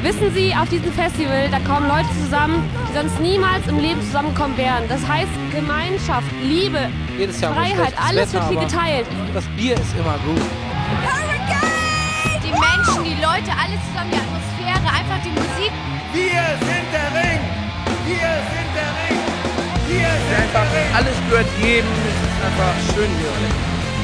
Wissen Sie, auf diesem Festival, da kommen Leute zusammen, die sonst niemals im Leben zusammenkommen wären. Das heißt Gemeinschaft, Liebe, jedes Jahr Freiheit, alles wird hier geteilt. Das Bier ist immer gut. Hurricane! Die Menschen, die Leute, alles zusammen, die Atmosphäre, einfach die Musik. Wir sind der Ring! Wir sind der Ring! Wir sind der Ring! Alles gehört jedem. Es ist einfach schön hier.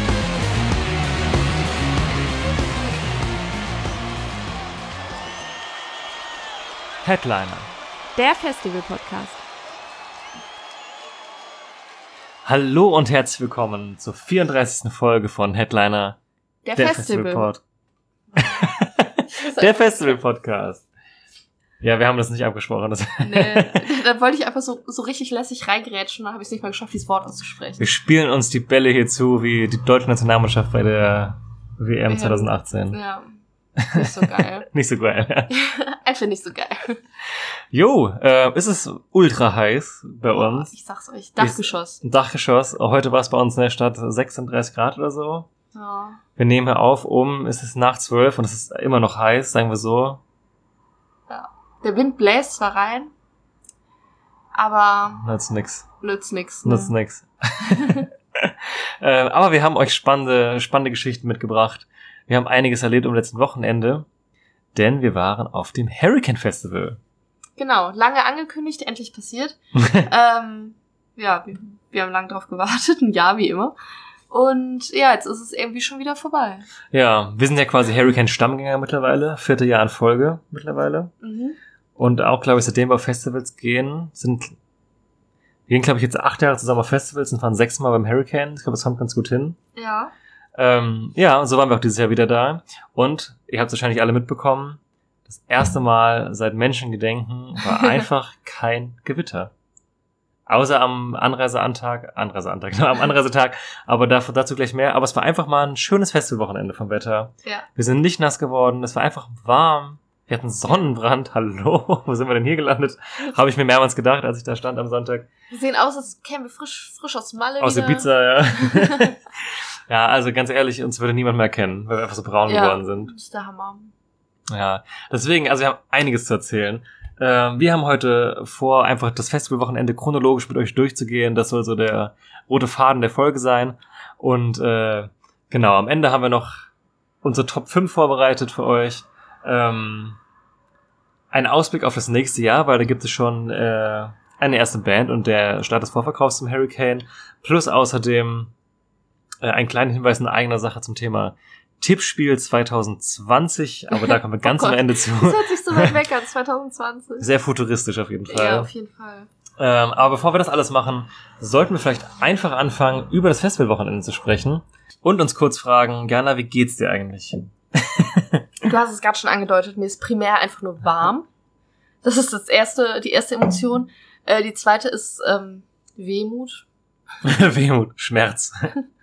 Headliner. Der Festival-Podcast. Hallo und herzlich willkommen zur 34. Folge von Headliner. Der Festival. Der Festival-Podcast. Ja, wir haben das nicht abgesprochen. Nee, da wollte ich einfach so richtig lässig reingrätschen, dann habe ich es nicht mal geschafft, dieses Wort auszusprechen. Wir spielen uns die Bälle hier zu, wie die deutsche Nationalmannschaft bei der WM 2018. Ja, nicht so geil. Nicht so geil. Einfach nicht so geil. Jo, ist es ultra heiß bei uns. Ich sag's euch, Dachgeschoss. Dachgeschoss. Heute war es bei uns in der Stadt 36 Grad oder so. Ja. Wir nehmen hier auf, es ist nach 12 und es ist immer noch heiß, sagen wir so. Ja. Der Wind bläst zwar rein, aber Nützt nix. Nützt nix. Aber wir haben euch spannende Geschichten mitgebracht. Wir haben einiges erlebt am letzten Wochenende, denn wir waren auf dem Hurricane Festival. Genau, lange angekündigt, endlich passiert. Ja, wir haben lange drauf gewartet, ein Jahr wie immer. Und ja, jetzt ist es irgendwie schon wieder vorbei. Ja, wir sind ja quasi Hurricane-Stammgänger mittlerweile, 4. Jahr in Folge mittlerweile. Mhm. Und auch, glaube ich, seitdem wir auf Festivals gehen, wir gehen, glaube ich, jetzt 8 Jahre zusammen auf Festivals und fahren 6 Mal beim Hurricane. Ich glaube, das kommt ganz gut hin. Ja. Ja, und so waren wir auch dieses Jahr wieder da. Und ihr habt es wahrscheinlich alle mitbekommen, das erste Mal seit Menschengedenken war einfach kein Gewitter. Außer am Anreisetag, aber dazu gleich mehr. Aber es war einfach mal ein schönes Festivalwochenende vom Wetter. Ja. Wir sind nicht nass geworden, es war einfach warm. Wir hatten Sonnenbrand. Hallo, wo sind wir denn hier gelandet? Habe ich mir mehrmals gedacht, als ich da stand am Sonntag. Wir sehen aus, als kämen wir frisch aus Malle aus wieder. Ibiza, ja. Ja, also ganz ehrlich, uns würde niemand mehr kennen, weil wir einfach so braun geworden sind. Das ist der Hammer. Ja, deswegen, also wir haben einiges zu erzählen. Wir haben heute vor, einfach das Festivalwochenende chronologisch mit euch durchzugehen. Das soll so der rote Faden der Folge sein. Und genau, am Ende haben wir noch unsere Top 5 vorbereitet für euch. Ein Ausblick auf das nächste Jahr, weil da gibt es schon eine erste Band und der Start des Vorverkaufs zum Hurricane. Plus außerdem einen kleinen Hinweis in eigener Sache zum Thema Tippspiel 2020, aber da kommen wir ganz am Ende zu. Das hört sich so weit weg an, 2020. Sehr futuristisch auf jeden Fall. Ja, auf jeden Fall. Aber bevor wir das alles machen, sollten wir vielleicht einfach anfangen, über das Festivalwochenende zu sprechen und uns kurz fragen, Jana, wie geht's dir eigentlich? Du hast es gerade schon angedeutet, mir ist primär einfach nur warm. Das ist die erste Emotion. Die zweite ist Wehmut. Wehmut, Schmerz.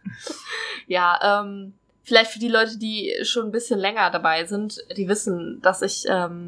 Ja, vielleicht für die Leute, die schon ein bisschen länger dabei sind, die wissen, dass ich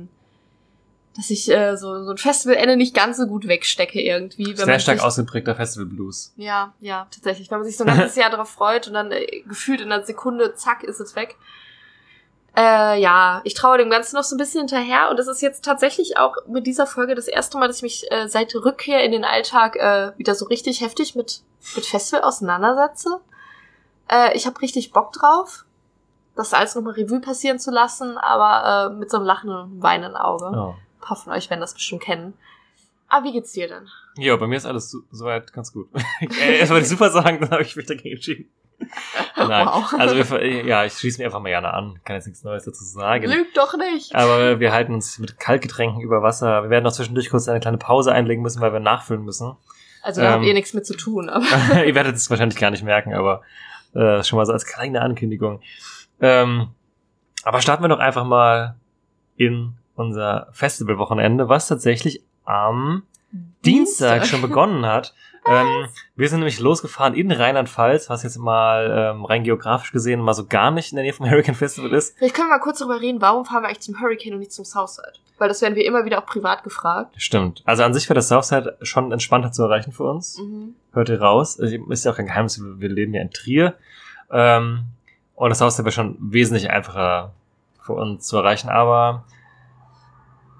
so ein Festivalende nicht ganz so gut wegstecke irgendwie. Sehr stark ausgeprägter Festivalblues. Ja, tatsächlich. Wenn man sich so ein ganzes Jahr darauf freut und dann gefühlt in einer Sekunde, zack, ist es weg. Ja, ich traue dem Ganzen noch so ein bisschen hinterher und es ist jetzt tatsächlich auch mit dieser Folge das erste Mal, dass ich mich seit Rückkehr in den Alltag wieder so richtig heftig mit Festival auseinandersetze. Ich habe richtig Bock drauf, das alles nochmal Revue passieren zu lassen, aber mit so einem lachenden und weinenden Auge. Oh. Ein paar von euch werden das bestimmt kennen. Aber wie geht's dir denn? Ja, bei mir ist alles soweit ganz gut. Erst wollte ich super sagen, dann habe ich mich dagegen entschieden. Nein, Wow. also ich schließe mich einfach mal gerne an. Kann jetzt nichts Neues dazu sagen. Lüg doch nicht! Aber wir halten uns mit Kaltgetränken über Wasser. Wir werden noch zwischendurch kurz eine kleine Pause einlegen müssen, weil wir nachfüllen müssen. Also da habt ihr nichts mit zu tun. Aber Ihr werdet es wahrscheinlich gar nicht merken, aber schon mal so als kleine Ankündigung. Aber starten wir doch einfach mal in unser Festivalwochenende, was tatsächlich am Dienstag schon begonnen hat. Wir sind nämlich losgefahren in Rheinland-Pfalz, was jetzt mal rein geografisch gesehen mal so gar nicht in der Nähe vom Hurricane Festival ist. Vielleicht können wir mal kurz darüber reden, warum fahren wir eigentlich zum Hurricane und nicht zum Southside? Weil das werden wir immer wieder auch privat gefragt. Stimmt. Also an sich wäre das Southside schon entspannter zu erreichen für uns. Mhm. Hört ihr raus. Ist ja auch kein Geheimnis, wir leben ja in Trier. Und das Southside wäre schon wesentlich einfacher für uns zu erreichen. Aber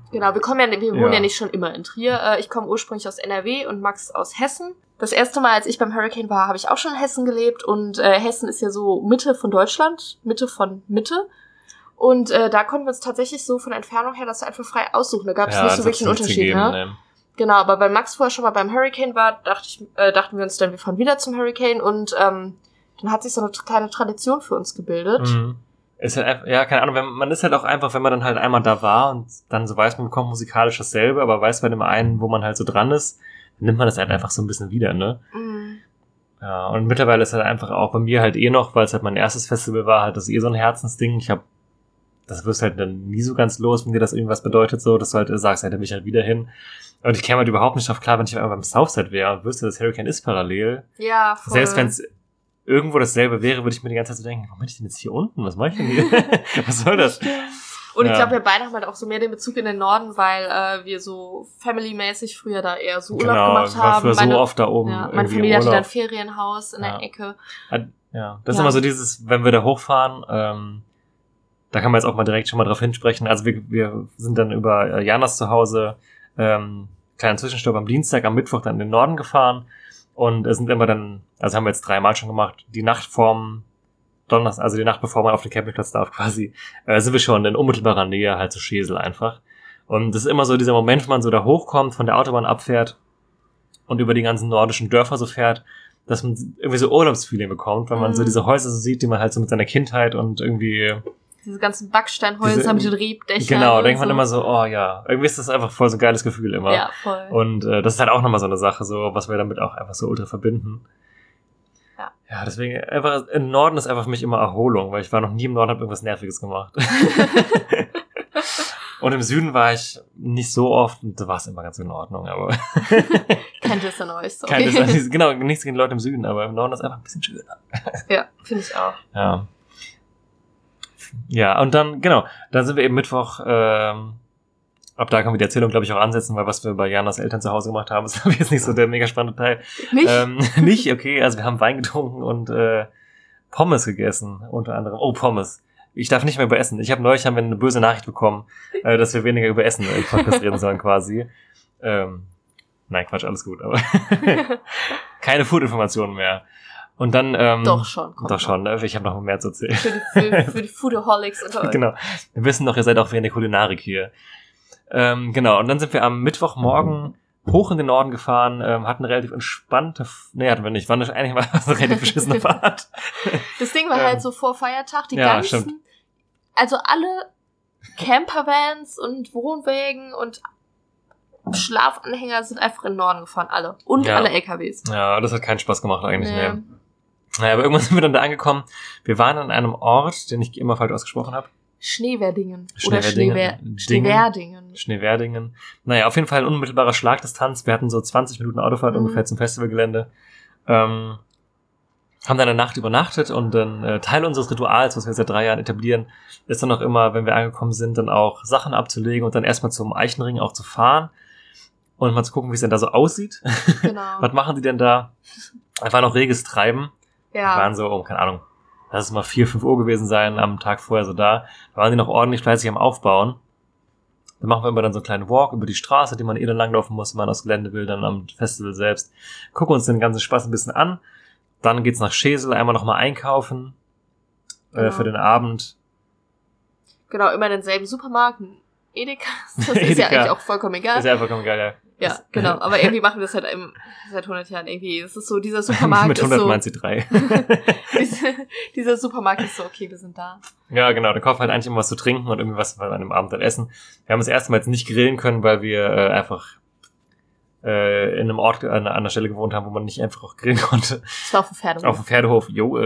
Genau, wir wohnen ja nicht schon immer in Trier. Ich komme ursprünglich aus NRW und Max aus Hessen. Das erste Mal, als ich beim Hurricane war, habe ich auch schon in Hessen gelebt und Hessen ist ja so Mitte von Deutschland, Mitte von Mitte. Und da konnten wir uns tatsächlich so von der Entfernung her das einfach frei aussuchen. Da gab es nicht so wirklich einen Unterschied, ne? Genau, aber weil Max vorher schon mal beim Hurricane war, dachten wir uns dann, wir fahren wieder zum Hurricane und dann hat sich so eine kleine Tradition für uns gebildet. Mhm. Ist halt, ja, keine Ahnung, man ist halt auch einfach, wenn man dann halt einmal da war und dann so weiß, man bekommt musikalisch dasselbe, aber weiß bei dem einen, wo man halt so dran ist, dann nimmt man das halt einfach so ein bisschen wieder, ne? Mhm. Ja, und mittlerweile ist halt einfach auch bei mir halt noch, weil es halt mein erstes Festival war, halt das so ein Herzensding. Das wirst halt dann nie so ganz los, wenn dir das irgendwas bedeutet, so, dass du halt sagst, da will ich halt wieder hin. Und ich käme halt überhaupt nicht drauf klar, wenn ich einmal beim Southside wäre und wüsste, das Hurricane ist parallel. Ja, voll. Selbst wenn es irgendwo dasselbe wäre, würde ich mir die ganze Zeit so denken, warum bin ich denn jetzt hier unten? Was mache ich denn hier? Was soll das? Und ich glaube, wir beide haben halt auch so mehr den Bezug in den Norden, weil wir so family-mäßig früher da eher so Urlaub gemacht haben. War früher so oft da oben. Ja, meine Familie hatte da ein Ferienhaus in der Ecke. Ja, das ist immer so dieses, wenn wir da hochfahren, da kann man jetzt auch mal direkt schon mal drauf hinsprechen. Also wir sind dann über Janas zu Hause, kleinen Zwischenstopp am Dienstag, am Mittwoch dann in den Norden gefahren und es sind immer dann, also haben wir jetzt 3 Mal schon gemacht, die Nacht vorm Donnerstag, also die Nacht bevor man auf den Campingplatz darf quasi, sind wir schon in unmittelbarer Nähe halt zu Schesel einfach. Und das ist immer so dieser Moment, wenn man so da hochkommt, von der Autobahn abfährt und über die ganzen nordischen Dörfer so fährt, dass man irgendwie so Urlaubsfeeling bekommt, weil man so diese Häuser so sieht, die man halt so mit seiner Kindheit und irgendwie diese ganzen Backsteinhäuser mit den Rebdächern. Genau, denkt man immer so, oh ja, irgendwie ist das einfach voll so ein geiles Gefühl immer. Ja, voll. Und das ist halt auch nochmal so eine Sache, so was wir damit auch einfach so ultra verbinden. Ja. Ja, deswegen einfach, im Norden ist einfach für mich immer Erholung, weil ich war noch nie im Norden, habe irgendwas Nerviges gemacht. Und im Süden war ich nicht so oft und da war es immer ganz in Ordnung, aber kein Diss an euch, sorry. Genau, nichts gegen Leute im Süden, aber im Norden ist einfach ein bisschen schöner. Ja, finde ich auch. Ja. Ja, und dann, genau, dann sind wir eben Mittwoch, ab da können wir die Erzählung, glaube ich, auch ansetzen, weil was wir bei Janas Eltern zu Hause gemacht haben, ist jetzt nicht so der mega spannende Teil. Nicht? Nicht, okay, also wir haben Wein getrunken und Pommes gegessen, unter anderem. Oh, Pommes. Ich darf nicht mehr über Essen. Neulich haben wir eine böse Nachricht bekommen, dass wir weniger über Essen im Podcast reden sollen quasi. Nein, Quatsch, alles gut, aber keine Food-Informationen mehr. Und dann doch schon. Doch schon, ich habe noch mehr zu erzählen. Für die Foodaholics unter euch. Genau. Wir wissen doch, ihr seid auch wegen der Kulinarik hier. Genau, und dann sind wir am Mittwochmorgen hoch in den Norden gefahren, hatten eine relativ entspannte, hatten wir nicht, war eigentlich mal eine relativ beschissene Fahrt. Das Ding war halt so vor Feiertag, die ganzen, stimmt. Also alle Campervans und Wohnwägen und Schlafanhänger sind einfach in den Norden gefahren, alle. Und alle LKWs. Ja, das hat keinen Spaß gemacht eigentlich, ne. Naja, aber irgendwann sind wir dann da angekommen. Wir waren an einem Ort, den ich immer falsch ausgesprochen habe. Schneewerdingen. Schneewerdingen. Naja, auf jeden Fall unmittelbarer Schlagdistanz. Wir hatten so 20 Minuten Autofahrt ungefähr zum Festivalgelände. Haben dann eine Nacht übernachtet und dann Teil unseres Rituals, was wir seit 3 Jahren etablieren, ist dann auch immer, wenn wir angekommen sind, dann auch Sachen abzulegen und dann erstmal zum Eichenring auch zu fahren und mal zu gucken, wie es denn da so aussieht. Genau. Was machen die denn da? Einfach noch reges Treiben. Ja. Wir waren so, keine Ahnung, lass es mal 4, 5 Uhr gewesen sein, am Tag vorher so da. Da waren die noch ordentlich fleißig am Aufbauen. Dann machen wir immer dann so einen kleinen Walk über die Straße, die man dann langlaufen muss, wenn man aufs Gelände will, dann am Festival selbst. Gucken uns den ganzen Spaß ein bisschen an. Dann geht's nach Schesel, einmal nochmal einkaufen für den Abend. Genau, immer in denselben Supermarkt, Edeka. Das ist ja eigentlich auch vollkommen egal. Ist ja vollkommen egal, ja. Ja, genau. Aber irgendwie machen wir das halt seit 100 Jahren irgendwie. Es ist so, dieser Supermarkt mit 100 ist so... meint sie 3. dieser Supermarkt ist so, okay, wir sind da. Ja, genau. Da kaufen wir halt eigentlich immer was zu trinken und irgendwie was an dem Abend dann essen. Wir haben das erste Mal jetzt nicht grillen können, weil wir einfach in einem Ort an einer Stelle gewohnt haben, wo man nicht einfach auch grillen konnte. Das war auf dem Pferdehof. Auf dem Pferdehof,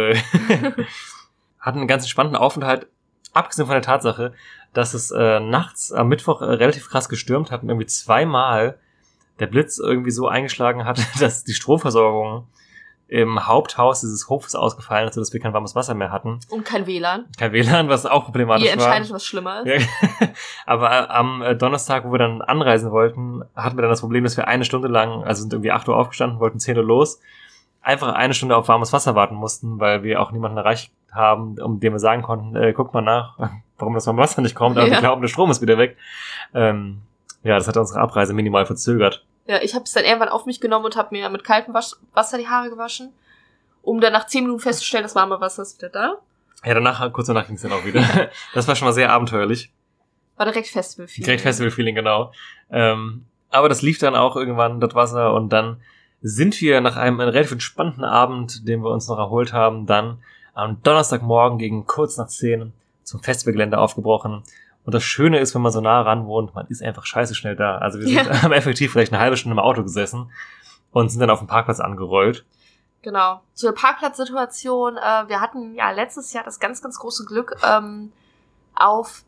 Hatten einen ganz entspannten Aufenthalt, abgesehen von der Tatsache, dass es nachts am Mittwoch relativ krass gestürmt hat und irgendwie 2-mal der Blitz irgendwie so eingeschlagen hat, dass die Stromversorgung im Haupthaus dieses Hofes ausgefallen ist, sodass wir kein warmes Wasser mehr hatten. Und kein WLAN. Kein WLAN, was auch problematisch war. Ihr entscheidet, was schlimmer ist. Ja. Aber am Donnerstag, wo wir dann anreisen wollten, hatten wir dann das Problem, dass wir 1 Stunde lang, also sind irgendwie 8 Uhr aufgestanden, wollten 10 Uhr los, einfach 1 Stunde auf warmes Wasser warten mussten, weil wir auch niemanden erreicht haben, um dem wir sagen konnten, guck mal nach, warum das warme Wasser nicht kommt, aber wir glauben, der Strom ist wieder weg. Ja, das hat unsere Abreise minimal verzögert. Ja, ich habe es dann irgendwann auf mich genommen und habe mir mit kaltem Wasser die Haare gewaschen, um dann nach 10 Minuten festzustellen, das warme Wasser ist wieder da. Ja, kurz danach ging es dann auch wieder. Das war schon mal sehr abenteuerlich. War direkt Festival-Feeling. Direkt Festival-Feeling, genau. Aber das lief dann auch irgendwann, das Wasser, und dann sind wir nach einem relativ entspannten Abend, den wir uns noch erholt haben, dann am Donnerstagmorgen gegen kurz nach 10 zum Festivalgelände aufgebrochen. Und das Schöne ist, wenn man so nah ran wohnt, man ist einfach scheiße schnell da. Also wir haben effektiv vielleicht eine halbe Stunde im Auto gesessen und sind dann auf dem Parkplatz angerollt. Genau. Zur Parkplatzsituation, wir hatten ja letztes Jahr das ganz, ganz große Glück, auf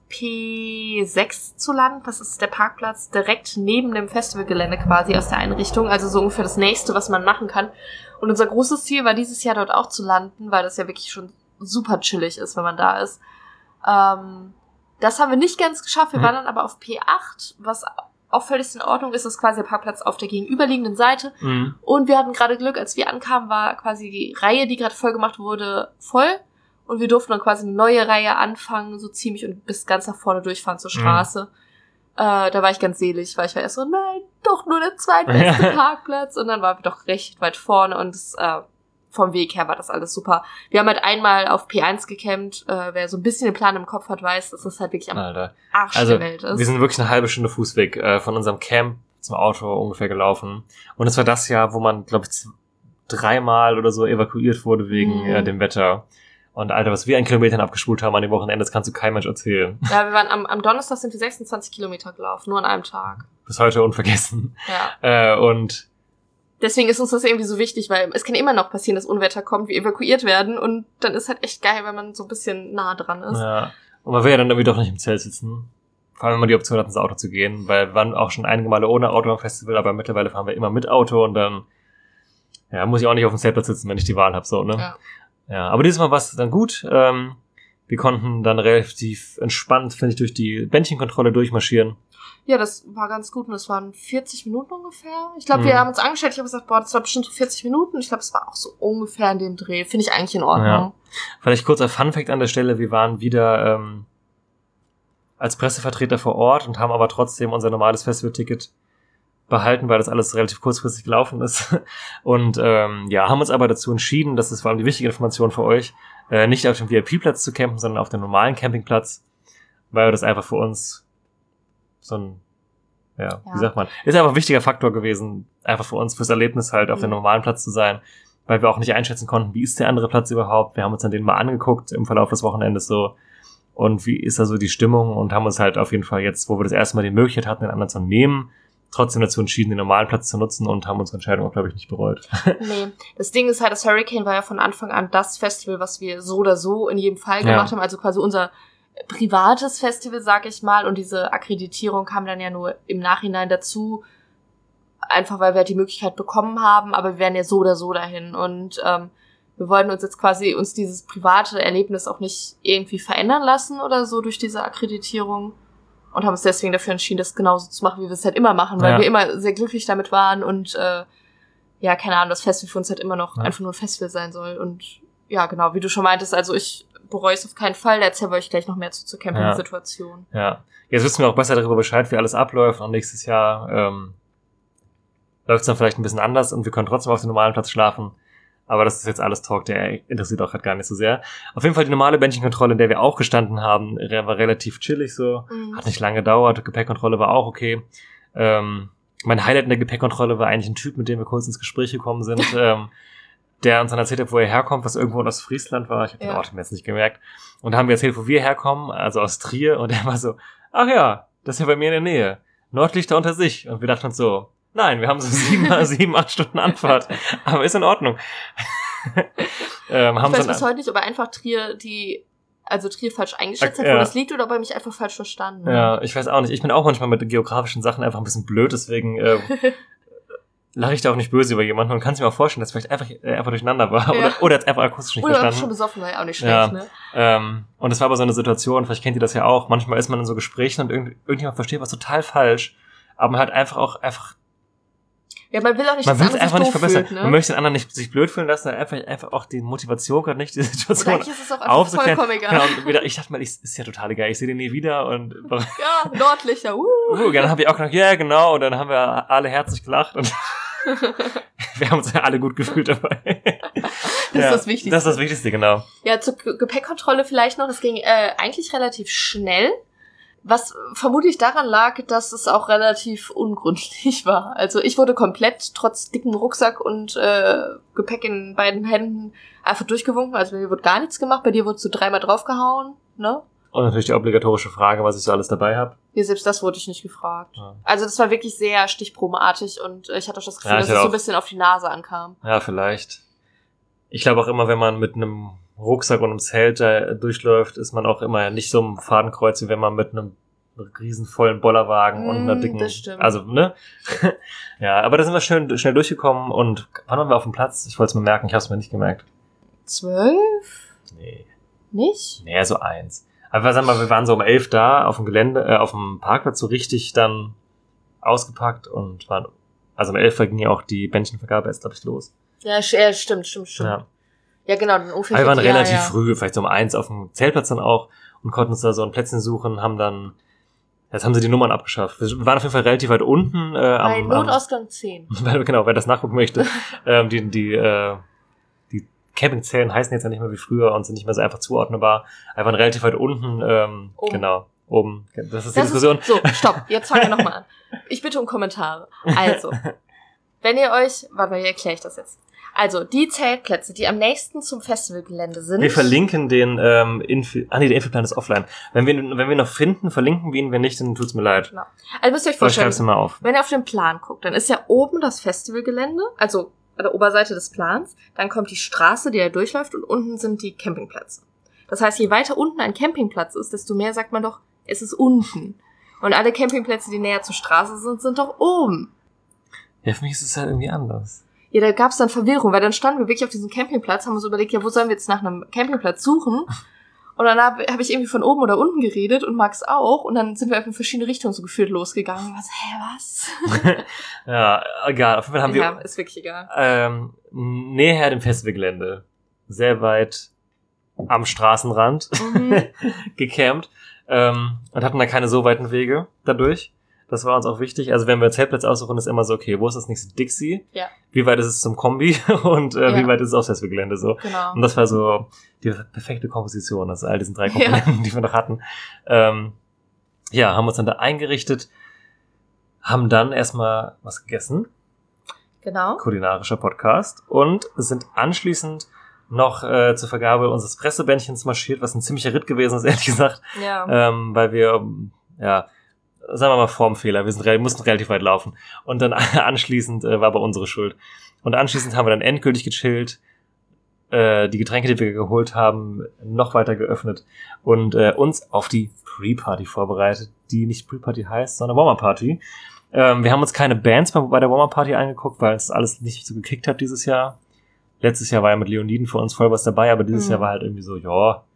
P6 zu landen. Das ist der Parkplatz direkt neben dem Festivalgelände quasi aus der Einrichtung, also so ungefähr das Nächste, was man machen kann. Und unser großes Ziel war dieses Jahr dort auch zu landen, weil das ja wirklich schon super chillig ist, wenn man da ist. Das haben wir nicht ganz geschafft. Wir waren dann aber auf P8, was auch völlig in Ordnung ist. Das ist quasi der Parkplatz auf der gegenüberliegenden Seite. Mhm. Und wir hatten gerade Glück, als wir ankamen, war quasi die Reihe, die gerade voll gemacht wurde, voll. Und wir durften dann quasi eine neue Reihe anfangen, so ziemlich, und bis ganz nach vorne durchfahren zur Straße. Da war ich ganz selig, weil ich war erst so, nein, doch nur der zweitbeste Parkplatz. Und dann waren wir doch recht weit vorne und vom Weg her war das alles super. Wir haben halt einmal auf P1 gecampt. Wer so ein bisschen den Plan im Kopf hat, weiß, dass das halt wirklich am Arsch der Welt ist. Wir sind wirklich eine halbe Stunde Fußweg von unserem Camp zum Auto ungefähr gelaufen. Und es war das Jahr, wo man, glaube ich, 3-mal oder so evakuiert wurde wegen dem Wetter. Und Alter, was wir an Kilometern abgespult haben an dem Wochenende, das kannst du keinem Mensch erzählen. Ja, wir waren am Donnerstag sind wir 26 Kilometer gelaufen, nur an einem Tag. Bis heute unvergessen. Ja. Und deswegen ist uns das irgendwie so wichtig, weil es kann immer noch passieren, dass Unwetter kommt, wir evakuiert werden, und dann ist halt echt geil, wenn man so ein bisschen nah dran ist. Ja. Und man will ja dann irgendwie doch nicht im Zelt sitzen. Vor allem, wenn man die Option hat, ins Auto zu gehen, weil wir waren auch schon einige Male ohne Auto am Festival, aber mittlerweile fahren wir immer mit Auto, und dann muss ich auch nicht auf dem Zeltplatz sitzen, wenn ich die Wahl habe, so, ne? Ja, aber dieses Mal war es dann gut. Wir konnten dann relativ entspannt, finde ich, durch die Bändchenkontrolle durchmarschieren. Ja, das war ganz gut, und das waren 40 Minuten ungefähr. Ich glaube, wir haben uns angestellt, ich habe gesagt, das war bestimmt so 40 Minuten. Ich glaube, es war auch so ungefähr in dem Dreh. Finde ich eigentlich in Ordnung. Ja. Vielleicht kurzer Funfact an der Stelle, wir waren wieder als Pressevertreter vor Ort und haben aber trotzdem unser normales Festivalticket behalten, weil das alles relativ kurzfristig gelaufen ist. Und haben uns aber dazu entschieden, das ist vor allem die wichtige Information für euch, nicht auf dem VIP-Platz zu campen, sondern auf dem normalen Campingplatz, weil das einfach für uns so ein, wie sagt man, ist einfach ein wichtiger Faktor gewesen, einfach für uns, fürs Erlebnis halt auf dem normalen Platz zu sein, weil wir auch nicht einschätzen konnten, wie ist der andere Platz überhaupt. Wir haben uns dann den mal angeguckt im Verlauf des Wochenendes so, und wie ist da so die Stimmung, und haben uns halt auf jeden Fall jetzt, wo wir das erste Mal die Möglichkeit hatten, den anderen zu nehmen, trotzdem dazu entschieden, den normalen Platz zu nutzen, und haben unsere Entscheidung auch, glaube ich, nicht bereut. Nee, das Ding ist halt, das Hurricane war ja von Anfang an das Festival, was wir so oder so in jedem Fall gemacht haben, also quasi unser privates Festival, sag ich mal, und diese Akkreditierung kam dann ja nur im Nachhinein dazu, einfach weil wir halt die Möglichkeit bekommen haben, aber wir wären ja so oder so dahin, und wir wollten uns jetzt quasi dieses private Erlebnis auch nicht irgendwie verändern lassen oder so durch diese Akkreditierung. Und haben uns deswegen dafür entschieden, das genauso zu machen, wie wir es halt immer machen, weil wir immer sehr glücklich damit waren, und keine Ahnung, das Festival für uns halt immer noch einfach nur ein Festival sein soll. Und ja, genau, wie du schon meintest, also ich bereue es auf keinen Fall, da erzähle ich gleich noch mehr zur Camping-Situation. Ja, jetzt wissen wir auch besser darüber Bescheid, wie alles abläuft, und nächstes Jahr läuft es dann vielleicht ein bisschen anders, und wir können trotzdem auf dem normalen Platz schlafen. Aber das ist jetzt alles Talk, der interessiert auch gerade gar nicht so sehr. Auf jeden Fall die normale Bändchenkontrolle, in der wir auch gestanden haben, war relativ chillig so. Hat nicht lange gedauert. Gepäckkontrolle war auch okay. Mein Highlight in der Gepäckkontrolle war eigentlich ein Typ, mit dem wir kurz ins Gespräch gekommen sind, der uns dann erzählt hat, wo er herkommt, was irgendwo aus Friesland war. Ich habe den Ort mir jetzt nicht gemerkt. Und da haben wir erzählt, wo wir herkommen, also aus Trier. Und er war so, ach ja, das ist ja bei mir in der Nähe. Nordlichter unter sich. Und wir dachten uns so, nein, wir haben so 7-8 Stunden Anfahrt. Aber ist in Ordnung. Ich weiß bis heute nicht, ob er einfach Trier falsch eingeschätzt hat, wo das liegt, oder ob er mich einfach falsch verstanden hat. Ja, ich weiß auch nicht. Ich bin auch manchmal mit geografischen Sachen einfach ein bisschen blöd, deswegen lache ich da auch nicht böse über jemanden, und kann sich mir auch vorstellen, dass vielleicht einfach durcheinander war. Oder jetzt einfach akustisch nicht verstanden. Oder schon besoffen, war ja auch nicht schlecht, ne? Und es war aber so eine Situation, vielleicht kennt ihr das ja auch, manchmal ist man in so Gesprächen und irgendjemand versteht was total falsch, aber man hat einfach Ja, man will auch nicht, Man dass will es der einfach andere nicht sich doof verbessern. fühlt, Man ne? möchte den anderen nicht sich blöd fühlen lassen, einfach auch die Motivation gerade nicht, die Und Situation eigentlich ist es auch einfach aufzuklären. vollkommen egal. Genau, und wieder, ich dachte mal, ist ja total egal, ich sehe den nie wieder und Ja, Nordlichter, dann habe ich auch gedacht, ja genau, und dann haben wir alle herzlich gelacht und wir haben uns ja alle gut gefühlt dabei. Das ist das Wichtigste. Das ist das Wichtigste, genau. Ja, zur Gepäckkontrolle vielleicht noch. Das ging eigentlich relativ schnell. Was vermutlich daran lag, dass es auch relativ ungründlich war. Also ich wurde komplett, trotz dicken Rucksack und Gepäck in beiden Händen, einfach durchgewunken. Also bei mir wurde gar nichts gemacht. Bei dir wurdest du 3-mal draufgehauen, ne? Und natürlich die obligatorische Frage, was ich so alles dabei habe. Ja, selbst das wurde ich nicht gefragt. Ja. Also das war wirklich sehr stichprobenartig und ich hatte auch das Gefühl, Ja, dass es so ein bisschen auf die Nase ankam. Ja, vielleicht. Ich glaube auch immer, wenn man mit einem Rucksack und einem Zelt da durchläuft, ist man auch immer nicht so im Fadenkreuz, wie wenn man mit einem riesenvollen Bollerwagen und einer dicken... Das stimmt. Also, ne? Ja, aber da sind wir schnell durchgekommen und wann waren wir auf dem Platz? Ich wollte es mir merken, ich habe es mir nicht gemerkt. 12? Nee. Nicht? Nee, so 1. Aber sagen wir mal, wir waren so um 11 da, auf dem Gelände, auf dem Parkplatz so richtig dann ausgepackt und waren... Also um 11 ging ja auch die Bändchenvergabe erst, glaube ich, los. Ja, stimmt. Ja. Ja, genau, dann ungefähr. Aber wir waren ja, relativ ja. früh, vielleicht so um 1 auf dem Zeltplatz dann auch und konnten uns da so ein Plätzchen suchen, jetzt haben sie die Nummern abgeschafft. Wir waren auf jeden Fall relativ weit unten. Bei Notausgang 10. Genau, wer das nachgucken möchte. Die Campingzellen heißen jetzt ja nicht mehr wie früher und sind nicht mehr so einfach zuordnenbar. Wir waren relativ weit unten, Oben. Genau, oben. Das ist die Diskussion. So, stopp, jetzt fangen wir nochmal an. Ich bitte um Kommentare. Also, wenn ihr euch, warte, wie erkläre ich das jetzt? Also, die Zeltplätze, die am nächsten zum Festivalgelände sind. Wir verlinken den der Infoplan ist offline. Wenn wir noch finden, verlinken wir ihn, wenn nicht, dann tut's mir leid. Genau. Also müsst ihr euch Aber schreib's vorstellen, mal auf. wenn ihr auf den Plan guckt, dann ist ja oben das Festivalgelände, also an der Oberseite des Plans, dann kommt die Straße, die da durchläuft und unten sind die Campingplätze. Das heißt, je weiter unten ein Campingplatz ist, desto mehr sagt man doch, es ist unten. Und alle Campingplätze, die näher zur Straße sind, sind doch oben. Ja, für mich ist es halt irgendwie anders. Ja, da gab's dann Verwirrung, weil dann standen wir wirklich auf diesem Campingplatz, haben uns überlegt, ja, wo sollen wir jetzt nach einem Campingplatz suchen? Und dann hab ich irgendwie von oben oder unten geredet und Max auch. Und dann sind wir in verschiedene Richtungen so gefühlt losgegangen. Was? Ja, egal. Auf jeden Fall haben Ja, wir ist wirklich egal. näher dem Festivalgelände, sehr weit am Straßenrand gecampt und hatten da keine so weiten Wege dadurch. Das war uns auch wichtig. Also wenn wir Zeltplatz aussuchen, ist immer so, okay, wo ist das nächste Dixie? Ja. Wie weit ist es zum Kombi? Und Ja. wie weit ist es aufs Festivalgelände so? Genau. Und das war so die perfekte Komposition, also all diesen 3 Komponenten, die wir noch hatten. Haben uns dann da eingerichtet, haben dann erstmal was gegessen. Genau. Kulinarischer Podcast. Und sind anschließend noch zur Vergabe unseres Pressebändchens marschiert, was ein ziemlicher Ritt gewesen ist, ehrlich gesagt. Ja. Weil wir, sagen wir mal Formfehler, wir mussten relativ weit laufen. Und dann anschließend war aber unsere Schuld. Und anschließend haben wir dann endgültig gechillt, die Getränke, die wir geholt haben, noch weiter geöffnet und uns auf die Pre-Party vorbereitet, die nicht Pre-Party heißt, sondern Warm-Up-Party. Wir haben uns keine Bands bei der Warm-Up-Party angeguckt, weil uns alles nicht so gekickt hat dieses Jahr. Letztes Jahr war ja mit Leoniden für uns voll was dabei, aber dieses Jahr war halt irgendwie so,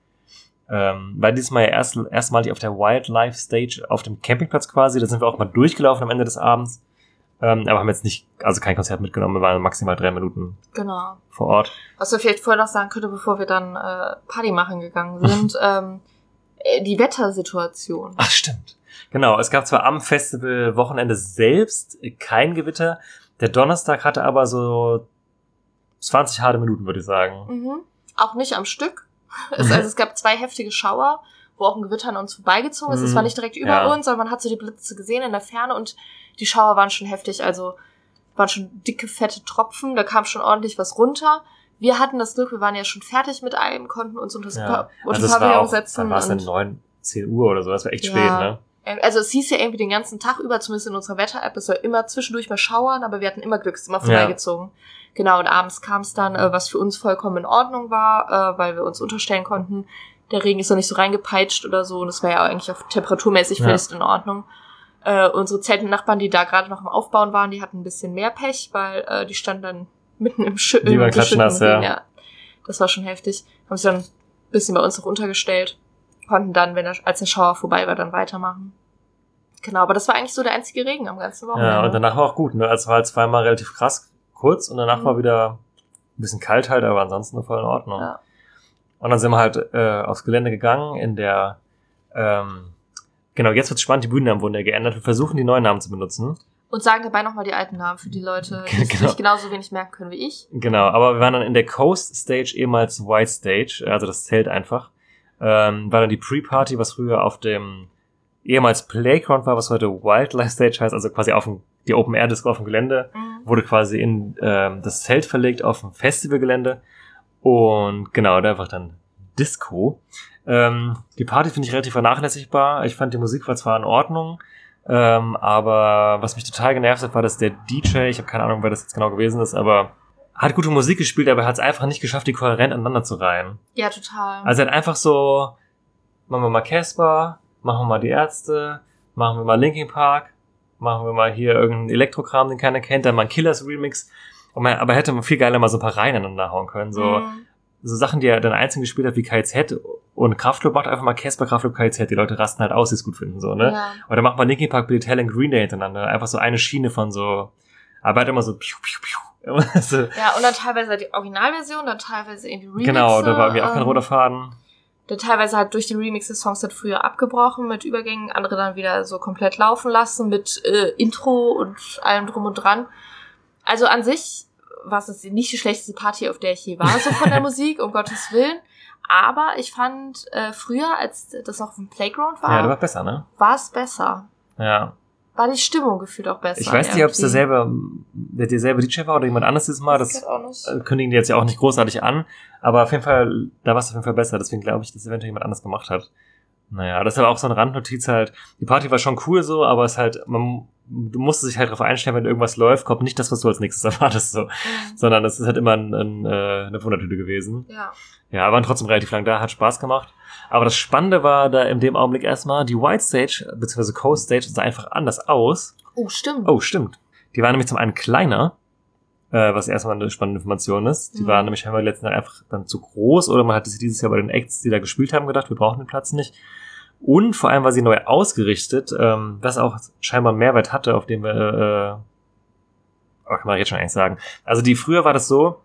war dieses Mal ja erstmalig auf der Wildlife Stage auf dem Campingplatz quasi. Da sind wir auch mal durchgelaufen am Ende des Abends. Aber haben jetzt kein Konzert mitgenommen. Wir waren maximal 3 Minuten Genau. vor Ort. Was wir vielleicht vorher noch sagen könnten, bevor wir dann Party machen gegangen sind, die Wettersituation. Ach, stimmt. Genau, es gab zwar am Festival-Wochenende selbst kein Gewitter. Der Donnerstag hatte aber so 20 harte Minuten, würde ich sagen. Auch nicht am Stück. Es gab 2 heftige Schauer, wo auch ein Gewitter an uns vorbeigezogen ist. Es war nicht direkt über uns, sondern man hat so die Blitze gesehen in der Ferne und die Schauer waren schon heftig, also waren schon dicke, fette Tropfen, da kam schon ordentlich was runter. Wir hatten das Glück, wir waren ja schon fertig mit allem, konnten uns unter das Pavillon setzen. Dann war es dann 9, 10 Uhr oder so, das war echt spät, ne? Also es hieß ja irgendwie den ganzen Tag über, zumindest in unserer Wetter-App, es soll immer zwischendurch mal schauern, aber wir hatten immer Glück, es ist immer vorbeigezogen. Genau, und abends kam es dann, was für uns vollkommen in Ordnung war, weil wir uns unterstellen konnten, der Regen ist noch nicht so reingepeitscht oder so und es war ja eigentlich auch temperaturmäßig völlig in Ordnung. Unsere Zeltnachbarn, die da gerade noch im Aufbauen waren, die hatten ein bisschen mehr Pech, weil die standen dann mitten im Klatschnass, ja. Das war schon heftig. Haben sich dann ein bisschen bei uns noch untergestellt, konnten dann, als der Schauer vorbei war, dann weitermachen. Genau, aber das war eigentlich so der einzige Regen am ganzen Wochenende. Ja, und danach war auch gut, ne? Also es war halt zweimal relativ krass kurz und danach war wieder ein bisschen kalt halt, aber ansonsten voll in Ordnung. Ja. Und dann sind wir halt aufs Gelände gegangen in der genau, jetzt wird's spannend, die Bühnennamen wurden ja geändert. Wir versuchen, die neuen Namen zu benutzen. Und sagen dabei nochmal die alten Namen für die Leute, die Genau. sich genauso wenig merken können wie ich. Genau, aber wir waren dann in der Coast Stage, ehemals White Stage, also das Zelt einfach. War dann die Pre-Party, was früher auf dem ehemals Playground war, was heute Wildlife Stage heißt, also quasi auf dem, die Open-Air-Disco auf dem Gelände, wurde quasi in das Zelt verlegt auf dem Festivalgelände. Und genau, da war dann Disco. Die Party finde ich relativ vernachlässigbar. Ich fand, die Musik war zwar in Ordnung, aber was mich total genervt hat, war, dass der DJ, ich habe keine Ahnung, wer das jetzt genau gewesen ist, aber hat gute Musik gespielt, aber er hat es einfach nicht geschafft, die kohärent aneinander zu reihen. Ja, total. Also er hat einfach so, machen wir mal Casper, machen wir mal die Ärzte, machen wir mal Linkin Park, machen wir mal hier irgendeinen Elektrokram, den keiner kennt, dann mal ein Killers Remix. Aber hätte man viel geiler mal so ein paar Reihen aneinander hauen können. So Sachen, die er dann einzeln gespielt hat, wie KIZ und Kraftklub, macht einfach mal Casper, Kraftklub, KIZ. Die Leute rasten halt aus, die es gut finden, so, ne? Ja. Oder macht mal Linkin Park, Billy Talent, Green Day hintereinander. Einfach so eine Schiene von so, aber halt immer so, piu, piu, piu. So. Ja, und dann teilweise die Originalversion, dann teilweise irgendwie Remixe. Genau, da war irgendwie auch kein roter Faden. Der teilweise halt durch die Remixes Songs dann früher abgebrochen mit Übergängen, andere dann wieder so komplett laufen lassen mit Intro und allem drum und dran. Also an sich war es nicht die schlechteste Party, auf der ich je war, so von der Musik, um Gottes Willen. Aber ich fand, früher, als das noch auf dem Playground war, Ja, das war besser, ne? war es besser. Ja. War die Stimmung gefühlt auch besser. Ich weiß nicht, ob es derselbe DJ war oder jemand anderes dieses Mal. Das auch nicht. kündigen die jetzt ja auch nicht großartig an. Aber auf jeden Fall, da war es auf jeden Fall besser. Deswegen glaube ich, dass eventuell jemand anders gemacht hat. Naja, das ist aber auch so eine Randnotiz halt. Die Party war schon cool so, aber es halt, du musst dich halt darauf einstellen, wenn irgendwas läuft, kommt nicht das, was du als nächstes erwartest, so. Sondern es ist halt immer eine Wundertüte gewesen. Ja. Ja, waren trotzdem relativ lang da, hat Spaß gemacht. Aber das Spannende war da in dem Augenblick erstmal, die White Stage, beziehungsweise Coast Stage, sah einfach anders aus. Oh, stimmt. Oh, stimmt. Die war nämlich zum einen kleiner, was erstmal eine spannende Information ist. Die war nämlich scheinbar letzten Jahr einfach dann zu groß, oder man hat sich dieses Jahr bei den Acts, die da gespielt haben, gedacht, wir brauchen den Platz nicht. Und vor allem war sie neu ausgerichtet, was auch scheinbar einen Mehrwert hatte, auf den wir, kann man jetzt schon eigentlich sagen. Also früher war das so,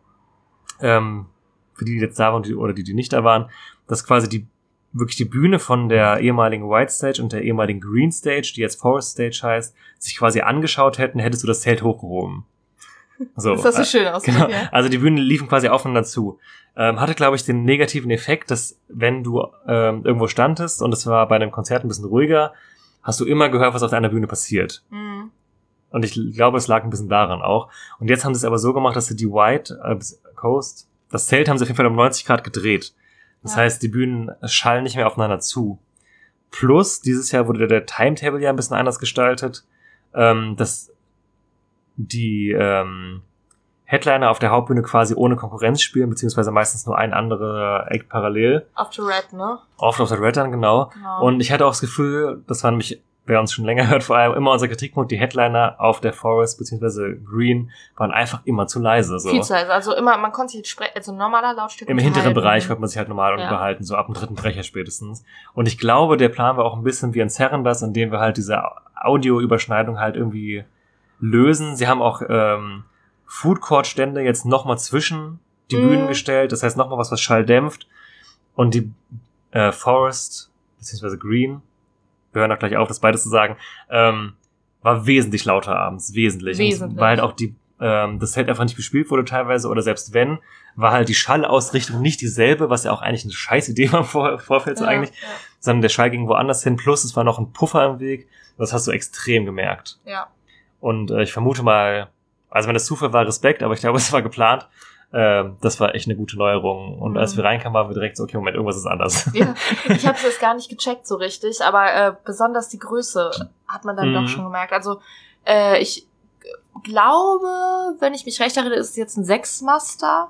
für die jetzt da waren oder die nicht da waren, dass quasi wirklich die Bühne von der ehemaligen White Stage und der ehemaligen Green Stage, die jetzt Forest Stage heißt, sich quasi angeschaut hätten, hättest du das Zelt hochgehoben. So, Das hast du schön ausgedrückt, genau. ja. Also die Bühnen liefen quasi aufeinander zu. Hatte, glaube ich, den negativen Effekt, dass wenn du irgendwo standest und es war bei einem Konzert ein bisschen ruhiger, hast du immer gehört, was auf deiner Bühne passiert. Mhm. Und ich glaube, es lag ein bisschen daran auch. Und jetzt haben sie es aber so gemacht, dass sie die White Coast, das Zelt haben sie auf jeden Fall um 90 Grad gedreht. Das heißt, die Bühnen schallen nicht mehr aufeinander zu. Plus, dieses Jahr wurde der Timetable ja ein bisschen anders gestaltet, dass die Headliner auf der Hauptbühne quasi ohne Konkurrenz spielen, beziehungsweise meistens nur ein anderer Act parallel. Auf the Red, ne? Oft auf der Red dann, genau. Und ich hatte auch das Gefühl, das war nämlich, wer uns schon länger hört, vor allem immer unser Kritikpunkt, die Headliner auf der Forest beziehungsweise Green waren einfach immer zu leise. So. Viel zu leise. Also immer, man konnte sich also normaler Lautstärke Im hinteren unterhalten. Bereich konnte man sich halt normal unterhalten, so ab dem dritten Brecher spätestens. Und ich glaube, der Plan war auch ein bisschen wie ein Serrendas, in dem wir halt diese Audioüberschneidung halt irgendwie lösen. Sie haben auch Food-Court-Stände jetzt nochmal zwischen die Bühnen gestellt. Das heißt nochmal was Schall dämpft. Und die Forest beziehungsweise Green, wir hören auch gleich auf, das beides zu sagen, war wesentlich lauter abends. Wesentlich. Weil halt auch das Zelt einfach nicht bespielt wurde teilweise, oder selbst wenn, war halt die Schallausrichtung nicht dieselbe, was ja auch eigentlich eine scheiß Idee war im Vorfeld so eigentlich, sondern der Schall ging woanders hin, plus es war noch ein Puffer im Weg. Das hast du extrem gemerkt. Ja. Und ich vermute mal, also wenn das Zufall war, Respekt, aber ich glaube, es war geplant. Das war echt eine gute Neuerung. Und als wir reinkamen, waren wir direkt so, okay, Moment, irgendwas ist anders. Ja, ich habe es jetzt gar nicht gecheckt so richtig, aber besonders die Größe hat man dann doch schon gemerkt. Also ich glaube, wenn ich mich recht erinnere, ist es jetzt ein 6-Master.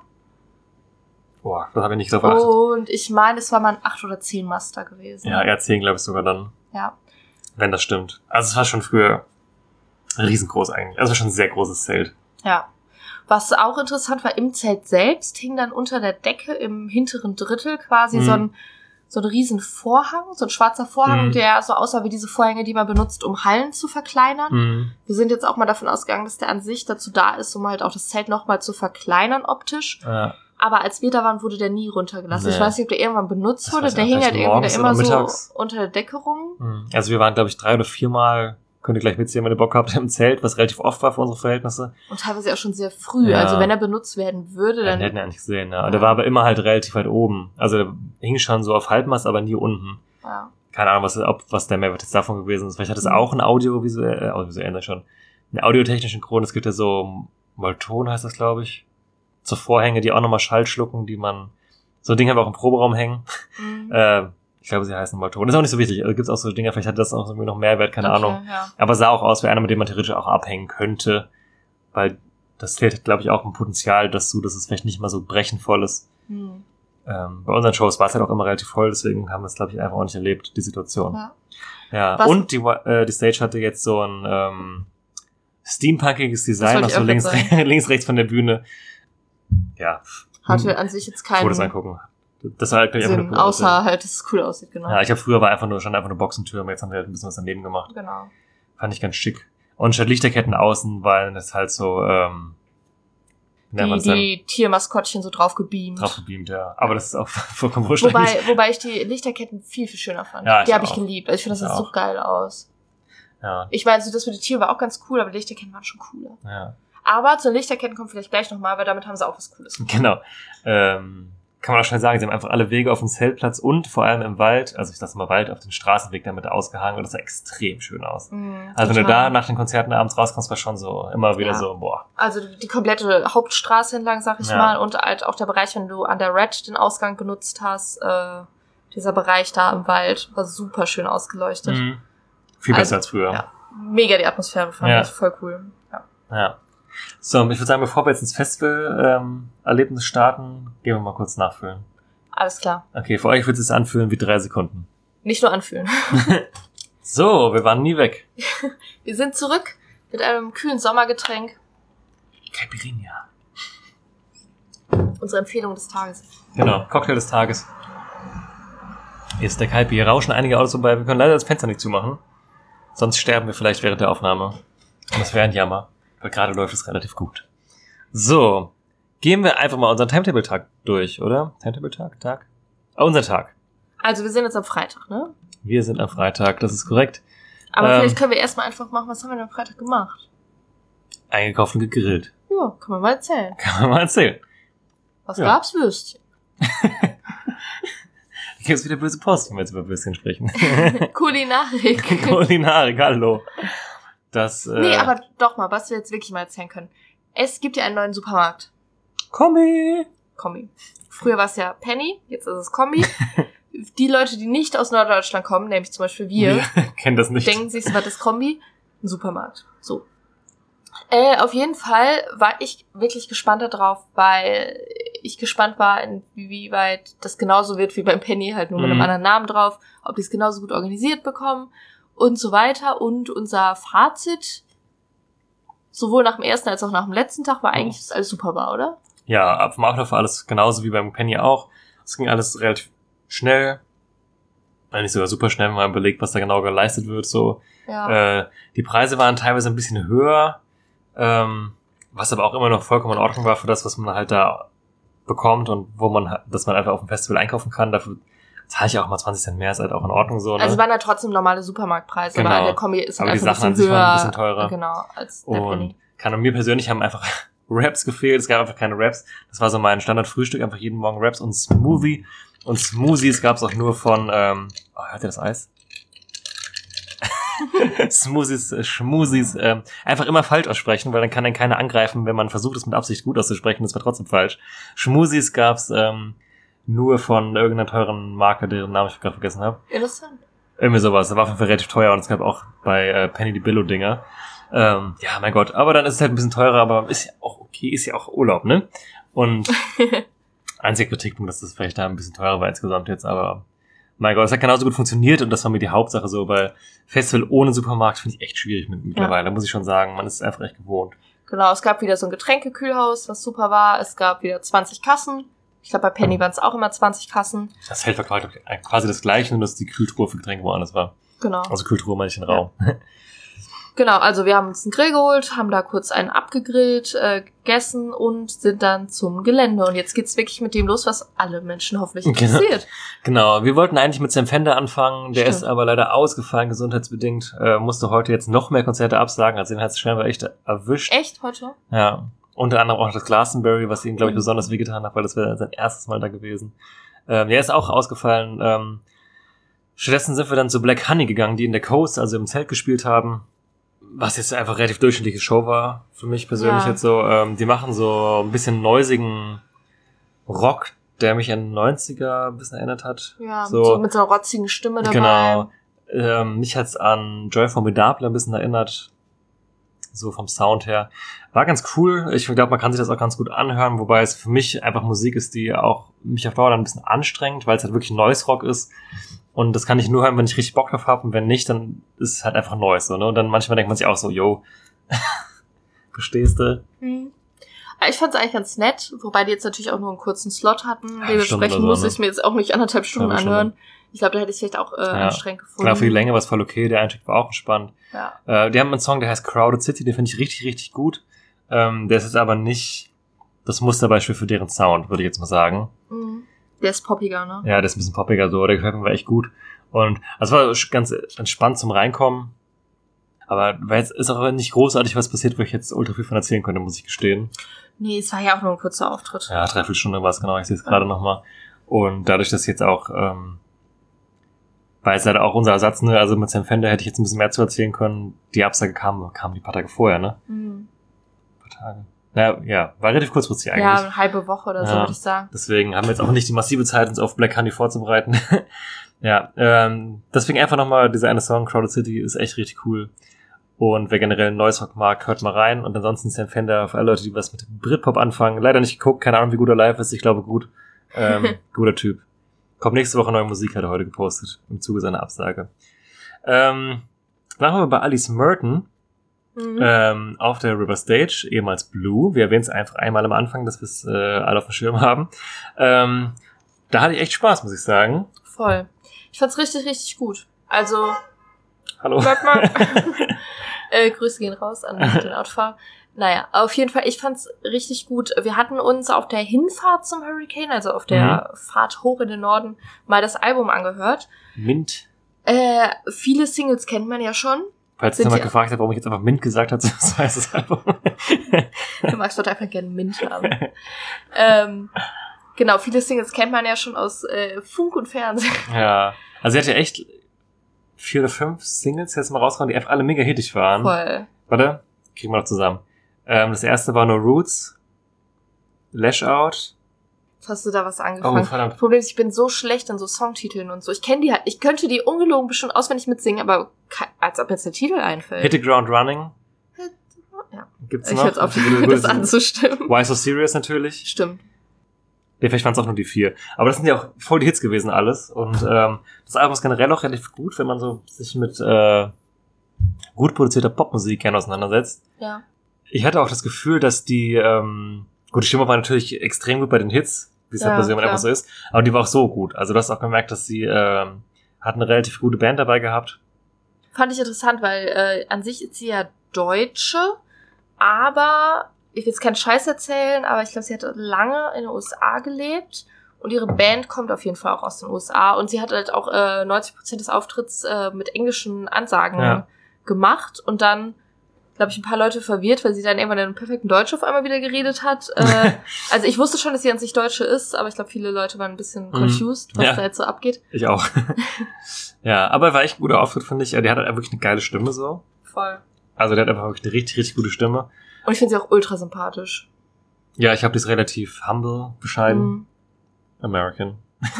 Boah, das habe ich nicht so verachtet. Und ich meine, es war mal ein 8 oder 10 Master gewesen. Ja, eher 10, glaube ich sogar dann. Ja. Wenn das stimmt. Also es war schon früher riesengroß eigentlich. Also schon ein sehr großes Zelt. Ja. Was auch interessant war, im Zelt selbst hing dann unter der Decke im hinteren Drittel quasi so ein so ein riesen Vorhang, so ein schwarzer Vorhang, der so aussah wie diese Vorhänge, die man benutzt, um Hallen zu verkleinern. Wir sind jetzt auch mal davon ausgegangen, dass der an sich dazu da ist, um halt auch das Zelt nochmal zu verkleinern optisch. Ja. Aber als wir da waren, wurde der nie runtergelassen. Nee. Ich weiß nicht, ob der irgendwann benutzt wurde. weiß Der ich hing nicht, halt irgendwie da immer mittags. so unter der Decke rum. Also wir waren, glaube ich, 3 oder 4 Mal, könnt ihr gleich mitzählen, wenn ihr Bock habt, im Zelt, was relativ oft war für unsere Verhältnisse. Und teilweise auch schon sehr früh. Ja. Also wenn er benutzt werden würde, Den dann... hätten wir eigentlich gesehen, ja. Der war aber immer halt relativ weit oben. Also der hing schon so auf Halbmast, aber nie unten. Ja. Keine Ahnung, was der Mehrwert jetzt davon gewesen ist. Vielleicht hat es auch ein audiovisuell schon, einen audiotechnischen Grund. Es gibt ja so Molton, heißt das, glaube ich. So Vorhänge, die auch nochmal Schall schlucken, die man, so ein Ding haben wir auch im Proberaum hängen. Ich glaube, sie heißen Molton. Das ist auch nicht so wichtig. Also gibt's auch so Dinge, vielleicht hat das auch irgendwie noch Mehrwert, keine Ahnung. Ja. Aber sah auch aus wie einer, mit dem man theoretisch auch abhängen könnte. Weil das Zelt hat, glaube ich, auch ein Potenzial dazu, dass es vielleicht nicht mal so brechenvoll ist. Bei unseren Shows war es halt auch immer relativ voll, deswegen haben wir es, glaube ich, einfach auch nicht erlebt, die Situation. Ja. Und die Stage hatte jetzt so ein steampunkiges Design, auch so links, rechts von der Bühne. Ja. Hatte an sich jetzt keinen Fotos angucken. Das war halt gleich einfach Sinn, nur außer halt, dass es cool aussieht, genau. Ja, früher stand einfach nur Boxentürme, jetzt haben wir halt ein bisschen was daneben gemacht. Genau. Fand ich ganz schick. Und statt Lichterketten außen, weil das halt so, die Tiermaskottchen so drauf gebeamt. Ja. Aber das ist auch vollkommen wurscht. Wobei ich die Lichterketten viel, viel schöner fand. Ja, die habe ich auch. geliebt. Also ich finde, das sah so geil aus. Ja. Ich meine, so das mit den Tieren war auch ganz cool, aber die Lichterketten waren schon cooler. Ja. Aber zu den Lichterketten kommt vielleicht gleich nochmal, weil damit haben sie auch was Cooles gemacht. Genau. Kann man auch schnell sagen, sie haben einfach alle Wege auf dem Zeltplatz und vor allem im Wald, also ich sag mal Wald, auf den Straßenweg damit ausgehangen und das sah extrem schön aus. Also wenn du da nach den Konzerten abends rauskommst, war schon so immer wieder so, boah. Also die komplette Hauptstraße entlang, sag ich mal, und halt auch der Bereich, wenn du an der Red den Ausgang genutzt hast, dieser Bereich da im Wald war super schön ausgeleuchtet. Viel besser als früher. Ja, mega die Atmosphäre, fand ich voll cool. Ja. So, ich würde sagen, bevor wir jetzt ins Festival-Erlebnis starten, gehen wir mal kurz nachfüllen. Alles klar. Okay, für euch wird es anfühlen wie 3 Sekunden. Nicht nur anfühlen. So, wir waren nie weg. Wir sind zurück mit einem kühlen Sommergetränk. Caipirinha. Unsere Empfehlung des Tages. Genau, Cocktail des Tages. Hier ist der Caipi. Hier rauschen einige Autos vorbei. Wir können leider das Fenster nicht zumachen. Sonst sterben wir vielleicht während der Aufnahme. Und das wäre ein Jammer. Weil gerade läuft es relativ gut. So, gehen wir einfach mal unseren Timetable-Tag durch, oder? Timetable-Tag? Unser Tag. Also wir sind jetzt am Freitag, ne? Wir sind am Freitag, das ist korrekt. Aber vielleicht können wir erstmal einfach machen, was haben wir denn am Freitag gemacht? Eingekauft und gegrillt. Ja, kann man mal erzählen. Kann man mal erzählen. Was gab's? Würstchen. Hier ist wieder böse Post, wenn wir jetzt über Würstchen sprechen. Kulinarik. Kulinarik, hallo. Nee, aber doch mal, was wir jetzt wirklich mal erzählen können. Es gibt ja einen neuen Supermarkt. Kombi. Früher war es ja Penny, jetzt ist es Kombi. Die Leute, die nicht aus Norddeutschland kommen, nämlich zum Beispiel wir kennen das nicht. Denken sich, was ist Kombi? Ein Supermarkt. So. Auf jeden Fall war ich wirklich gespannt darauf, weil ich gespannt war, inwieweit das genauso wird wie beim Penny, halt nur mit einem anderen Namen drauf, ob die es genauso gut organisiert bekommen und so weiter. Und unser Fazit, sowohl nach dem ersten als auch nach dem letzten Tag, war eigentlich, dass alles super war, oder? Ja, vom Ablauf war alles genauso wie beim Penny auch. Es ging alles relativ schnell. Eigentlich sogar super schnell, wenn man überlegt, was da genau geleistet wird. So. Ja. Die Preise waren teilweise ein bisschen höher, was aber auch immer noch vollkommen in Ordnung war für das, was man halt da bekommt und dass man einfach auf dem Festival einkaufen kann. Dafür zahle ich auch mal 20 Cent mehr, ist halt auch in Ordnung so. Ne? Also waren da trotzdem normale Supermarktpreise, genau. aber der Kombi ist halt aber einfach die Sachen ein bisschen höher. waren ein bisschen teurer. Genau, als der Penny. Und mir persönlich haben einfach Wraps gefehlt. Es gab einfach keine Wraps. Das war so mein Standardfrühstück, einfach jeden Morgen Wraps und Smoothie. Und Smoothies gab's auch nur von, hört ihr das Eis? Schmoothies, einfach immer falsch aussprechen, weil dann kann keiner angreifen, wenn man versucht, es mit Absicht gut auszusprechen, das war trotzdem falsch. Schmoothies gab's nur von irgendeiner teuren Marke, deren Namen ich gerade vergessen habe. Interessant. Irgendwie sowas, das war auf jeden Fall relativ teuer und es gab auch bei Penny die Billo-Dinger. Ja, mein Gott, aber dann ist es halt ein bisschen teurer, aber ist ja auch okay, ist ja auch Urlaub, ne? Und einziger Kritikpunkt, dass das vielleicht da ein bisschen teurer war insgesamt jetzt, aber mein Gott, es hat genauso gut funktioniert und das war mir die Hauptsache so, weil Festival ohne Supermarkt finde ich echt schwierig mittlerweile, muss ich schon sagen, man ist einfach echt gewohnt. Genau, es gab wieder so ein Getränkekühlhaus, was super war, es gab wieder 20 Kassen, Ich glaube, bei Penny waren es auch immer 20 Kassen. Das Feld war quasi das gleiche, nur dass die Kühltruhe für Getränke woanders war. Genau. Also Kühltruhe meine ich den Raum. Genau, also wir haben uns einen Grill geholt, haben da kurz einen abgegrillt, gegessen und sind dann zum Gelände. Und jetzt geht's wirklich mit dem los, was alle Menschen hoffentlich interessiert. Genau, wir wollten eigentlich mit Sam Fender anfangen, der Stimmt. ist aber leider ausgefallen, gesundheitsbedingt. Musste heute jetzt noch mehr Konzerte absagen, also den hat es scheinbar echt erwischt. Echt heute? Ja, unter anderem auch das Glastonbury, was ihm, glaube ich, besonders wehgetan hat, weil das wäre sein erstes Mal da gewesen. Der ist auch ausgefallen. Stattdessen sind wir dann zu Black Honey gegangen, die in der Coast, also im Zelt gespielt haben. Was jetzt einfach relativ durchschnittliche Show war, für mich persönlich Ja. jetzt so. Die machen so ein bisschen neusigen Rock, der mich an 90er ein bisschen erinnert hat. Ja, so mit so einer rotzigen Stimme dabei. Genau. Mich hat's an Joy Formidable ein bisschen erinnert. So vom Sound her. War ganz cool. Ich glaube, man kann sich das auch ganz gut anhören, wobei es für mich einfach Musik ist, die auch mich auf Dauer dann ein bisschen anstrengt, weil es halt wirklich Noise Rock ist. Und das kann ich nur hören, wenn ich richtig Bock drauf habe. Und wenn nicht, dann ist es halt einfach Noise. So, ne? Und dann manchmal denkt man sich auch so, yo, verstehst du? Hm. Ich fand es eigentlich ganz nett, wobei die jetzt natürlich auch nur einen kurzen Slot hatten. Ja, Dementsprechend Stunde oder so, muss ne? ich mir jetzt auch nicht 1,5 Stunden Halbe Stunde. anhören. Ich glaube, da hätte ich es vielleicht auch anstrengend gefunden. Klar, für die Länge war es voll okay. Der Einstieg war auch entspannt. Ja. Die haben einen Song, der heißt Crowded City. Den finde ich richtig, richtig gut. Der ist jetzt aber nicht das Musterbeispiel für deren Sound, würde ich jetzt mal sagen. Mhm. Der ist poppiger, ne? Ja, der ist ein bisschen poppiger so. Der gefällt mir echt gut. Und es war ganz entspannt zum Reinkommen. Aber weil jetzt ist auch nicht großartig was passiert, wo ich jetzt ultra viel von erzählen könnte, muss ich gestehen. Nee, es war ja auch nur ein kurzer Auftritt. Ja, 3/4 Stunde war es genau. Ich sehe es gerade nochmal. Und dadurch, dass jetzt auch, weil es halt auch unser Ersatz, ne, also mit Sam Fender hätte ich jetzt ein bisschen mehr zu erzählen können. Die Absage kam die paar Tage vorher, ne? Mhm. Ein paar Tage. Ja, war relativ kurzfristig eigentlich. Ja, eine halbe Woche oder so, Ja. würde ich sagen. Deswegen haben wir jetzt auch nicht die massive Zeit, uns auf Black Honey vorzubereiten. Ja, deswegen einfach nochmal, dieser eine Song, Crowded City, ist echt richtig cool. Und wer generell einen Noise Rock mag, hört mal rein. Und ansonsten Sam Fender, für alle Leute, die was mit Britpop anfangen, leider nicht geguckt, keine Ahnung, wie gut er live ist, ich glaube gut. Guter Typ. Kommt nächste Woche neue Musik, hat er heute gepostet, im Zuge seiner Absage. Machen wir bei Alice Merton, auf der River Stage, ehemals Blue. Wir erwähnen es einfach einmal am Anfang, dass wir es alle auf dem Schirm haben. Da hatte ich echt Spaß, muss ich sagen. Voll. Ich fand's richtig, richtig gut. Also, Hallo. bleib mal. Grüße gehen raus an den Autofahrer. Naja, auf jeden Fall, ich fand's richtig gut. Wir hatten uns auf der Hinfahrt zum Hurricane, also auf der Fahrt hoch in den Norden, mal das Album angehört. Mint. Viele Singles kennt man ja schon. Falls Sind jemand die- gefragt hat, warum ich jetzt einfach Mint gesagt habe, so heißt das Album. Du magst dort einfach gerne Mint haben. Genau, viele Singles kennt man ja schon aus Funk und Fernsehen. Ja. Also sie hat ja echt 4 oder 5 Singles jetzt mal rausgehauen, die einfach alle mega hittig waren. Voll. Warte, kriegen wir noch zusammen. Das erste war No Roots, Lash Out. Jetzt hast du da was angefangen. Oh, verdammt. Das Problem ist, ich bin so schlecht in so Songtiteln und so. Ich kenne die halt, ich könnte die ungelogen bestimmt auswendig mitsingen, aber als ob jetzt der Titel einfällt. Hit the Ground Running. Ja. Gibt's Ich noch? höre jetzt auf, Gute- das gute- anzustimmen. Why So Serious natürlich. Stimmt. Ja, vielleicht waren es auch nur die 4. Aber das sind ja auch voll die Hits gewesen alles. Und das Album ist generell auch relativ gut, wenn man so sich mit gut produzierter Popmusik gerne auseinandersetzt. Ja. Ich hatte auch das Gefühl, dass die gut, die Stimme war natürlich extrem gut bei den Hits, wie es Ja, halt bei so jemand klar. einfach so ist. Aber die war auch so gut. Also du hast auch gemerkt, dass sie hat eine relativ gute Band dabei gehabt. Fand ich interessant, weil an sich ist sie ja Deutsche, aber ich will jetzt keinen Scheiß erzählen, aber ich glaube, sie hat lange in den USA gelebt und ihre Band kommt auf jeden Fall auch aus den USA und sie hat halt auch 90% des Auftritts mit englischen Ansagen gemacht und dann, glaube ich, ein paar Leute verwirrt, weil sie dann irgendwann in einem perfekten Deutsch auf einmal wieder geredet hat. Also ich wusste schon, dass sie an sich Deutsche ist, aber ich glaube, viele Leute waren ein bisschen confused, was da jetzt so abgeht. Ich auch. Ja, aber war echt ein guter Auftritt, finde ich. Die hat halt wirklich eine geile Stimme so. Voll. Also der hat einfach wirklich eine richtig, richtig gute Stimme. Und ich finde sie auch ultra sympathisch. Ja, ich habe die ist relativ humble, bescheiden. American.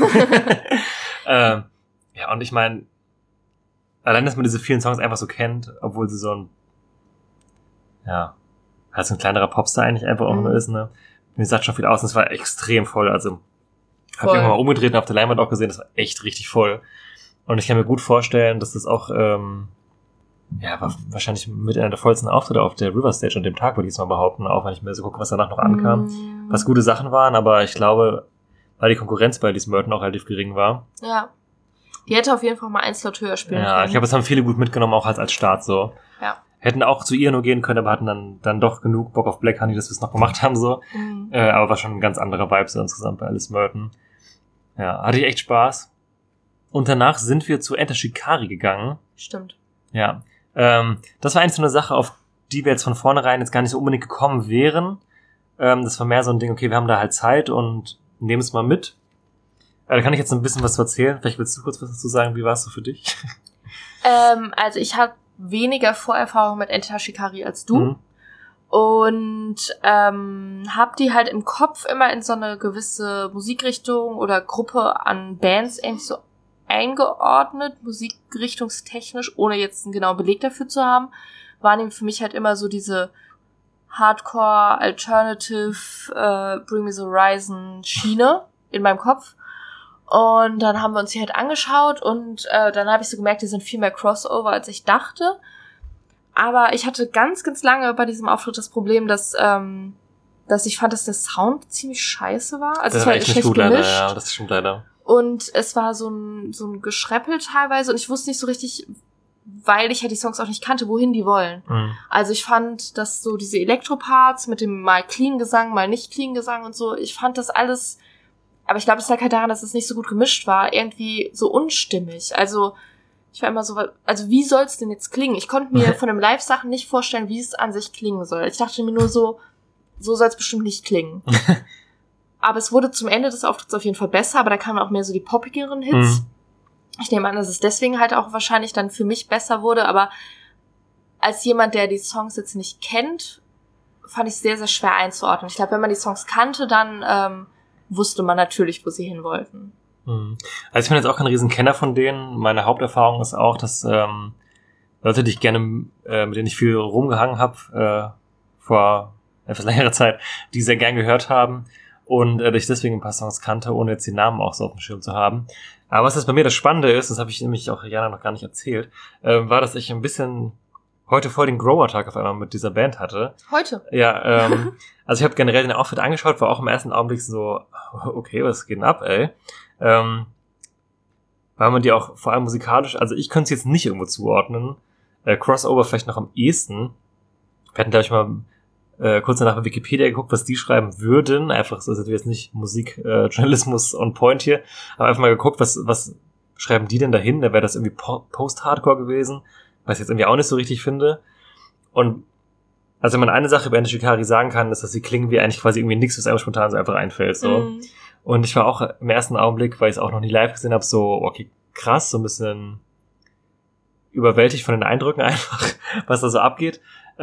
Ja, und ich meine, allein, dass man diese vielen Songs einfach so kennt, obwohl sie so ein, ja, halt so ein kleinerer Popstar eigentlich einfach auch nur ist, ne? Mir sagt schon viel aus, und es war extrem voll, also, hab ich Voll. irgendwann mal umgedreht und auf der Leinwand auch gesehen, das war echt richtig voll. Und ich kann mir gut vorstellen, dass das auch, ja, war wahrscheinlich mit einer der vollsten Auftritte auf der River Stage an dem Tag, würde ich jetzt mal behaupten, auch wenn ich mir so gucke, was danach noch ankam. Was gute Sachen waren, aber ich glaube, weil die Konkurrenz bei Alice Merton auch relativ gering war. Ja. Die hätte auf jeden Fall mal 1 Slot höher spielen können. Ja, ich glaube, das haben viele gut mitgenommen, auch als Start so. Ja. Hätten auch zu ihr nur gehen können, aber hatten dann doch genug Bock auf Black Honey, dass wir es noch gemacht haben so. Mhm. Aber war schon ein ganz anderer Vibe so insgesamt bei Alice Merton. Ja, hatte ich echt Spaß. Und danach sind wir zu Enter Shikari gegangen. Stimmt. Ja, das war eigentlich so eine Sache, auf die wir jetzt von vornherein jetzt gar nicht so unbedingt gekommen wären. Das war mehr so ein Ding, okay, wir haben da halt Zeit und nehmen es mal mit. Da kann ich jetzt ein bisschen was zu erzählen. Vielleicht willst du kurz was dazu sagen, wie war es so für dich? Also ich habe weniger Vorerfahrung mit Enter Shikari als du. Mhm. Und hab die halt im Kopf immer in so eine gewisse Musikrichtung oder Gruppe an Bands irgendwie so eingeordnet, musikrichtungstechnisch, ohne jetzt einen genauen Beleg dafür zu haben, waren eben für mich halt immer so diese Hardcore, Alternative, Bring Me the Horizon Schiene in meinem Kopf. Und dann haben wir uns die halt angeschaut und dann habe ich so gemerkt, die sind viel mehr Crossover, als ich dachte. Aber ich hatte ganz, ganz lange bei diesem Auftritt das Problem, dass ich fand, dass der Sound ziemlich scheiße war. Also es war echt nicht schlecht gut gemischt. leider, ja, das stimmt leider. Und es war so ein Geschreppel teilweise und ich wusste nicht so richtig, weil ich ja die Songs auch nicht kannte, wohin die wollen. Mhm. Also ich fand, dass so diese Elektro-Parts mit dem mal clean Gesang, mal nicht clean Gesang und so, ich fand das alles, aber ich glaube, es lag halt daran, dass es nicht so gut gemischt war, irgendwie so unstimmig. Also ich war immer so, also wie soll's denn jetzt klingen? Ich konnte mir von den Live-Sachen nicht vorstellen, wie es an sich klingen soll. Ich dachte mir nur so soll's bestimmt nicht klingen. Aber es wurde zum Ende des Auftritts auf jeden Fall besser, aber da kamen auch mehr so die poppigeren Hits. Mhm. Ich nehme an, dass es deswegen halt auch wahrscheinlich dann für mich besser wurde, aber als jemand, der die Songs jetzt nicht kennt, fand ich es sehr, sehr schwer einzuordnen. Ich glaube, wenn man die Songs kannte, dann wusste man natürlich, wo sie hin wollten. Mhm. Also ich bin jetzt auch kein Riesenkenner von denen. Meine Haupterfahrung ist auch, dass Leute, die ich gerne, mit denen ich viel rumgehangen habe, vor etwas längerer Zeit, die sehr gern gehört haben und ich deswegen ein paar Songs kannte, ohne jetzt die Namen auch so auf dem Schirm zu haben. Aber was das bei mir das Spannende ist, das habe ich nämlich auch Jana noch gar nicht erzählt, war, dass ich ein bisschen heute voll den Grower-Tag auf einmal mit dieser Band hatte. Heute? Ja, also ich habe generell den Outfit angeschaut, war auch im ersten Augenblick so, okay, was geht denn ab, ey? Weil man die auch vor allem musikalisch, also ich könnte es jetzt nicht irgendwo zuordnen, Crossover vielleicht noch am ehesten. Wir hatten, glaube ich, mal kurz danach bei Wikipedia geguckt, was die schreiben würden. Einfach so, das ist jetzt nicht Musikjournalismus on point hier, aber einfach mal geguckt, was schreiben die denn dahin? Da wäre das irgendwie Post-Hardcore gewesen, was ich jetzt irgendwie auch nicht so richtig finde. Und also wenn man eine Sache über Enter Shikari sagen kann, ist, dass sie klingen wie eigentlich quasi irgendwie nichts, was einem spontan so einfach einfällt. So. Mhm. Und ich war auch im ersten Augenblick, weil ich es auch noch nie live gesehen habe, so, okay, krass, so ein bisschen überwältigt von den Eindrücken einfach, was da so abgeht.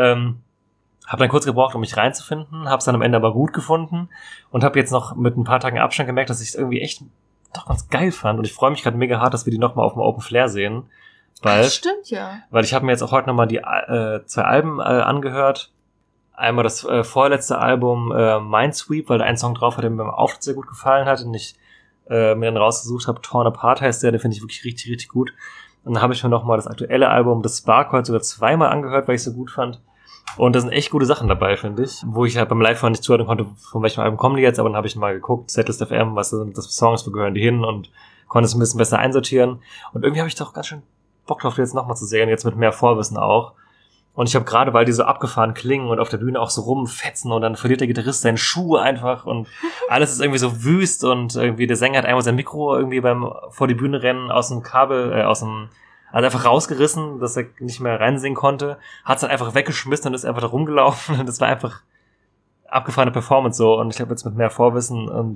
Hab dann kurz gebraucht, um mich reinzufinden, hab's dann am Ende aber gut gefunden und hab jetzt noch mit ein paar Tagen Abstand gemerkt, dass ich es irgendwie echt doch ganz geil fand und ich freue mich gerade mega hart, dass wir die nochmal auf dem Open Flair sehen. Das stimmt, ja. Weil ich habe mir jetzt auch heute nochmal die 2 Alben angehört. Einmal das vorletzte Album Minesweep, weil da ein Song drauf hat, der mir beim Auftritt sehr gut gefallen hat und ich mir dann rausgesucht habe, Torn Apart heißt der finde ich wirklich richtig, richtig gut. Und dann habe ich mir nochmal das aktuelle Album, das Spark, heute sogar 2-mal angehört, weil ich es so gut fand. Und da sind echt gute Sachen dabei, finde ich. Wo ich halt beim Live-Hören nicht zuhören konnte, von welchem Album kommen die jetzt, aber dann habe ich mal geguckt, Setlist FM, was sind das für Songs, wo gehören die hin und konnte es ein bisschen besser einsortieren. Und irgendwie habe ich doch ganz schön Bock drauf, die jetzt nochmal zu sehen, jetzt mit mehr Vorwissen auch. Und ich habe gerade, weil die so abgefahren klingen und auf der Bühne auch so rumfetzen und dann verliert der Gitarrist seinen Schuh einfach und alles ist irgendwie so wüst und irgendwie der Sänger hat einmal sein Mikro irgendwie beim vor die Bühne rennen aus dem Kabel, also einfach rausgerissen, dass er nicht mehr reinsingen konnte, hat es dann einfach weggeschmissen und ist einfach da rumgelaufen und das war einfach abgefahrene Performance so und ich glaube jetzt mit mehr Vorwissen und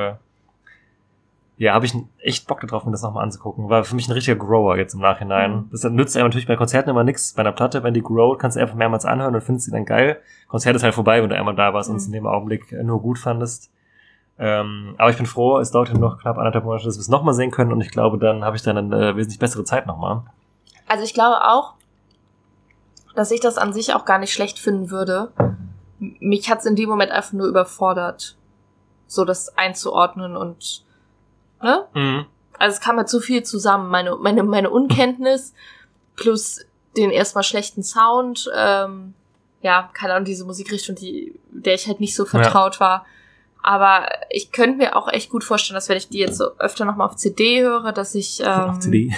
ja, habe ich echt Bock darauf, mir das nochmal anzugucken. War für mich ein richtiger Grower jetzt im Nachhinein. Mhm. Das nützt einem natürlich bei Konzerten immer nichts. Bei einer Platte, wenn die growt, kannst du einfach mehrmals anhören und findest sie dann geil. Konzert ist halt vorbei, wenn du einmal da warst und es in dem Augenblick nur gut fandest. Aber ich bin froh, es dauert ja noch knapp 1,5 Monate, dass wir es nochmal sehen können und ich glaube, dann habe ich dann eine wesentlich bessere Zeit nochmal. Also ich glaube auch, dass ich das an sich auch gar nicht schlecht finden würde. Mich hat's in dem Moment einfach nur überfordert, so das einzuordnen und ne? Mhm. Also es kam halt so viel zusammen, meine Unkenntnis plus den erstmal schlechten Sound, ja, keine Ahnung, diese Musikrichtung, der ich halt nicht so vertraut war. Aber ich könnte mir auch echt gut vorstellen, dass wenn ich die jetzt so öfter nochmal auf CD höre, dass ich Auf CD.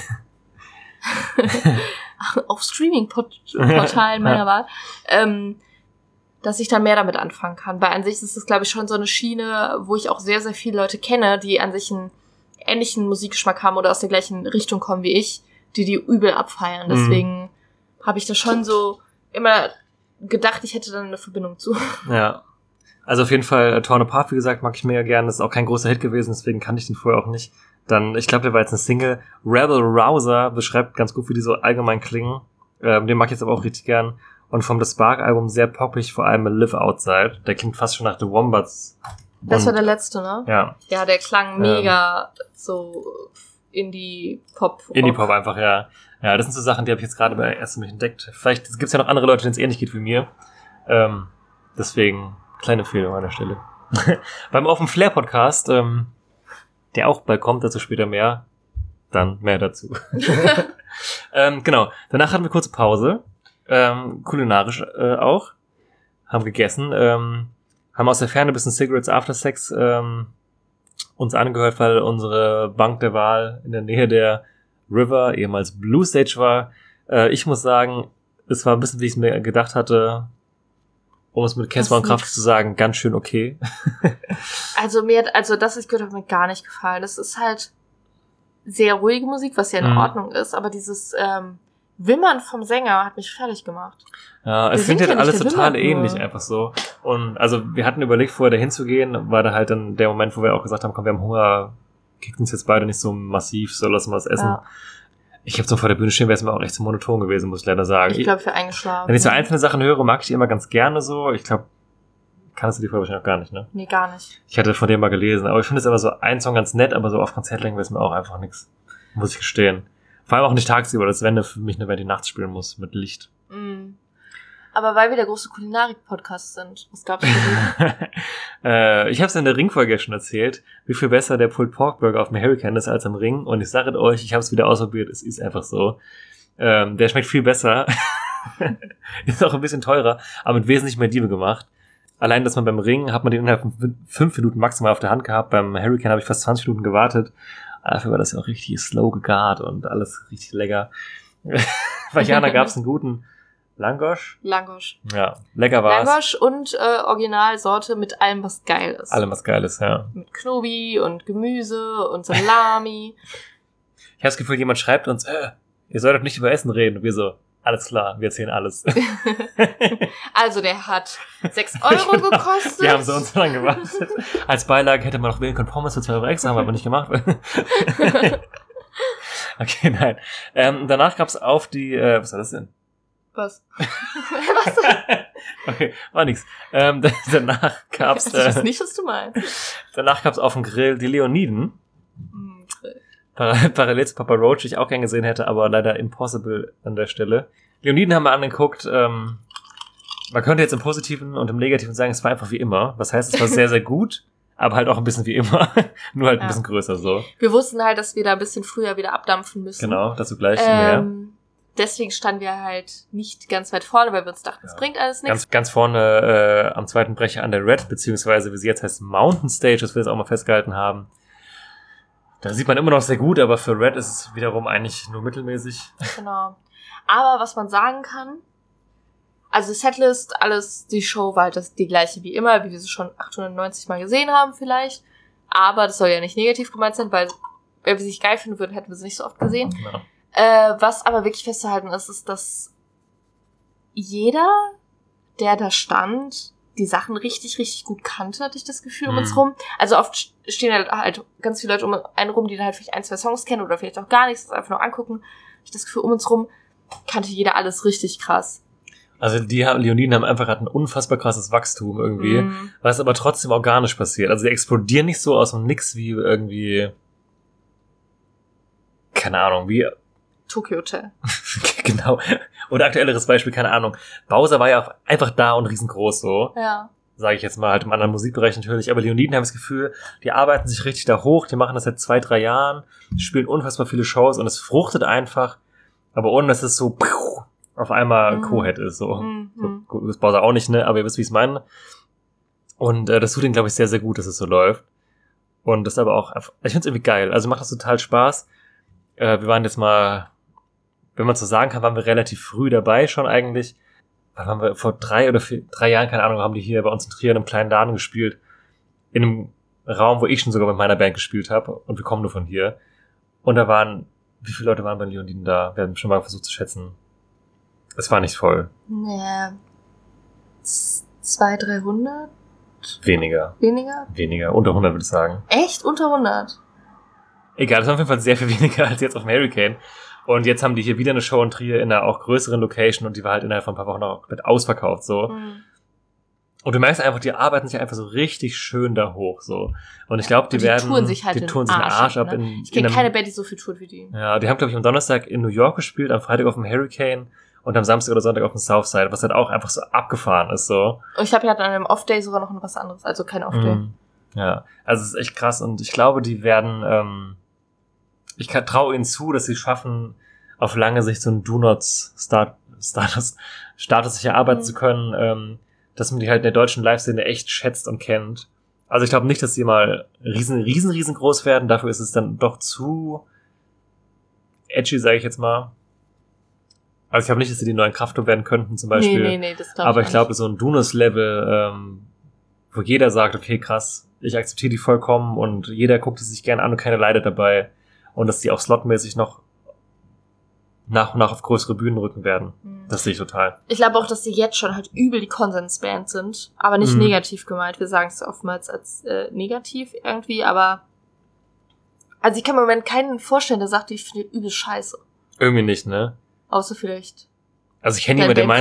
auf Streaming-Portalen meiner Wahl, dass ich dann mehr damit anfangen kann. Weil an sich ist das, glaube ich, schon so eine Schiene, wo ich auch sehr, sehr viele Leute kenne, die an sich einen ähnlichen Musikgeschmack haben oder aus der gleichen Richtung kommen wie ich, die übel abfeiern. Deswegen habe ich da schon so immer gedacht, ich hätte dann eine Verbindung zu. Ja. Also auf jeden Fall Torn Apart, wie gesagt, mag ich mega gerne. Das ist auch kein großer Hit gewesen, deswegen kannte ich den vorher auch nicht. Dann, ich glaube, der war jetzt eine Single. Rebel Rouser beschreibt ganz gut, wie die so allgemein klingen. Den mag ich jetzt aber auch richtig gern. Und vom The Spark-Album sehr poppig, vor allem Live Outside. Der klingt fast schon nach The Wombats. Das war der letzte, ne? Ja. Ja, der klang mega so Indie-Pop. Indie-Pop einfach, ja. Ja, das sind so Sachen, die habe ich jetzt gerade erst mich entdeckt. Vielleicht gibt's ja noch andere Leute, denen es ähnlich geht wie mir. Deswegen, kleine Empfehlung an der Stelle. Beim Open Flair Podcast, der auch bald kommt, dazu später mehr. Dann mehr dazu. Genau. Danach hatten wir kurze Pause. Kulinarisch auch. Haben gegessen. Haben aus der Ferne ein bisschen Cigarettes After Sex uns angehört, weil unsere Bank der Wahl in der Nähe der River, ehemals Blue Stage war. Ich muss sagen, es war ein bisschen, wie ich es mir gedacht hatte, um es mit Casper und Kraft zu sagen, ganz schön okay. Also das, ich gehört, hat mir gar nicht gefallen. Das ist halt sehr ruhige Musik, was ja in Ordnung ist, aber dieses Wimmern vom Sänger hat mich fertig gemacht. Ja, es klingt halt alles total ähnlich einfach so. Und also wir hatten überlegt, vorher dahin zu gehen, war da halt dann der Moment, wo wir auch gesagt haben, komm, wir haben Hunger, kickt uns jetzt beide nicht so massiv, so lassen wir was essen. Ja. Ich habe so vor der Bühne stehen, wäre es mir auch echt so monoton gewesen, muss ich leider sagen. Ich glaube, für eingeschlafen. Wenn ich so einzelne Sachen höre, mag ich die immer ganz gerne so. Ich glaube, kannst du die vorher wahrscheinlich auch gar nicht, ne? Nee, gar nicht. Ich hatte von dem mal gelesen, aber ich finde es immer so ein Song ganz nett, aber so auf Konzertlängen wäre es mir auch einfach nichts. Muss ich gestehen. Vor allem auch nicht tagsüber, das wäre für mich eine Band, die nachts spielen muss, mit Licht. Aber weil wir der große Kulinarik-Podcast sind, was gab's für dich? Ich habe es in der Ringfolge ja schon erzählt, wie viel besser der Pulled Pork Burger auf dem Hurricane ist als am Ring. Und ich sage euch, ich habe es wieder ausprobiert, es ist einfach so. Der schmeckt viel besser. Ist auch ein bisschen teurer, aber mit wesentlich mehr Liebe gemacht. Allein, dass man beim Ring, hat man den innerhalb von 5 Minuten maximal auf der Hand gehabt. Beim Hurricane habe ich fast 20 Minuten gewartet. Dafür war das ja auch richtig slow gegart und alles richtig lecker. Bei Jana gab es einen guten Langosch. Ja, lecker war's. Langosch und Originalsorte mit allem, was geil ist. Allem, was geil ist, ja. Mit Knobi und Gemüse und Salami. Ich habe das Gefühl, jemand schreibt uns, ihr solltet nicht über Essen reden. Und wir so, alles klar, wir erzählen alles. Also der hat 6 € gekostet. Wir haben so uns dran gewartet. Als Beilage hätte man noch wählen können, Pommes für 2 € extra, haben wir aber nicht gemacht. Okay, nein. Danach gab's auf die, was war das denn? Was? Was? Okay, war nix. Danach gab's, ich weiß nicht, was du meinst. Danach gab's auf dem Grill die Leoniden. Parallel zu Papa Roach, die ich auch gern gesehen hätte, aber leider impossible an der Stelle. Leoniden haben wir angeguckt. Man könnte jetzt im Positiven und im Negativen sagen, es war einfach wie immer. Was heißt, es war sehr, sehr gut, aber halt auch ein bisschen wie immer. Nur halt ein bisschen größer so. Wir wussten halt, dass wir da ein bisschen früher wieder abdampfen müssen. Genau, dazu gleich mehr. Deswegen standen wir halt nicht ganz weit vorne, weil wir uns dachten, es bringt alles nichts. Ganz vorne am zweiten Brecher an der Red, beziehungsweise wie sie jetzt heißt Mountain Stage, das wir jetzt auch mal festgehalten haben. Da sieht man immer noch sehr gut, aber für Red ist es wiederum eigentlich nur mittelmäßig. Genau. Aber was man sagen kann, also Setlist, alles, die Show war halt die gleiche wie immer, wie wir sie schon 890 Mal gesehen haben vielleicht. Aber das soll ja nicht negativ gemeint sein, weil wenn wir sie nicht geil finden würden, hätten wir sie nicht so oft gesehen. Genau. Was aber wirklich festzuhalten ist, dass jeder, der da stand, die Sachen richtig, richtig gut kannte, hatte ich das Gefühl um uns rum. Also oft stehen halt ganz viele Leute um einen rum, die dann halt vielleicht 1, 2 Songs kennen oder vielleicht auch gar nichts, das einfach nur angucken. Ich das Gefühl, um uns rum kannte jeder alles richtig krass. Also die Leoniden haben einfach ein unfassbar krasses Wachstum irgendwie, was aber trotzdem organisch passiert. Also die explodieren nicht so aus dem Nix wie irgendwie, keine Ahnung, wie Tokyo Hotel. Genau. Oder aktuelleres Beispiel, keine Ahnung. Bowser war ja auch einfach da und riesengroß so. Ja. Sage ich jetzt mal, halt im anderen Musikbereich natürlich. Aber Leoniden haben das Gefühl, die arbeiten sich richtig da hoch, die machen das seit 2, 3 Jahren, spielen unfassbar viele Shows und es fruchtet einfach, aber ohne dass es so auf einmal Co-Head ist. So. So gut, das Bowser auch nicht, ne? Aber ihr wisst, wie ich es meine. Und das tut ihnen, glaube ich, sehr, sehr gut, dass es so läuft. Und das ist aber auch einfach, ich finde es irgendwie geil. Also macht das total Spaß. Wir waren jetzt mal, wenn man so sagen kann, waren wir relativ früh dabei schon eigentlich. Wann waren wir? Vor 3 Jahren, keine Ahnung, haben die hier bei uns in Trier in einem kleinen Laden gespielt. In einem Raum, wo ich schon sogar mit meiner Band gespielt habe. Und wir kommen nur von hier. Und da waren, wie viele Leute waren bei Leoniden da? Wir haben schon mal versucht zu schätzen. Es war nicht voll. Ja. 200, 300? Weniger. Weniger? Unter 100 würde ich sagen. Echt? Unter 100? Egal, das war auf jeden Fall sehr viel weniger als jetzt auf dem Hurricane. Und jetzt haben die hier wieder eine Show in Trier in einer auch größeren Location und die war halt innerhalb von ein paar Wochen auch komplett ausverkauft, so. Mhm. Und du merkst einfach, die arbeiten sich einfach so richtig schön da hoch, so. Und ich glaube, die touren sich halt die touren sich den Arsch ab. Ne? Ich kenne keine Band, die so viel tourt wie die. Ja, die haben, glaube ich, am Donnerstag in New York gespielt, am Freitag auf dem Hurricane und am Samstag oder Sonntag auf dem Southside, was halt auch einfach so abgefahren ist, so. Und ich glaube, die hatten an einem Off-Day sogar noch was anderes, also kein Off-Day. Ja, also es ist echt krass und ich glaube, die werden, ich traue ihnen zu, dass sie schaffen, auf lange Sicht so einen Do-Not-Status sich erarbeiten zu können, dass man die halt in der deutschen Live-Szene echt schätzt und kennt. Also ich glaube nicht, dass sie mal riesengroß werden, dafür ist es dann doch zu edgy, sage ich jetzt mal. Also ich glaube nicht, dass sie die neuen Kraftklub werden könnten zum Beispiel. Nee, das glaube ich. Aber ich glaube, so ein Dunos-Level, wo jeder sagt, okay, krass, ich akzeptiere die vollkommen und jeder guckt es sich gerne an und keiner leidet dabei. Und dass die auch slotmäßig noch nach und nach auf größere Bühnen rücken werden. Das sehe ich total. Ich glaube auch, dass die jetzt schon halt übel die Konsensband sind, aber nicht negativ gemeint. Wir sagen es oftmals als negativ irgendwie, aber also ich kann mir im Moment keinen vorstellen, der sagt, ich finde übel scheiße. Irgendwie nicht, ne? Außer vielleicht. Also ich kenne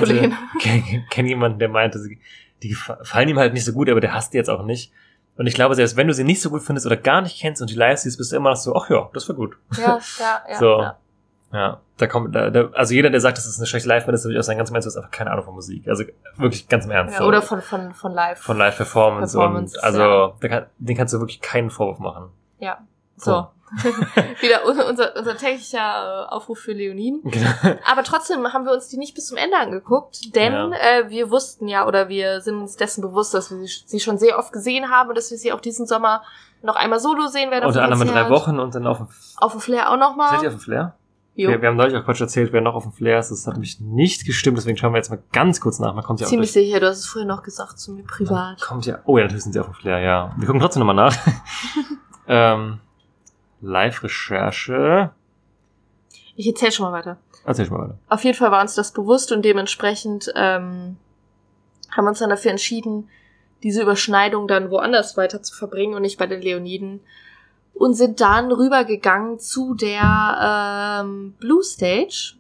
jemanden, der meinte, die gefallen ihm halt nicht so gut, aber der hasst die jetzt auch nicht. Und ich glaube, selbst wenn du sie nicht so gut findest oder gar nicht kennst und die live siehst, bist du immer noch so, ach ja, das war gut. Ja. So. Ja, also jeder, der sagt, das ist eine schlechte Live-Band, ist natürlich auch sein ganz im Ernst, du hast einfach keine Ahnung von Musik. Also wirklich ganz im Ernst. Ja, so. oder von Live. Von Live-Performance. Und also, den kannst du wirklich keinen Vorwurf machen. Ja, so. Wieder unser täglicher Aufruf für Leoniden. Genau. Aber trotzdem haben wir uns die nicht bis zum Ende angeguckt, denn wir wussten ja, oder wir sind uns dessen bewusst, dass wir sie schon sehr oft gesehen haben und dass wir sie auch diesen Sommer noch einmal solo sehen werden. Unter anderem in 3 Wochen und dann auf dem Flair auch nochmal. Seid ihr auf dem Flair? Wir haben neulich auch Quatsch erzählt, wer noch auf dem Flair ist. Das hat nämlich nicht gestimmt, deswegen schauen wir jetzt mal ganz kurz nach. Man kommt ja ziemlich sicher, du hast es früher noch gesagt zu mir privat. Oh ja, natürlich sind sie auf dem Flair, ja. Wir gucken trotzdem nochmal nach. Live-Recherche. Ich erzähl schon mal weiter. Erzähl schon mal weiter. Auf jeden Fall war uns das bewusst und dementsprechend haben wir uns dann dafür entschieden, diese Überschneidung dann woanders weiter zu verbringen und nicht bei den Leoniden. Und sind dann rübergegangen zu der Blue Stage.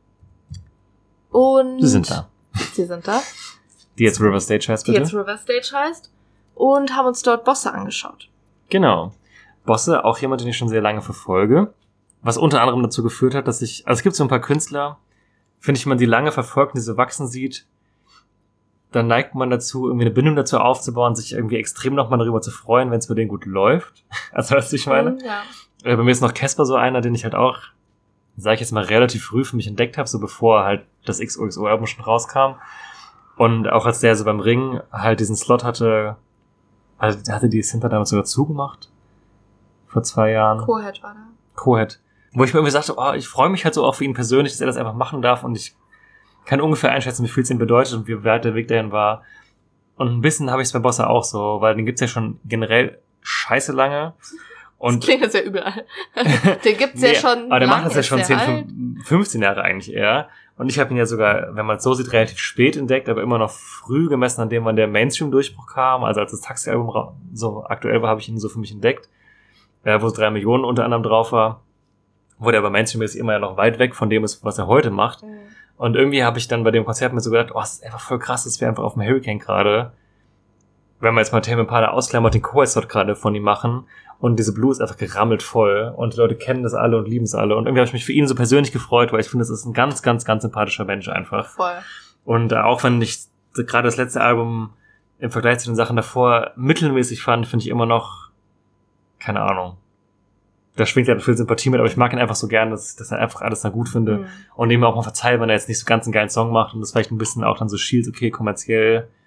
Und Sie sind da. Die jetzt River Stage heißt, Und haben uns dort Bosse angeschaut. Genau. Bosse, auch jemand, den ich schon sehr lange verfolge. Was unter anderem dazu geführt hat, dass also es gibt so ein paar Künstler, finde ich, wenn man die lange verfolgt und diese wachsen sieht, dann neigt man dazu, irgendwie eine Bindung dazu aufzubauen, sich irgendwie extrem nochmal darüber zu freuen, wenn es bei denen gut läuft. Also, weißt du, ich meine? Ja. Bei mir ist noch Casper so einer, den ich halt auch, sag ich jetzt mal, relativ früh für mich entdeckt habe, so bevor halt das XOXO-Album schon rauskam. Und auch als der so beim Ring halt diesen Slot hatte, also der hatte die Center damals sogar zugemacht. Vor 2 Jahren. Co-Head war da. Co-Head. Wo ich mir irgendwie sagte, ich freue mich halt so auch für ihn persönlich, dass er das einfach machen darf und ich kann ungefähr einschätzen, wie viel es ihm bedeutet und wie weit der Weg dahin war. Und ein bisschen habe ich es bei Bosse auch so, weil den gibt's ja schon generell scheiße lange. Und das klingt jetzt ja überall. Den gibt's ja schon aber der macht das ja schon 10, 15 Jahre eigentlich eher. Und ich habe ihn ja sogar, wenn man es so sieht, relativ spät entdeckt, aber immer noch früh gemessen an dem, wann der Mainstream-Durchbruch kam. Also als das Taxi-Album so aktuell war, habe ich ihn so für mich entdeckt. Wo 3 Millionen unter anderem drauf war. Wo der aber Mainstream-mäßig immer ja noch weit weg von dem ist, was er heute macht. Mhm. Und irgendwie habe ich dann bei dem Konzert mir so gedacht, es ist einfach voll krass, dass wir einfach auf dem Hurricane gerade, wenn wir jetzt mal Tame Impala ausklammert, den Co-Head gerade von ihm machen und diese Blue ist einfach gerammelt voll und die Leute kennen das alle und lieben es alle und irgendwie habe ich mich für ihn so persönlich gefreut, weil ich finde, das ist ein ganz, ganz, ganz sympathischer Mensch einfach. Voll. Und auch wenn ich gerade das letzte Album im Vergleich zu den Sachen davor mittelmäßig fand, finde ich immer noch, keine Ahnung, da schwingt ja viel Sympathie mit, aber ich mag ihn einfach so gern, dass er einfach alles dann gut finde und ihm auch mal verzeiht, wenn er jetzt nicht so ganz einen geilen Song macht und das vielleicht ein bisschen auch dann so schielt, okay, kommerziell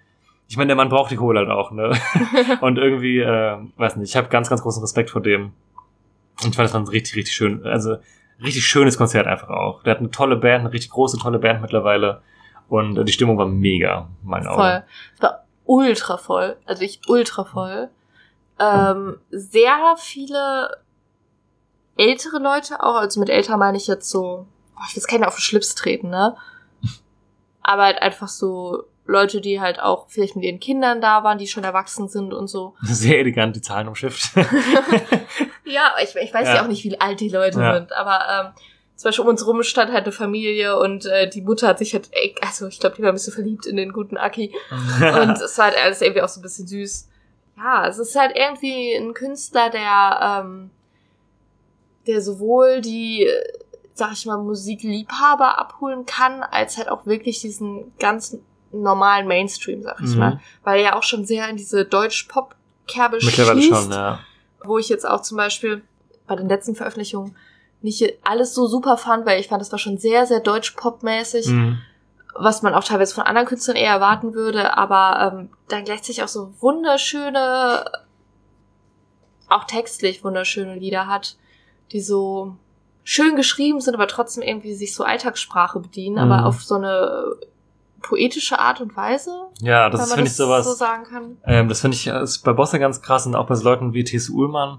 ich meine, der Mann braucht die Kohle halt auch, ne? Und irgendwie, weiß nicht, ich habe ganz, ganz großen Respekt vor dem. Und ich fand das war ein richtig, richtig schön, also richtig schönes Konzert einfach auch. Der hat eine tolle Band, eine richtig große, tolle Band mittlerweile. Und die Stimmung war mega, in meinen Augen. Voll. Es war ultra voll. Also ultra voll. Sehr viele ältere Leute auch. Also mit älter meine ich jetzt so, ich will jetzt keiner auf den Schlips treten, ne? Aber halt einfach so Leute, die halt auch vielleicht mit ihren Kindern da waren, die schon erwachsen sind und so. Sehr elegant, die Zahlen umschifft. Ja, ich weiß ja auch nicht, wie alt die Leute sind, aber zum Beispiel um uns rum stand halt eine Familie und die Mutter hat sich halt, also ich glaube, die war ein bisschen verliebt in den guten Aki. Und es war halt alles irgendwie auch so ein bisschen süß. Ja, es ist halt irgendwie ein Künstler, der sowohl die, sag ich mal, Musikliebhaber abholen kann, als halt auch wirklich diesen ganz normalen Mainstream, sag ich mal. Weil er ja auch schon sehr in diese Deutsch-Pop-Kerbe schießt. Mittlerweile schon, ja. Wo ich jetzt auch zum Beispiel bei den letzten Veröffentlichungen nicht alles so super fand, weil ich fand, das war schon sehr, sehr Deutsch-Pop-mäßig, was man auch teilweise von anderen Künstlern eher erwarten würde, aber dann gleichzeitig auch so wunderschöne, auch textlich wunderschöne Lieder hat, die so schön geschrieben sind, aber trotzdem irgendwie sich so Alltagssprache bedienen, aber auf so eine poetische Art und Weise. Ja, das finde ich sowas. So sagen kann. Das finde ich ist bei Bosse ganz krass und auch bei so Leuten wie T.S. Ullmann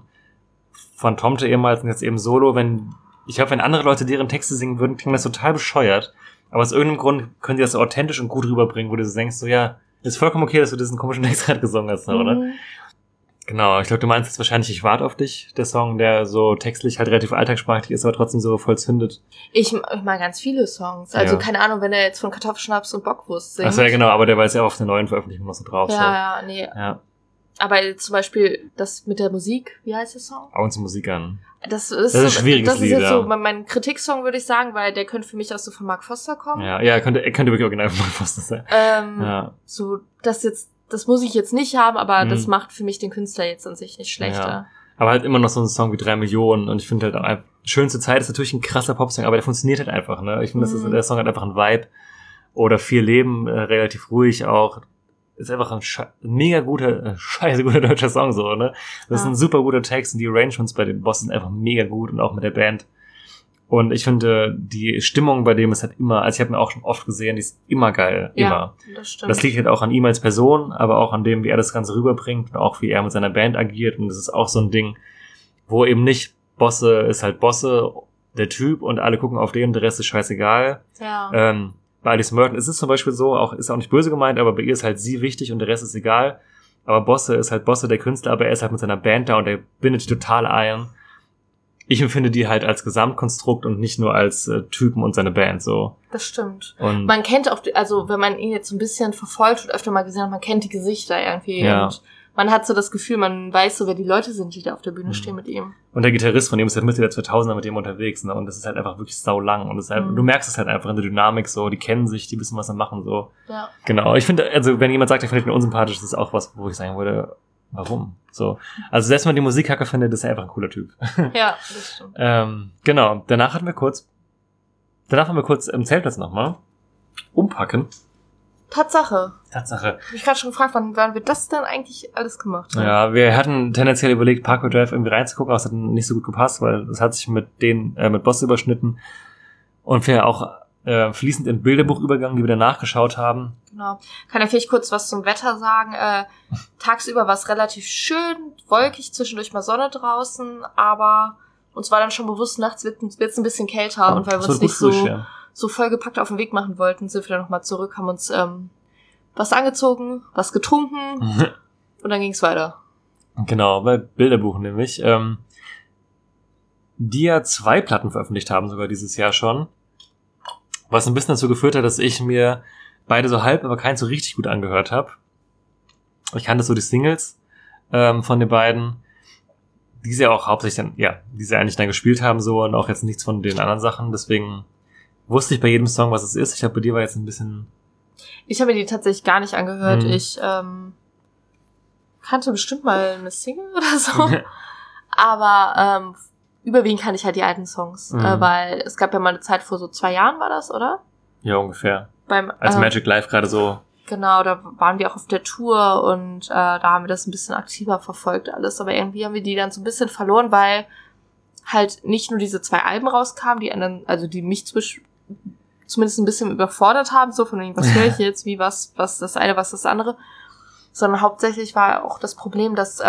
von Tomte ehemals und jetzt eben Solo. Ich glaube, wenn andere Leute deren Texte singen würden, klingt das total bescheuert. Aber aus irgendeinem Grund können die das so authentisch und gut rüberbringen, wo du so denkst, so ja, ist vollkommen okay, dass du diesen komischen Text gerade gesungen hast, oder? Genau, ich glaube, du meinst jetzt wahrscheinlich Ich warte auf dich, der Song, der so textlich halt relativ alltagssprachlich ist, aber trotzdem so voll zündet. Ich mag ganz viele Songs. Also keine Ahnung, wenn er jetzt von Kartoffelschnaps und Bockwurst singt. Achso, ja genau, aber der war jetzt ja auf der neuen Veröffentlichung noch so drauf. Ja, nee. Ja. Aber zum Beispiel das mit der Musik, wie heißt der Song? Augen zu Musik an. Das ist ein schwieriges Das ist Lied, jetzt ja. so mein Kritiksong, würde ich sagen, weil der könnte für mich auch so von Mark Foster kommen. Ja, er könnte wirklich original von Mark Foster sein. So, das muss ich jetzt nicht haben, aber das macht für mich den Künstler jetzt an sich nicht schlechter. Ja. Aber halt immer noch so ein Song wie 3 Millionen und ich finde halt auch Schönste Zeit ist natürlich ein krasser Popsong, aber der funktioniert halt einfach, ne? Ich finde, der Song hat einfach einen Vibe. Oder 4 Leben, relativ ruhig auch. Ist einfach ein mega guter, scheiße guter deutscher Song, so, ne? Das ist ein super guter Text und die Arrangements bei den Bossen sind einfach mega gut und auch mit der Band. Und ich finde, die Stimmung bei dem ist halt immer, also ich habe ihn auch schon oft gesehen, die ist immer geil, immer. Ja, das stimmt. Das liegt halt auch an ihm als Person, aber auch an dem, wie er das Ganze rüberbringt und auch wie er mit seiner Band agiert. Und das ist auch so ein Ding, wo eben nicht Bosse ist halt Bosse, der Typ und alle gucken auf den und der Rest ist scheißegal. Ja. Bei Alice Merton ist es zum Beispiel so, ist auch nicht böse gemeint, aber bei ihr ist halt sie wichtig und der Rest ist egal. Aber Bosse ist halt Bosse, der Künstler, aber er ist halt mit seiner Band da und der bindet die total ein. Ich empfinde die halt als Gesamtkonstrukt und nicht nur als Typen und seine Band, so. Das stimmt. Und man kennt auch, also wenn man ihn jetzt so ein bisschen verfolgt und öfter mal gesehen hat, man kennt die Gesichter irgendwie. Ja. Und man hat so das Gefühl, man weiß so, wer die Leute sind, die da auf der Bühne stehen mit ihm. Und der Gitarrist von ihm ist halt Mitte der 2000er mit dem unterwegs, ne? Und das ist halt einfach wirklich saulang. Und das ist halt, du merkst es halt einfach in der Dynamik so, die kennen sich, die wissen, was sie machen, so. Ja. Genau. Ich finde, also wenn jemand sagt, er findet ihn unsympathisch, das ist auch was, wo ich sagen würde, warum? So. Also selbst wenn man die Musikhacker findet, ist er einfach ein cooler Typ. Ja, das stimmt. Genau. Danach haben wir kurz im Zeltplatz nochmal umpacken. Tatsache. Tatsache. Hab ich gerade schon gefragt, wann wir das denn eigentlich alles gemacht haben? Ja, wir hatten tendenziell überlegt, Parkway Drive irgendwie reinzugucken, aber es hat nicht so gut gepasst, weil es hat sich mit Boss überschnitten und wir auch fließend in Bilderbuch übergegangen, die wir danach geschaut haben. Genau. Kann ja vielleicht kurz was zum Wetter sagen. Tagsüber war es relativ schön, wolkig, zwischendurch mal Sonne draußen, aber uns war dann schon bewusst, nachts wird's ein bisschen kälter und weil wir uns nicht so vollgepackt auf den Weg machen wollten, sind wir dann nochmal zurück, haben uns was angezogen, was getrunken und dann ging's weiter. Genau, bei Bilderbuch nämlich. Die ja 2 Platten veröffentlicht haben, sogar dieses Jahr schon. Was ein bisschen dazu geführt hat, dass ich mir beide so halb, aber keins so richtig gut angehört habe. Ich kannte so die Singles von den beiden, die sie auch hauptsächlich dann, die sie eigentlich dann gespielt haben so und auch jetzt nichts von den anderen Sachen. Deswegen wusste ich bei jedem Song, was es ist. Ich glaube, bei dir war jetzt ein bisschen... Ich habe mir die tatsächlich gar nicht angehört. Ich kannte bestimmt mal eine Single oder so. Aber überwiegend kannte ich halt die alten Songs. Weil es gab ja mal eine Zeit vor so 2 Jahren, war das, oder? Ja, ungefähr. Als Magic Live gerade so Genau, da waren wir auch auf der Tour und da haben wir das ein bisschen aktiver verfolgt alles. Aber irgendwie haben wir die dann so ein bisschen verloren, weil halt nicht nur diese 2 Alben rauskamen, die anderen, also die mich zumindest ein bisschen überfordert haben, so von wegen, was höre ich jetzt, wie, was das eine, was das andere, sondern hauptsächlich war auch das Problem, dass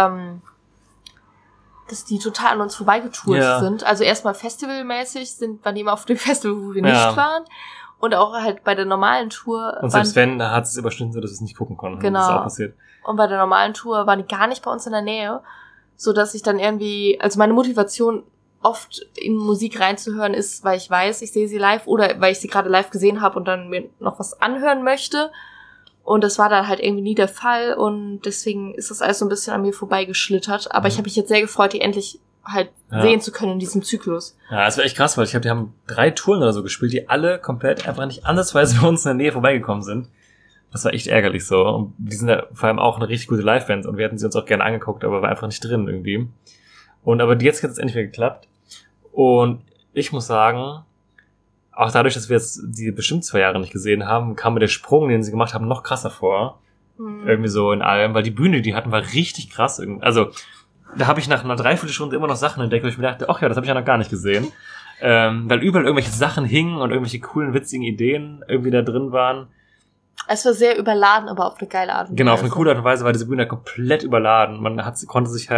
die total an uns vorbeigetourt sind. Also erstmal festivalmäßig waren die immer auf dem Festival, wo wir nicht waren. Und auch halt bei der normalen Tour. Und selbst wenn, da hat es überschnitten, so dass wir es nicht gucken konnten. Genau. Das ist auch passiert. Und bei der normalen Tour waren die gar nicht bei uns in der Nähe, so dass ich dann irgendwie, also meine Motivation oft in Musik reinzuhören ist, weil ich weiß, ich sehe sie live oder weil ich sie gerade live gesehen habe und dann mir noch was anhören möchte. Und das war dann halt irgendwie nie der Fall und deswegen ist das alles so ein bisschen an mir vorbeigeschlittert. Aber ich habe mich jetzt sehr gefreut, die endlich halt sehen zu können in diesem Zyklus. Ja, das war echt krass, weil ich glaube, die haben 3 Touren oder so gespielt, die alle komplett einfach nicht andersweise bei uns in der Nähe vorbeigekommen sind. Das war echt ärgerlich so. Und die sind ja vor allem auch eine richtig gute Live-Band und wir hätten sie uns auch gerne angeguckt, aber war einfach nicht drin irgendwie. Und aber jetzt hat es endlich wieder geklappt. Und ich muss sagen, auch dadurch, dass wir jetzt die bestimmt 2 Jahre nicht gesehen haben, kam mir der Sprung, den sie gemacht haben, noch krasser vor. Irgendwie so in allem, weil die Bühne, die hatten, war richtig krass. Also da habe ich nach einer Dreiviertelstunde immer noch Sachen entdeckt, wo ich mir dachte, ach ja, das habe ich ja noch gar nicht gesehen. Weil überall irgendwelche Sachen hingen und irgendwelche coolen, witzigen Ideen irgendwie da drin waren. Es war sehr überladen, aber auf eine geile Art und Weise. Genau, auf eine coole Art und Weise war diese Bühne komplett überladen. Man konnte sich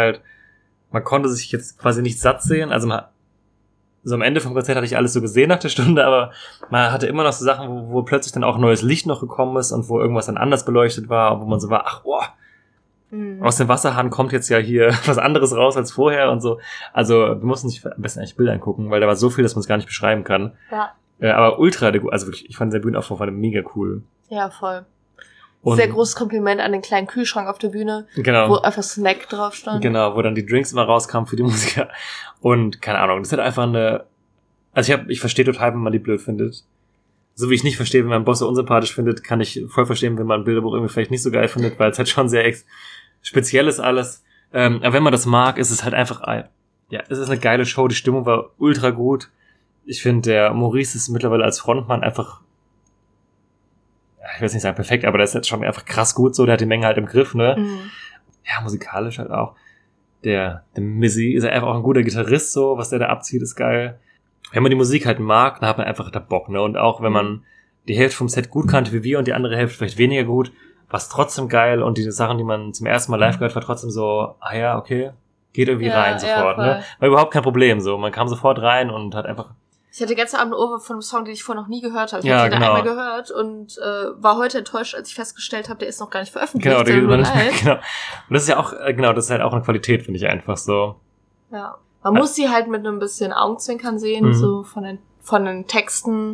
jetzt quasi nicht satt sehen. Also so am Ende vom Konzert hatte ich alles so gesehen nach der Stunde, aber man hatte immer noch so Sachen, wo plötzlich dann auch neues Licht noch gekommen ist und wo irgendwas dann anders beleuchtet war, wo man so war, ach, boah, aus dem Wasserhahn kommt jetzt ja hier was anderes raus als vorher und so. Also wir mussten sich am besten eigentlich Bilder angucken, weil da war so viel, dass man es gar nicht beschreiben kann. Ja. Aber ultra, also wirklich, ich fand der Bühnenaufbau mega cool. Ja, voll. Und sehr großes Kompliment an den kleinen Kühlschrank auf der Bühne, genau, wo einfach Snack drauf stand. Genau, wo dann die Drinks immer rauskamen für die Musiker. Und keine Ahnung, das ist halt einfach ich verstehe total, wenn man die blöd findet. So wie ich nicht verstehe, wenn man Bosse unsympathisch findet, kann ich voll verstehen, wenn man ein Bilderbuch irgendwie vielleicht nicht so geil findet, weil es halt schon sehr speziell ist alles. Aber wenn man das mag, ist es halt einfach, es ist eine geile Show, die Stimmung war ultra gut. Ich finde, der Maurice ist mittlerweile als Frontmann einfach, ich will jetzt nicht sagen perfekt, aber der ist jetzt schon einfach krass gut so, der hat die Menge halt im Griff, ne? Ja, musikalisch halt auch. Der Mizzy ist einfach auch ein guter Gitarrist, so, was der da abzieht, ist geil. Wenn man die Musik halt mag, dann hat man einfach da Bock, ne? Und auch wenn man die Hälfte vom Set gut kannte wie wir und die andere Hälfte vielleicht weniger gut, war es trotzdem geil und die Sachen, die man zum ersten Mal live gehört, war trotzdem so, ja, okay, geht irgendwie rein sofort, ne? War überhaupt kein Problem, so. Man kam sofort rein und hat einfach. Ich hatte gestern Abend eine Ohrwurm von einem Song, den ich vorher noch nie gehört habe. Ich habe den einmal gehört und war heute enttäuscht, als ich festgestellt habe, der ist noch gar nicht veröffentlicht. Genau, der genau. Und das ist ja auch, das ist halt auch eine Qualität, finde ich einfach so. Ja. Man muss sie halt mit einem bisschen Augenzwinkern sehen, so von den Texten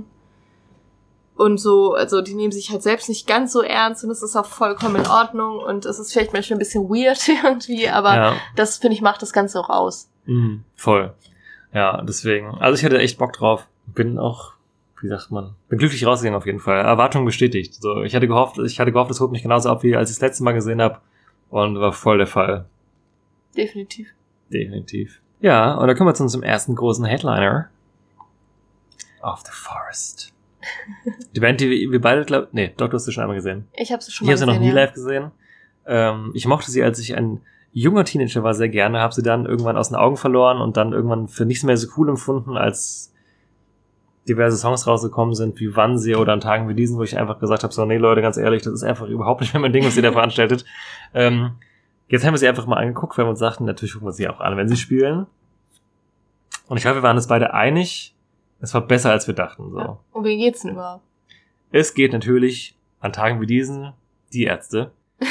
und so, also die nehmen sich halt selbst nicht ganz so ernst und das ist auch vollkommen in Ordnung und es ist vielleicht manchmal ein bisschen weird irgendwie, aber das, finde ich, macht das Ganze auch aus. Voll. Ja, deswegen. Also ich hatte echt Bock drauf. Bin auch, wie sagt man, bin glücklich rausgegangen auf jeden Fall. Erwartung bestätigt. So, ich hatte gehofft, es holt mich genauso ab, wie als ich das letzte Mal gesehen habe. Und war voll der Fall. Definitiv. Ja, und dann kommen wir zu unserem ersten großen Headliner. Of the Forest. Die Band, die wir beide, doch, du hast sie schon einmal gesehen. Ich habe sie schon mal gesehen. Ich habe sie noch nie live gesehen. Ich mochte sie, als ich ein junger Teenager war, sehr gerne, habe sie dann irgendwann aus den Augen verloren und dann irgendwann für nichts mehr so cool empfunden, als diverse Songs rausgekommen sind, wie Wannsee oder an Tagen wie diesen, wo ich einfach gesagt habe, so, nee Leute, ganz ehrlich, das ist einfach überhaupt nicht mehr mein Ding, was ihr da veranstaltet. Jetzt haben wir sie einfach mal angeguckt, weil wir uns sagten, natürlich gucken wir sie auch an, wenn sie spielen. Und ich glaube, wir waren uns beide einig, es war besser, als wir dachten. So. Ja. Und wie geht's denn überhaupt? Es geht natürlich an Tagen wie diesen die Ärzte.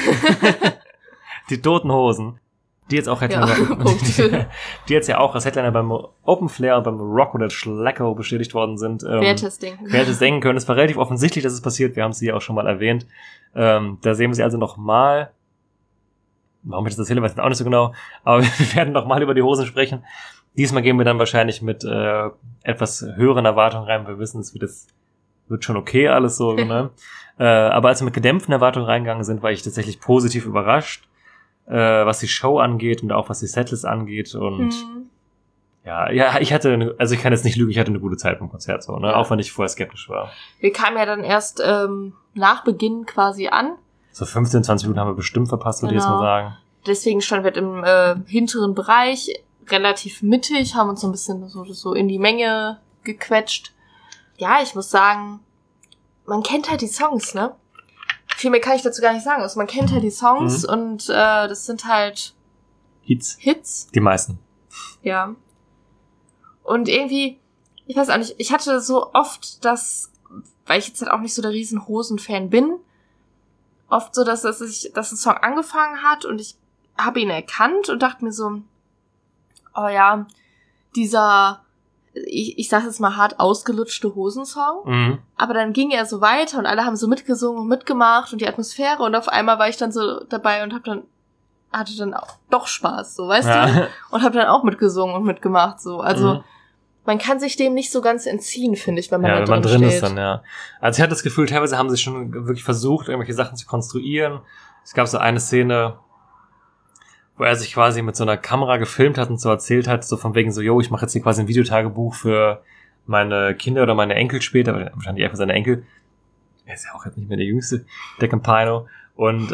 Die Toten Hosen, die jetzt auch Headliner, die jetzt ja auch als Headliner beim Open Flair und beim Rock oder Schlacko bestätigt worden sind. Wer hätte es denken können. Es war relativ offensichtlich, dass es passiert. Wir haben es ja auch schon mal erwähnt. Da sehen wir sie also nochmal. Warum ich das erzähle, weiß ich auch nicht so genau. Aber wir werden nochmal über die Hosen sprechen. Diesmal gehen wir dann wahrscheinlich mit etwas höheren Erwartungen rein. Wir wissen, das wird schon okay alles so. Ne? Aber als wir mit gedämpften Erwartungen reingegangen sind, war ich tatsächlich positiv überrascht. Was die Show angeht und auch was die Setlist angeht und Ja, ich kann jetzt nicht lügen, ich hatte eine gute Zeit beim Konzert, so, ne? Ja. Auch wenn ich vorher skeptisch war. Wir kamen ja dann erst nach Beginn quasi an. So 15, 20 Minuten haben wir bestimmt verpasst, würde ich jetzt mal sagen. Deswegen standen wir im hinteren Bereich, relativ mittig, haben uns so ein bisschen so in die Menge gequetscht. Ja, ich muss sagen, man kennt halt die Songs, ne? Viel mehr kann ich dazu gar nicht sagen. Also man kennt halt die Songs und das sind halt Hits. Die meisten. Ja. Und irgendwie, ich weiß auch nicht, ich hatte so oft weil ich jetzt halt auch nicht so der riesen Hosen-Fan bin, oft so, dass ein Song angefangen hat und ich habe ihn erkannt und dachte mir so, oh ja, dieser, ich sag jetzt mal hart ausgelutschte Hosensong, aber dann ging er so weiter und alle haben so mitgesungen und mitgemacht und die Atmosphäre und auf einmal war ich dann so dabei und hatte dann auch doch Spaß, so, weißt du? Und habe dann auch mitgesungen und mitgemacht, so. Also, man kann sich dem nicht so ganz entziehen, finde ich, wenn man da drin steht. Ist dann, ja. Also ich hatte das Gefühl, teilweise haben sie schon wirklich versucht, irgendwelche Sachen zu konstruieren. Es gab so eine Szene, wo er sich quasi mit so einer Kamera gefilmt hat und so erzählt hat, so von wegen so, ich mache jetzt hier quasi ein Videotagebuch für meine Kinder oder meine Enkel später, oder wahrscheinlich eher für seine Enkel. Er ist ja auch jetzt nicht mehr der Jüngste, der Campino. Und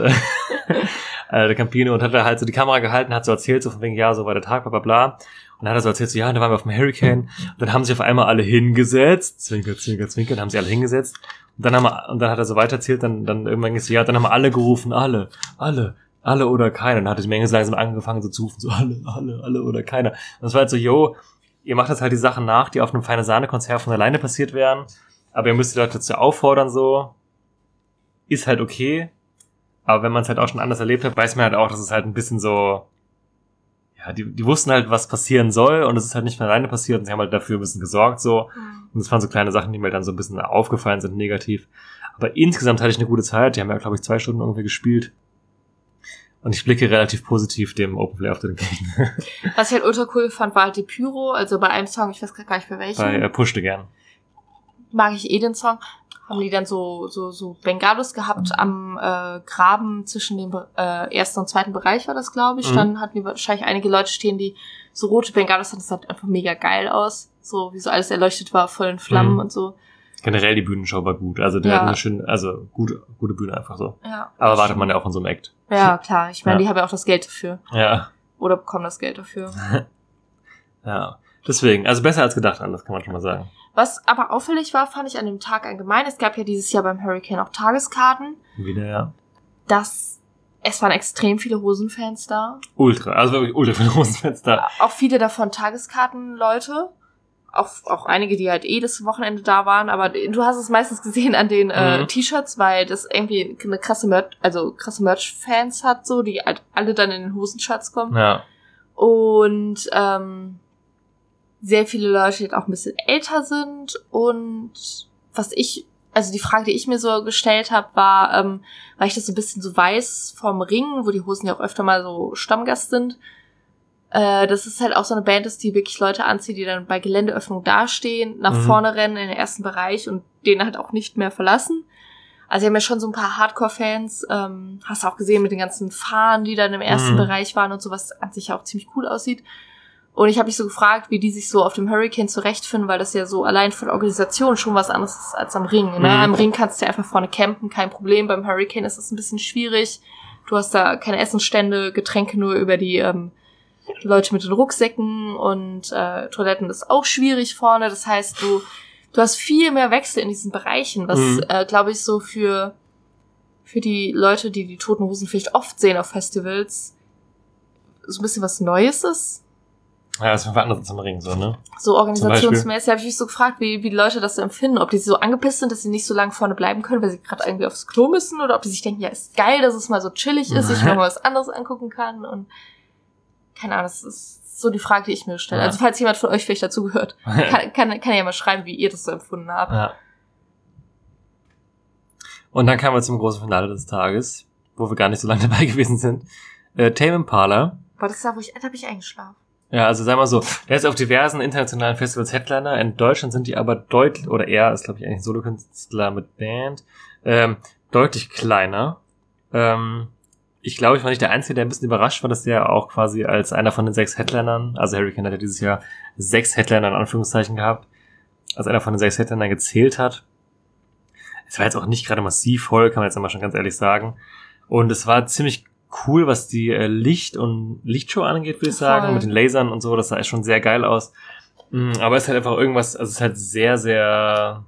der Campino und hat da halt so die Kamera gehalten, hat so erzählt, so von wegen, so war der Tag, bla bla bla. Und dann hat er so erzählt, so, da waren wir auf dem Hurricane. Und dann haben sich auf einmal alle hingesetzt. Zwinker, zwinker, zwinker. Dann haben sie alle hingesetzt. Und dann hat er so weiter erzählt, dann irgendwann ist dann haben wir alle gerufen, alle oder keiner. Und dann hat die Menge so langsam angefangen so zu rufen, so alle oder keiner. Und das war halt so, ihr macht das halt die Sachen nach, die auf einem Feine-Sahne-Konzert von alleine passiert wären. Aber ihr müsst die Leute dazu auffordern, so. Ist halt okay. Aber wenn man es halt auch schon anders erlebt hat, weiß man halt auch, dass es halt ein bisschen so, die wussten halt, was passieren soll und es ist halt nicht von alleine passiert und sie haben halt dafür ein bisschen gesorgt, so. Und das waren so kleine Sachen, die mir dann so ein bisschen aufgefallen sind, negativ. Aber insgesamt hatte ich eine gute Zeit. Die haben ja, glaube ich, 2 Stunden irgendwie gespielt. Und ich blicke relativ positiv dem Open Play Auftritt entgegen. Was ich halt ultra cool fand, war halt die Pyro. Also bei einem Song, ich weiß gar nicht bei welchem. Bei Pushte gern. Mag ich den Song. Haben die dann so Bengalos gehabt am Graben zwischen dem ersten und zweiten Bereich war das, glaube ich. Dann hatten die wahrscheinlich einige Leute stehen, die so rote Bengalos hatten. Das sah einfach mega geil aus. So wie so alles erleuchtet war, voll in Flammen und so. Generell die Bühnenshow war gut. Also der hat eine schöne, gute Bühne einfach so. Ja. Aber wartet man ja auch von so einem Act. Ja, klar. Ich meine, die haben ja auch das Geld dafür. Ja. Oder bekommen das Geld dafür. Ja. Deswegen, also besser als gedacht, das kann man schon mal sagen. Was aber auffällig war, fand ich an dem Tag allgemein, es gab ja dieses Jahr beim Hurricane auch Tageskarten. Wieder, ja. Es waren extrem viele Hosenfans da. Also wirklich ultra viele Hosenfans da. Auch viele davon Tageskartenleute. Auch einige, die halt das Wochenende da waren, aber du hast es meistens gesehen an den T-Shirts, weil das irgendwie eine krasse Merch-Fans hat, so, die halt alle dann in den Hosenshirts kommen. Ja. Und sehr viele Leute, die halt auch ein bisschen älter sind. Und die Frage, die ich mir so gestellt habe, war, weil ich das so ein bisschen so weiß vom Ring, wo die Hosen ja auch öfter mal so Stammgast sind, dass es halt auch so eine Band ist, die wirklich Leute anzieht, die dann bei Geländeöffnung dastehen, nach vorne rennen in den ersten Bereich und den halt auch nicht mehr verlassen. Also sie haben ja schon so ein paar Hardcore-Fans, hast du auch gesehen mit den ganzen Fahnen, die dann im ersten Bereich waren und so, was an sich auch ziemlich cool aussieht. Und ich habe mich so gefragt, wie die sich so auf dem Hurricane zurechtfinden, weil das ja so allein von der Organisation schon was anderes ist als am Ring. Ne? Am Ring kannst du ja einfach vorne campen, kein Problem. Beim Hurricane ist das ein bisschen schwierig. Du hast da keine Essensstände, Getränke nur über die Leute mit den Rucksäcken und Toiletten ist auch schwierig vorne. Das heißt, du hast viel mehr Wechsel in diesen Bereichen, was, glaube ich, so für die Leute, die die Toten Hosen vielleicht oft sehen auf Festivals, so ein bisschen was Neues ist. Ja, das ist einfach anders als am Ring, so, ne? So organisationsmäßig habe ich mich so gefragt, wie die Leute das so empfinden. Ob die so angepisst sind, dass sie nicht so lange vorne bleiben können, weil sie gerade irgendwie aufs Klo müssen. Oder ob die sich denken, ja, ist geil, dass es mal so chillig ist, ich mir mal was anderes angucken kann. Und keine Ahnung, das ist so die Frage, die ich mir stelle. Ja. Also falls jemand von euch vielleicht dazugehört, kann ja mal schreiben, wie ihr das so empfunden habt. Ja. Und dann kamen wir zum großen Finale des Tages, wo wir gar nicht so lange dabei gewesen sind. Tame Impala. War das da, da habe ich eingeschlafen. Ja, also sagen wir so, der ist auf diversen internationalen Festivals Headliner. In Deutschland sind die aber deutlich, oder er ist, glaube ich, eigentlich ein Solokünstler mit Band, deutlich kleiner. ich glaube, ich war nicht der Einzige, der ein bisschen überrascht war, dass der auch quasi als einer von den 6 Headlinern, also Hurricane hat ja dieses Jahr 6 Headliner in Anführungszeichen gehabt, als einer von den 6 Headlinern gezählt hat. Es war jetzt auch nicht gerade massiv voll, kann man jetzt mal schon ganz ehrlich sagen. Und es war ziemlich cool, was die Lichtshow angeht, würde ich sagen, mit den Lasern und so, das sah schon sehr geil aus. Aber es ist halt einfach irgendwas, also es ist halt sehr, sehr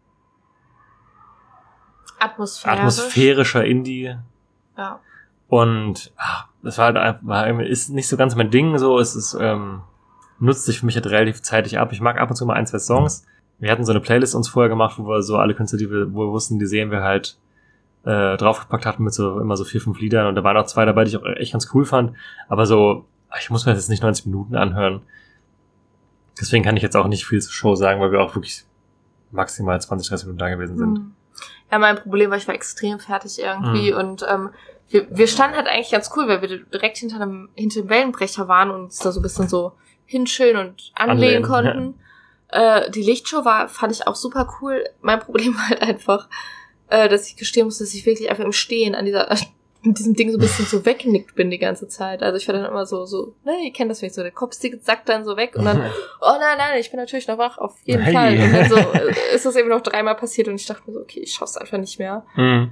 atmosphärischer Indie. Ja. Und das war halt ist nicht so ganz mein Ding, so, es ist, nutzt sich für mich halt relativ zeitig ab. Ich mag ab und zu mal 1, 2 Songs. Wir hatten so eine Playlist uns vorher gemacht, wo wir so alle Künstler, wo wir wussten, die sehen wir halt draufgepackt hatten mit so immer so 4, 5 Liedern, und da waren auch 2 dabei, die ich auch echt ganz cool fand, aber so, ich muss mir das jetzt nicht 90 Minuten anhören. Deswegen kann ich jetzt auch nicht viel zur Show sagen, weil wir auch wirklich maximal 20, 30 Minuten da gewesen sind. Ja, mein Problem war, ich war extrem fertig irgendwie und wir standen halt eigentlich ganz cool, weil wir direkt hinter dem Wellenbrecher waren und uns da so ein bisschen so hinschillen und anlehnen konnten. Ja. Die Lichtshow fand ich auch super cool. Mein Problem war halt einfach, dass ich gestehen muss, dass ich wirklich einfach im Stehen mit diesem Ding so ein bisschen so weggenickt bin die ganze Zeit. Also ich war dann immer so, ne, ihr kennt das vielleicht so, der Kopf sackt dann so weg und dann, oh nein, ich bin natürlich noch wach, auf jeden Fall. Und dann so ist das eben noch 3-mal passiert und ich dachte mir so, okay, ich schaff's einfach nicht mehr.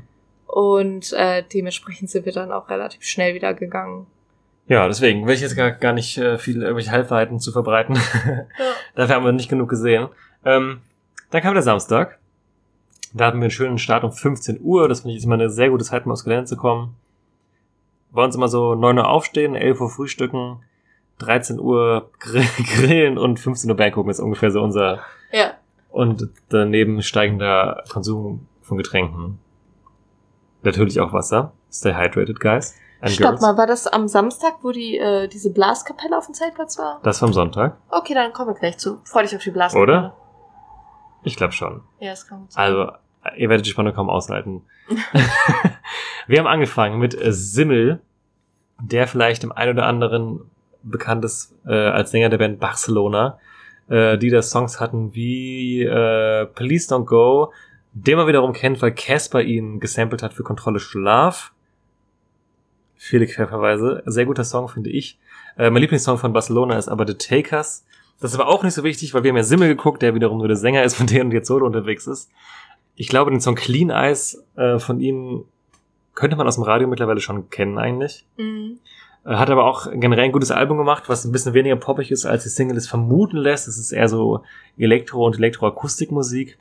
Und dementsprechend sind wir dann auch relativ schnell wieder gegangen. Ja, deswegen will ich jetzt gar nicht viel irgendwelche Halbwahrheiten zu verbreiten. Ja. Dafür haben wir nicht genug gesehen. Dann kam der Samstag. Da hatten wir einen schönen Start um 15 Uhr. Das finde ich jetzt immer eine sehr gute Zeit, mal aufs Gelände zu kommen. Bei uns immer so 9 Uhr aufstehen, 11 Uhr frühstücken, 13 Uhr grillen und 15 Uhr Band gucken ist ungefähr so unser... Ja. Und daneben steigender Konsum von Getränken. Natürlich auch Wasser. Stay hydrated, guys. Stopp mal, war das am Samstag, wo diese Blaskapelle auf dem Zeltplatz war? Das war am Sonntag. Okay, dann kommen wir gleich zu. Freu dich auf die Blaskapelle. Oder? Ich glaube schon. Ja, das kann gut sein. Also, ihr werdet die Spannung kaum aushalten. Wir haben angefangen mit Simmel, der vielleicht dem einen oder anderen bekannt ist als Sänger der Band Barcelona, die da Songs hatten wie Please Don't Go, den man wiederum kennt, weil Casper ihn gesampelt hat für Kontrolle Schlaf. Viele Querverweise. Sehr guter Song, finde ich. Mein Lieblingssong von Barcelona ist aber The Takers. Das ist aber auch nicht so wichtig, weil wir haben ja Simmel geguckt, der wiederum nur der Sänger ist, von dem und jetzt solo unterwegs ist. Ich glaube, den Song Clean Eyes von ihm könnte man aus dem Radio mittlerweile schon kennen eigentlich. Hat aber auch generell ein gutes Album gemacht, was ein bisschen weniger poppig ist, als die Single es vermuten lässt. Es ist eher so Elektro- und Elektroakustikmusik,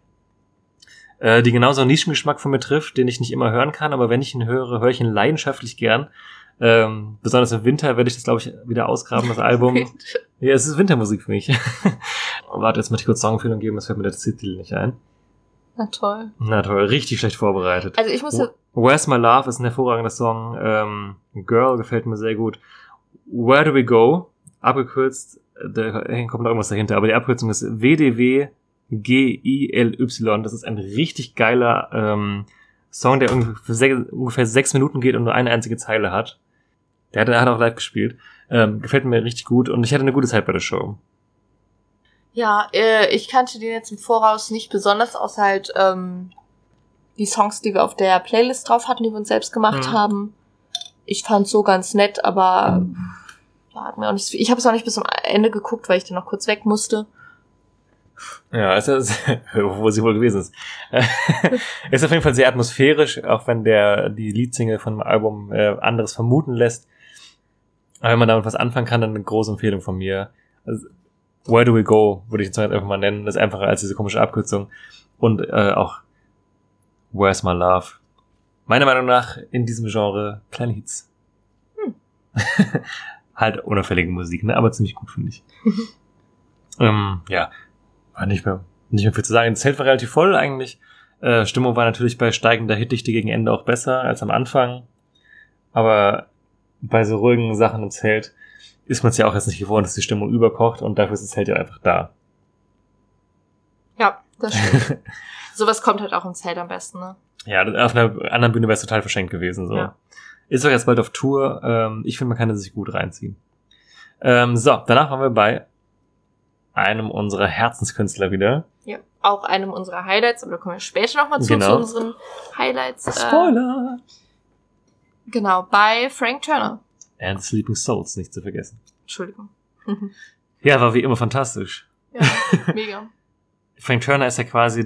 die genauso einen Nischengeschmack von mir trifft, den ich nicht immer hören kann, aber wenn ich ihn höre, höre ich ihn leidenschaftlich gern. Besonders im Winter werde ich das, glaube ich, wieder ausgraben, das Album. Ja, es ist Wintermusik für mich. Warte, jetzt möchte ich kurz Songempfehlung geben, das fällt mir der Titel nicht ein. Na toll, richtig schlecht vorbereitet. Also ich muss Where's My Love ist ein hervorragender Song. Girl gefällt mir sehr gut. Where Do We Go? Abgekürzt, da kommt noch irgendwas dahinter, aber die Abkürzung ist WDWGILY. Das ist ein richtig geiler Song, der ungefähr 6 Minuten geht und nur eine einzige Zeile hat. Der hat auch live gespielt. Gefällt mir richtig gut und ich hatte eine gute Zeit bei der Show. Ja, ich kannte den jetzt im Voraus nicht besonders, außer halt die Songs, die wir auf der Playlist drauf hatten, die wir uns selbst gemacht haben. Ich fand's so ganz nett, aber hat mir auch nicht so viel. Ich habe es auch nicht bis zum Ende geguckt, weil ich dann noch kurz weg musste. Ja, wo sie wohl gewesen ist. Ist auf jeden Fall sehr atmosphärisch, auch wenn die Leadsingle von dem Album anderes vermuten lässt. Aber wenn man damit was anfangen kann, dann eine große Empfehlung von mir. Also, Where Do We Go würde ich jetzt einfach mal nennen. Das ist einfacher als diese komische Abkürzung. Und auch Where's My Love. Meiner Meinung nach in diesem Genre kleine Hits. Halt unauffällige Musik, ne? Aber ziemlich gut, finde ich. Ja, war nicht mehr viel zu sagen. Das Zelt war relativ voll eigentlich. Stimmung war natürlich bei steigender Hitdichte gegen Ende auch besser als am Anfang. Aber bei so ruhigen Sachen im Zelt ist man es ja auch jetzt nicht gewohnt, dass die Stimmung überkocht und dafür ist das Zelt ja einfach da. Ja, das stimmt. Sowas kommt halt auch im Zelt am besten, ne? Ja, auf einer anderen Bühne wäre es total verschenkt gewesen. So. Ja. Ist doch jetzt bald auf Tour. Ich finde, man kann es sich gut reinziehen. So, danach waren wir bei einem unserer Herzenskünstler wieder. Ja, auch einem unserer Highlights, aber da kommen wir später nochmal zu unseren Highlights. Spoiler! Genau, bei Frank Turner. And Sleeping Souls, nicht zu vergessen. Entschuldigung. Ja, war wie immer fantastisch. Ja, mega. Frank Turner ist ja quasi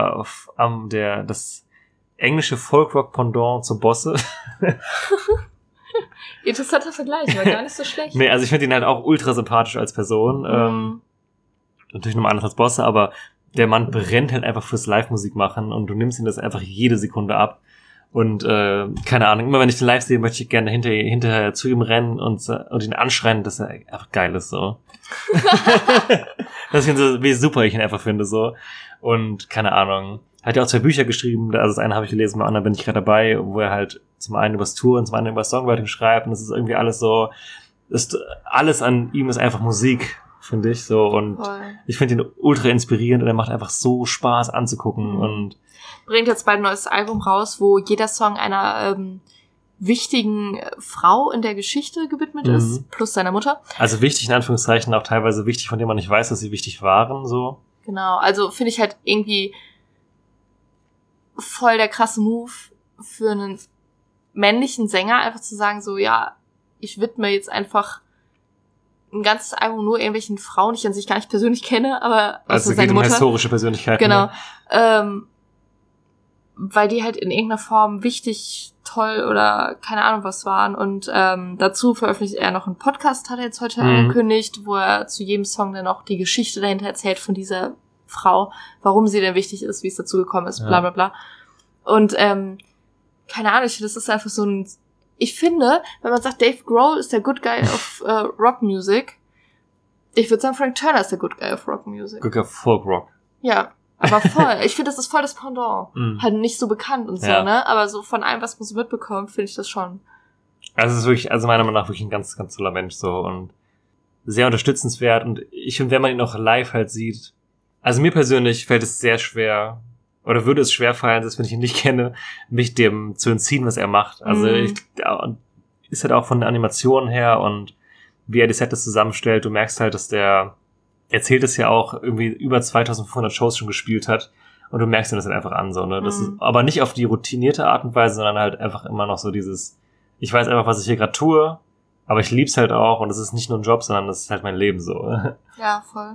das englische Folkrock-Pendant zur Bosse. Interessanter Vergleich, war gar nicht so schlecht. Nee, also ich finde ihn halt auch ultra sympathisch als Person. Natürlich nochmal anders als Bosse, aber der Mann brennt halt einfach fürs Live-Musik machen und du nimmst ihm das einfach jede Sekunde ab. Und keine Ahnung, immer wenn ich den live sehe, möchte ich gerne hinterher zu ihm rennen und ihn anschreien, dass er einfach geil ist, so. Das ist so, wie super ich ihn einfach finde, so. Und keine Ahnung, hat ja auch 2 Bücher geschrieben, also das eine habe ich gelesen, beim anderen bin ich gerade dabei, wo er halt zum einen übers Touren, zum anderen über Songwriting schreibt und das ist irgendwie alles so, alles an ihm ist einfach Musik, finde ich, so. Und Voll. ich finde ihn ultra inspirierend und er macht einfach so Spaß anzugucken und bringt jetzt bald ein neues Album raus, wo jeder Song einer wichtigen Frau in der Geschichte gewidmet ist, plus seiner Mutter. Also wichtig in Anführungszeichen, auch teilweise wichtig, von dem man nicht weiß, dass sie wichtig waren, so. Genau, also finde ich halt irgendwie voll der krasse Move für einen männlichen Sänger, einfach zu sagen so, ja, ich widme jetzt einfach ein ganzes Album nur irgendwelchen Frauen, die ich an sich gar nicht persönlich kenne, aber also seine geht Mutter. Historische Persönlichkeiten. Genau. Ne? Weil die halt in irgendeiner Form wichtig, toll oder keine Ahnung was waren. Und dazu veröffentlicht er noch einen Podcast, hat er jetzt heute angekündigt, wo er zu jedem Song dann auch die Geschichte dahinter erzählt von dieser Frau, warum sie denn wichtig ist, wie es dazu gekommen ist, bla bla bla. Und keine Ahnung, ich finde, das ist einfach so ein... Ich finde, wenn man sagt, Dave Grohl ist der Good Guy of Rock Music, ich würde sagen, Frank Turner ist der Good Guy of Rock Music. Good Guy of Folk Rock. Ja, aber voll. Ich finde, das ist voll das Pendant. Halt nicht so bekannt und so, ne? Aber so von allem, was man so mitbekommt, finde ich das schon. Also es ist wirklich, also meiner Meinung nach wirklich ein ganz, ganz toller Mensch so und sehr unterstützenswert und ich finde, wenn man ihn auch live halt sieht, also mir persönlich fällt es sehr schwer, oder würde es schwer fallen, selbst wenn ich ihn nicht kenne, mich dem zu entziehen, was er macht. Also ist halt auch von der Animation her und wie er die Sets zusammenstellt, du merkst halt, dass der erzählt es ja auch irgendwie über 2500 Shows schon gespielt hat und du merkst ihm das halt einfach an, so, ne? Das ist aber nicht auf die routinierte Art und Weise, sondern halt einfach immer noch so dieses, ich weiß einfach, was ich hier gerade tue, aber ich lieb's halt auch und es ist nicht nur ein Job, sondern das ist halt mein Leben so. Ja, voll.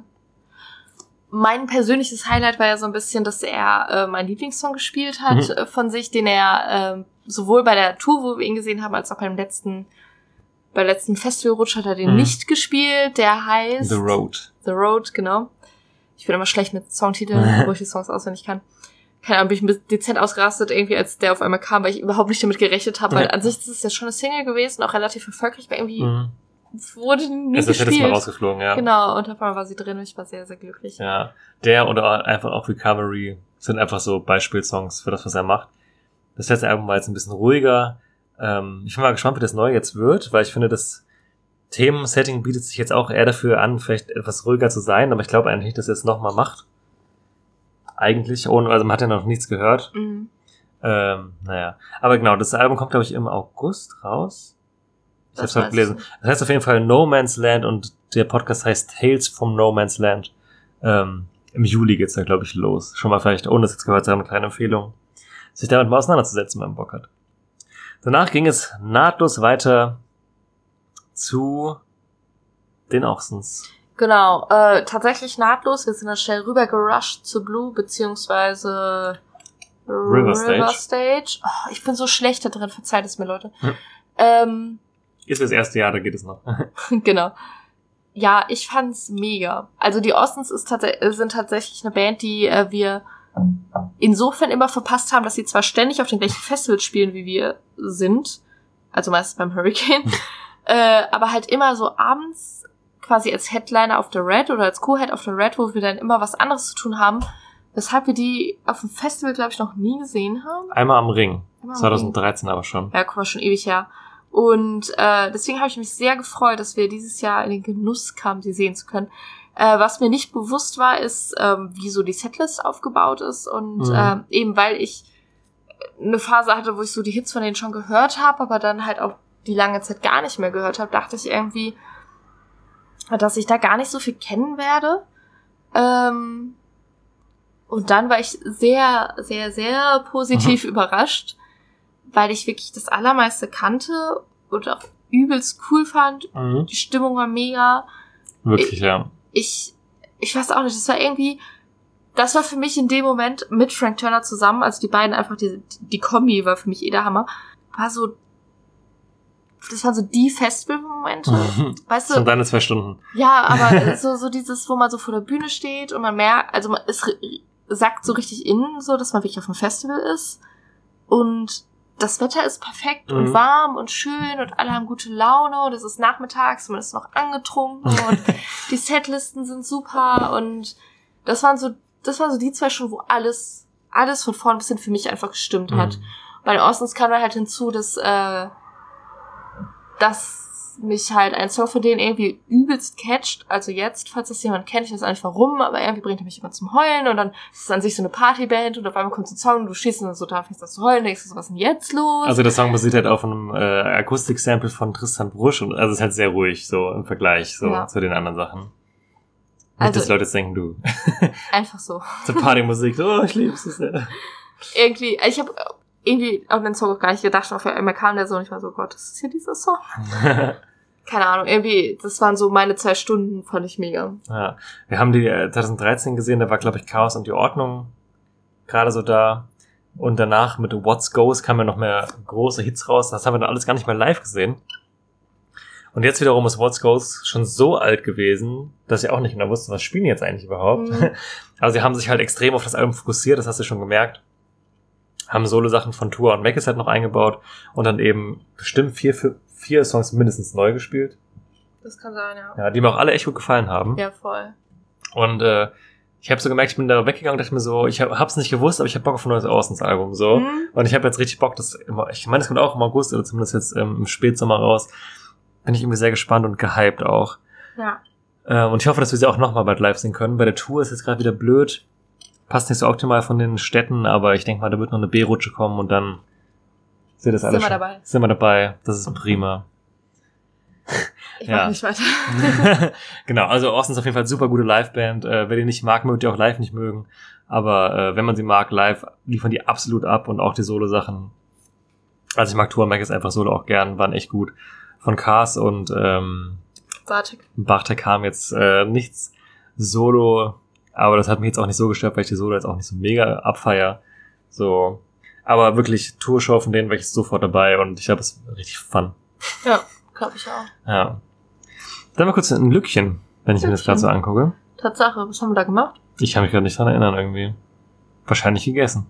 Mein persönliches Highlight war ja so ein bisschen, dass er meinen Lieblingssong gespielt hat von sich, den er sowohl bei der Tour, wo wir ihn gesehen haben, als auch bei letzten Festivalrutsch hat er den nicht gespielt. Der heißt The Road. The Road, genau. Ich bin immer schlecht mit Songtiteln, wo ich die Songs auswendig kann. Keine Ahnung, bin ich ein bisschen dezent ausgerastet irgendwie, als der auf einmal kam, weil ich überhaupt nicht damit gerechnet habe, weil an sich ist es ja schon eine Single gewesen, auch relativ erfolgreich, aber irgendwie wurde nie Es ist gespielt. Mal rausgeflogen, ja. Genau, und auf einmal war sie drin und ich war sehr, sehr glücklich. Ja, der oder einfach auch Recovery sind einfach so Beispielsongs für das, was er macht. Das letzte Album war jetzt ein bisschen ruhiger. Ich bin mal gespannt, wie das neue jetzt wird, weil ich finde, das Themensetting bietet sich jetzt auch eher dafür an, vielleicht etwas ruhiger zu sein, aber ich glaube eigentlich nicht, dass er es nochmal macht. Eigentlich, also man hat ja noch nichts gehört. Naja, aber genau, das Album kommt, glaube ich, im August raus. Ich hab's heute gelesen. Das heißt auf jeden Fall No Man's Land und der Podcast heißt Tales from No Man's Land. Im Juli geht's da, glaube ich, los. Schon mal vielleicht, ohne das jetzt gehört zu haben, eine kleine Empfehlung, sich damit mal auseinanderzusetzen, wenn man Bock hat. Danach ging es nahtlos weiter zu den Ochsens. Genau, tatsächlich nahtlos. Wir sind dann schnell rüber gerusht zu Blue, beziehungsweise River Stage. Oh, ich bin so schlecht da drin, verzeiht es mir, Leute. Ist das erste Jahr, da geht es noch. Genau. Ja, ich fand's mega. Also die Ostens sind tatsächlich eine Band, die wir insofern immer verpasst haben, dass sie zwar ständig auf den gleichen Festivals spielen, wie wir sind, also meistens beim Hurricane, aber halt immer so abends quasi als Headliner auf der Red oder als Co-Head auf der Red, wo wir dann immer was anderes zu tun haben, weshalb wir die auf dem Festival, glaube ich, noch nie gesehen haben. Einmal am Ring. 2013 aber schon. Ja, guck mal, schon ewig her. Und deswegen habe ich mich sehr gefreut, dass wir dieses Jahr in den Genuss kamen, sie sehen zu können. Was mir nicht bewusst war, ist, wie so die Setlist aufgebaut ist. Und eben weil ich eine Phase hatte, wo ich so die Hits von denen schon gehört habe, aber dann halt auch die lange Zeit gar nicht mehr gehört habe, dachte ich irgendwie, dass ich da gar nicht so viel kennen werde. Und dann war ich sehr, sehr, sehr positiv überrascht, weil ich wirklich das Allermeiste kannte und auch übelst cool fand. Mhm. Die Stimmung war mega. Wirklich, ja. Ich weiß auch nicht, das war für mich in dem Moment mit Frank Turner zusammen, also die beiden einfach, die Kombi war für mich der Hammer. Das waren so die Festivalmomente, weißt du? Schon deine 2 Stunden. Ja, aber so dieses, wo man so vor der Bühne steht und man merkt, also es sackt so richtig innen, so, dass man wirklich auf einem Festival ist und das Wetter ist perfekt und warm und schön und alle haben gute Laune und es ist nachmittags und man ist noch angetrunken und die Setlisten sind super und das waren so die 2 Stunden, wo alles von vorn bis hin für mich einfach gestimmt hat. Bei den Austins kam dann halt hinzu, dass mich halt ein Song von denen irgendwie übelst catcht. Also jetzt, falls das jemand kennt, ich weiß auch nicht warum, aber irgendwie bringt er mich immer zum Heulen und dann ist es an sich so eine Partyband und auf einmal kommt so ein Song und du stehst dann so da, fängst an zu heulen, denkst du so, was ist denn jetzt los? Also der Song basiert halt auf einem Akustik-Sample von Tristan Brusch und also ist halt sehr ruhig, so im Vergleich zu den anderen Sachen. Nicht, Also, dass Leute jetzt denken, du. einfach so. Zur Partymusik, so, ich liebe es sehr. Irgendwie, ich habe irgendwie an den Song auch gar nicht gedacht, auf einmal kam der so und ich war so, Gott, das ist hier dieser Song. Keine Ahnung, irgendwie, das waren so meine 2 Stunden, fand ich mega. Ja, wir haben die 2013 gesehen, da war, glaube ich, Chaos und die Ordnung gerade so da. Und danach mit What's Goes kamen ja noch mehr große Hits raus. Das haben wir dann alles gar nicht mehr live gesehen. Und jetzt wiederum ist What's Goes schon so alt gewesen, dass ich auch nicht genau wusste, was spielen die jetzt eigentlich überhaupt. Also sie haben sich halt extrem auf das Album fokussiert, das hast du schon gemerkt. Haben Solo-Sachen von Tour und Mackes halt noch eingebaut und dann eben bestimmt 4 Songs mindestens neu gespielt. Das kann sein, ja. Ja, die mir auch alle echt gut gefallen haben. Ja, voll. Und ich habe so gemerkt, ich bin da weggegangen und dachte mir so, ich hab's nicht gewusst, aber ich habe Bock auf ein neues Austins-Album so. Und ich habe jetzt richtig Bock, ich meine, das kommt auch im August oder zumindest jetzt im Spätsommer raus. Bin ich irgendwie sehr gespannt und gehypt auch. Ja. Und ich hoffe, dass wir sie auch nochmal bald live sehen können. Bei der Tour ist jetzt gerade wieder blöd. Passt nicht so optimal von den Städten, aber ich denke mal, da wird noch eine B-Rutsche kommen und dann sind das alles. Sind wir dabei. Das ist prima. Ich mach nicht weiter. Genau, also Austins ist auf jeden Fall super gute Liveband. Wer die nicht mag, mögt die auch live nicht mögen. Aber wenn man sie mag, live liefern die absolut ab und auch die Solo-Sachen. Also ich mag Tour Mackes einfach Solo auch gern, waren echt gut. Von Cars und Bartek kam jetzt nichts Solo, aber das hat mich jetzt auch nicht so gestört, weil ich die Solo jetzt auch nicht so mega abfeier. So, aber wirklich Tourshow von denen war ich sofort dabei und ich habe es richtig fun. Ja, glaube ich auch. Ja. Dann mal kurz ein Lückchen, wenn ich mir das gerade so angucke. Tatsache, was haben wir da gemacht? Ich kann mich gerade nicht dran erinnern irgendwie. Wahrscheinlich gegessen.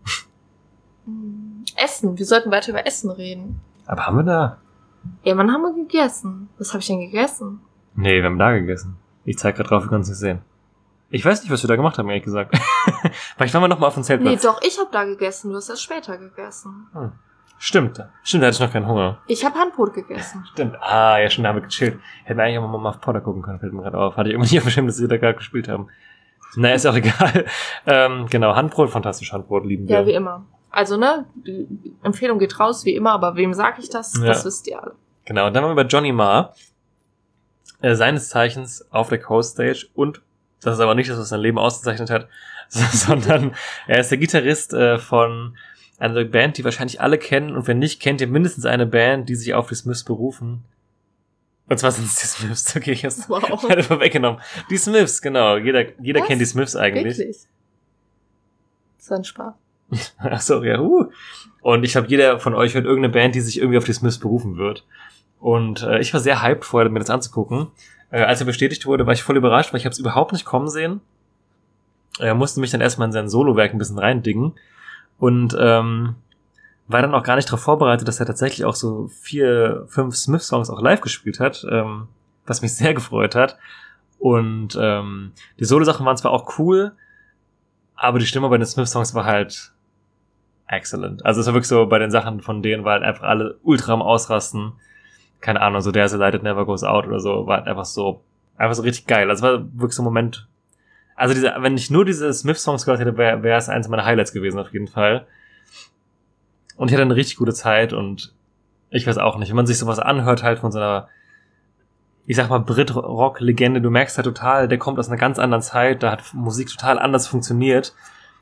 Essen. Wir sollten weiter über Essen reden. Aber haben wir da? Ja, wann haben wir gegessen? Was habe ich denn gegessen? Nee, wir haben da gegessen. Ich zeig gerade drauf, wir können es nicht sehen. Ich weiß nicht, was wir da gemacht haben, ehrlich gesagt. Vielleicht waren wir noch mal auf dem Zeltplatz. Nee, doch, ich habe da gegessen. Du hast erst später gegessen. Stimmt, da hatte ich noch keinen Hunger. Ich habe Handbrot gegessen. Stimmt. Ja, schon, da haben wir gechillt. Hätten wir eigentlich auch mal Muff Potter gucken können, fällt mir gerade auf. Hatte ich irgendwie nicht auf dem Schirm, dass wir da gerade gespielt haben. Naja, ist auch egal. Genau, Handbrot, fantastisch Handbrot, lieben wir. Ja, wie immer. Also, ne, die Empfehlung geht raus, wie immer, aber wem sage ich das? Ja. Das wisst ihr alle. Genau, und dann waren wir bei Johnny Marr. Seines Zeichens auf der Coast Stage und das ist aber nicht das, was sein Leben ausgezeichnet hat, sondern er ist der Gitarrist von einer Band, die wahrscheinlich alle kennen und wenn nicht, kennt ihr mindestens eine Band, die sich auf die Smiths berufen. Und zwar sind es die Smiths, okay, ich hab's leider vorweggenommen. Die Smiths, genau, jeder kennt die Smiths eigentlich. Wirklich? Das war ein Spaß. Ach so, ja, Und ich glaube, jeder von euch hört irgendeine Band, die sich irgendwie auf die Smiths berufen wird. Und ich war sehr hyped vorher, mir das anzugucken. Als er bestätigt wurde, war ich voll überrascht, weil ich habe es überhaupt nicht kommen sehen. Er musste mich dann erstmal in sein Solowerk ein bisschen reindingen. Und war dann auch gar nicht darauf vorbereitet, dass er tatsächlich auch so 4, 5 Smith-Songs auch live gespielt hat, was mich sehr gefreut hat. Und die Solo-Sachen waren zwar auch cool, aber die Stimme bei den Smith-Songs war halt excellent. Also es war wirklich so, bei den Sachen von denen war halt einfach alle ultra am Ausrasten. Keine Ahnung, so There's a Light That Never Goes Out oder so, war halt einfach so richtig geil. Also es war wirklich so ein Moment. Also wenn ich nur diese Smith-Songs gehört hätte, wäre es eins meiner Highlights gewesen auf jeden Fall. Und ich hatte eine richtig gute Zeit und ich weiß auch nicht, wenn man sich sowas anhört halt von so einer, ich sag mal, Brit-Rock-Legende, du merkst halt total, der kommt aus einer ganz anderen Zeit, da hat Musik total anders funktioniert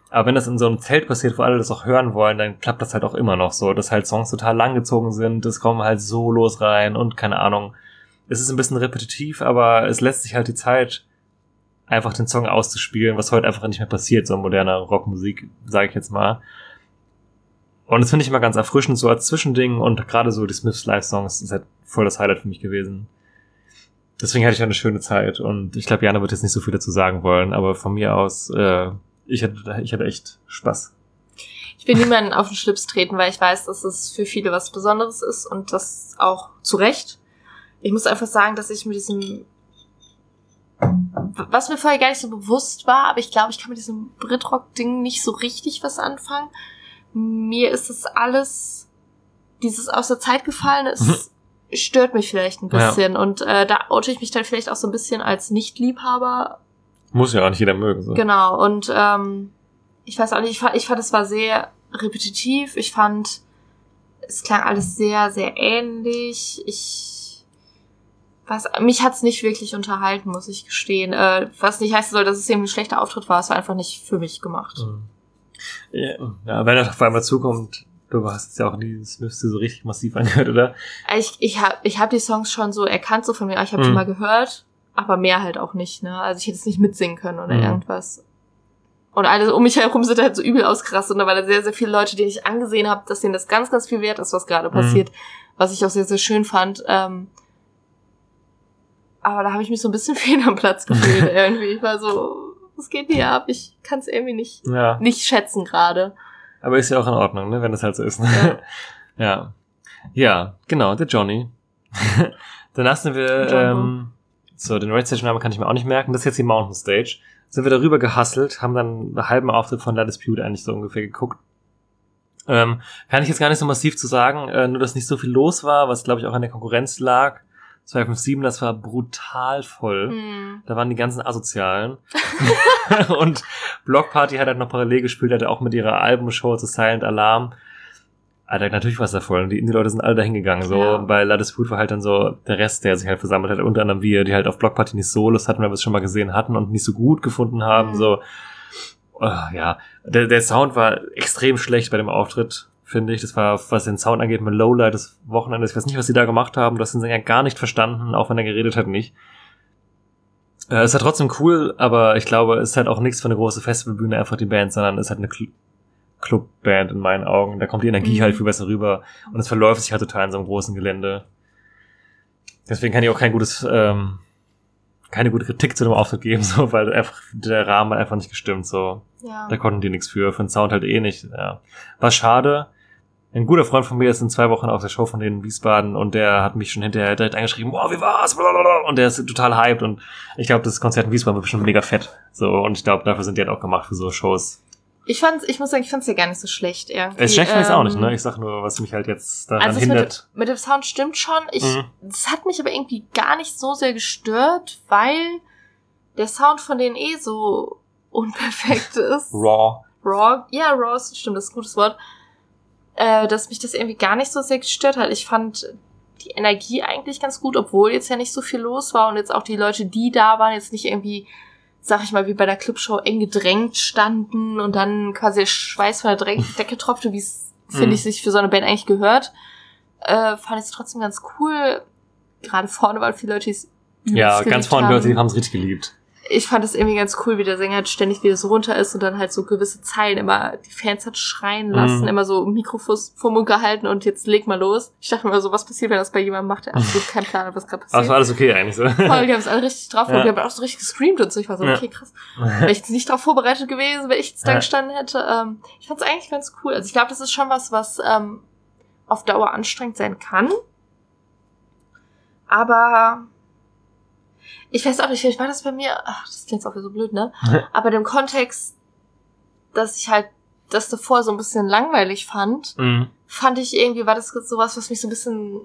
Aber wenn das in so einem Zelt passiert, wo alle das auch hören wollen, dann klappt das halt auch immer noch so, dass halt Songs total langgezogen sind, es kommen halt Solos rein und keine Ahnung. Es ist ein bisschen repetitiv, aber es lässt sich halt die Zeit, einfach den Song auszuspielen, was heute einfach nicht mehr passiert, so in moderner Rockmusik, sage ich jetzt mal. Und das finde ich immer ganz erfrischend, so als Zwischending, und gerade so die Smiths Live-Songs ist halt voll das Highlight für mich gewesen. Deswegen hatte ich eine schöne Zeit, und ich glaube, Jana wird jetzt nicht so viel dazu sagen wollen, aber von mir aus, ich hatte echt Spaß. Ich will niemanden auf den Schlips treten, weil ich weiß, dass es für viele was Besonderes ist und das auch zu Recht. Ich muss einfach sagen, dass ich mit diesem, was mir vorher gar nicht so bewusst war, aber ich glaube, ich kann mit diesem Britrock-Ding nicht so richtig was anfangen. Mir ist das alles, dieses aus der Zeit gefallen ist, stört mich vielleicht ein bisschen. Ja. Und da oute ich mich dann vielleicht auch so ein bisschen als Nicht-Liebhaber. Muss ja auch nicht jeder mögen. So. Genau, und ich weiß auch nicht, ich fand, es war sehr repetitiv. Ich fand, es klang alles sehr, sehr ähnlich. Mich hat's nicht wirklich unterhalten, muss ich gestehen. Was nicht heißen soll, dass es irgendwie ein schlechter Auftritt war. Es war einfach nicht für mich gemacht. Ja, wenn er auf einmal zukommt, du hast es ja auch nie, das müsste so richtig massiv angehört, oder? Ich hab die Songs schon so erkannt, so von mir. Ich habe die mal gehört, aber mehr halt auch nicht, ne? Also ich hätte es nicht mitsingen können oder irgendwas. Und alles um mich herum sind halt so übel ausgerastet. Und da waren da sehr, sehr viele Leute, die ich angesehen habe, dass denen das ganz, ganz viel wert ist, was gerade passiert. Was ich auch sehr, sehr schön fand. Aber da habe ich mich so ein bisschen fehl am Platz gefühlt irgendwie. Ich war so, was geht hier ab? Ich kann es irgendwie nicht schätzen gerade. Aber ist ja auch in Ordnung, ne, wenn das halt so ist. Ne? Ja, genau, der Johnny. Danach sind wir, so, den Red Stage-Namen kann ich mir auch nicht merken. Das ist jetzt die Mountain Stage. Sind wir darüber gehustelt, haben dann einen halben Auftritt von La Dispute eigentlich so ungefähr geguckt. Kann ich jetzt gar nicht so massiv zu sagen, nur dass nicht so viel los war, was glaube ich auch an der Konkurrenz lag. 257, das war brutal voll. Da waren die ganzen Asozialen. Und Block Party hat halt noch parallel gespielt, hatte auch mit ihrer Albumshow zu Silent Alarm. Alter, natürlich war es da voll. Und die Indie-Leute sind alle dahin gegangen. So, bei La Dispute war halt dann so der Rest, der sich halt versammelt hat, unter anderem wir, die halt auf Block Party nicht so Lust hatten, weil wir es schon mal gesehen hatten und nicht so gut gefunden haben. So, ja. Der Sound war extrem schlecht bei dem Auftritt, finde ich. Das war, was den Sound angeht, mit Lowlight des Wochenendes. Ich weiß nicht, was sie da gemacht haben. Du hast den Sänger gar nicht verstanden, auch wenn er geredet hat, nicht. Es ist halt trotzdem cool, aber ich glaube, es ist halt auch nichts für eine große Festivalbühne, einfach die Band, sondern es ist halt eine Clubband in meinen Augen. Da kommt die Energie halt viel besser rüber und es verläuft sich halt total in so einem großen Gelände. Deswegen kann ich auch keine gute Kritik zu dem Auftritt geben, so, weil einfach der Rahmen hat einfach nicht gestimmt, so. Ja. Da konnten die nichts für den Sound halt eh nicht, ja. War schade. Ein guter Freund von mir ist in 2 Wochen auf der Show von denen in Wiesbaden und der hat mich schon hinterher direkt angeschrieben, boah, wie war's? Und der ist total hyped und ich glaube, das Konzert in Wiesbaden wird bestimmt mega fett. So, und ich glaube, dafür sind die halt auch gemacht für so Shows. Ich muss sagen, ich fand's ja gar nicht so schlecht irgendwie. Es schlecht finde ich auch nicht, ne? Ich sag nur, was mich halt jetzt daran hindert. Mit dem Sound stimmt schon. Das hat mich aber irgendwie gar nicht so sehr gestört, weil der Sound von denen so unperfekt ist. Raw. Ja, raw, stimmt, das ist ein gutes Wort. Dass mich das irgendwie gar nicht so sehr gestört hat. Ich fand die Energie eigentlich ganz gut, obwohl jetzt ja nicht so viel los war und jetzt auch die Leute, die da waren, jetzt nicht irgendwie, sag ich mal, wie bei der Clubshow eng gedrängt standen und dann quasi der Schweiß von der Decke tropfte, wie es, finde ich, sich für so eine Band eigentlich gehört. Fand ich es trotzdem ganz cool. Gerade vorne waren viele Leute, die es ganz vorne gehört, die haben es richtig geliebt. Ich fand es irgendwie ganz cool, wie der Sänger halt ständig wieder so runter ist und dann halt so gewisse Zeilen immer die Fans hat schreien lassen, immer so Mikrofon vor Mund gehalten und jetzt leg mal los. Ich dachte mir so, was passiert, wenn das bei jemandem macht, der absolut keinen Plan hat, was gerade passiert. Aber es war alles okay eigentlich so. Voll, die haben es alle richtig drauf und die haben auch so richtig gescreamt und so. Ich war so, okay, krass. Wäre ich jetzt nicht darauf vorbereitet gewesen, wenn ich jetzt da gestanden hätte. Ich fand es eigentlich ganz cool. Also ich glaube, das ist schon was auf Dauer anstrengend sein kann. Aber ich weiß auch nicht, vielleicht war das bei mir, das klingt jetzt auch wieder so blöd, ne? Aber dem Kontext, dass ich halt das davor so ein bisschen langweilig fand, fand ich irgendwie, war das sowas, was mich so ein bisschen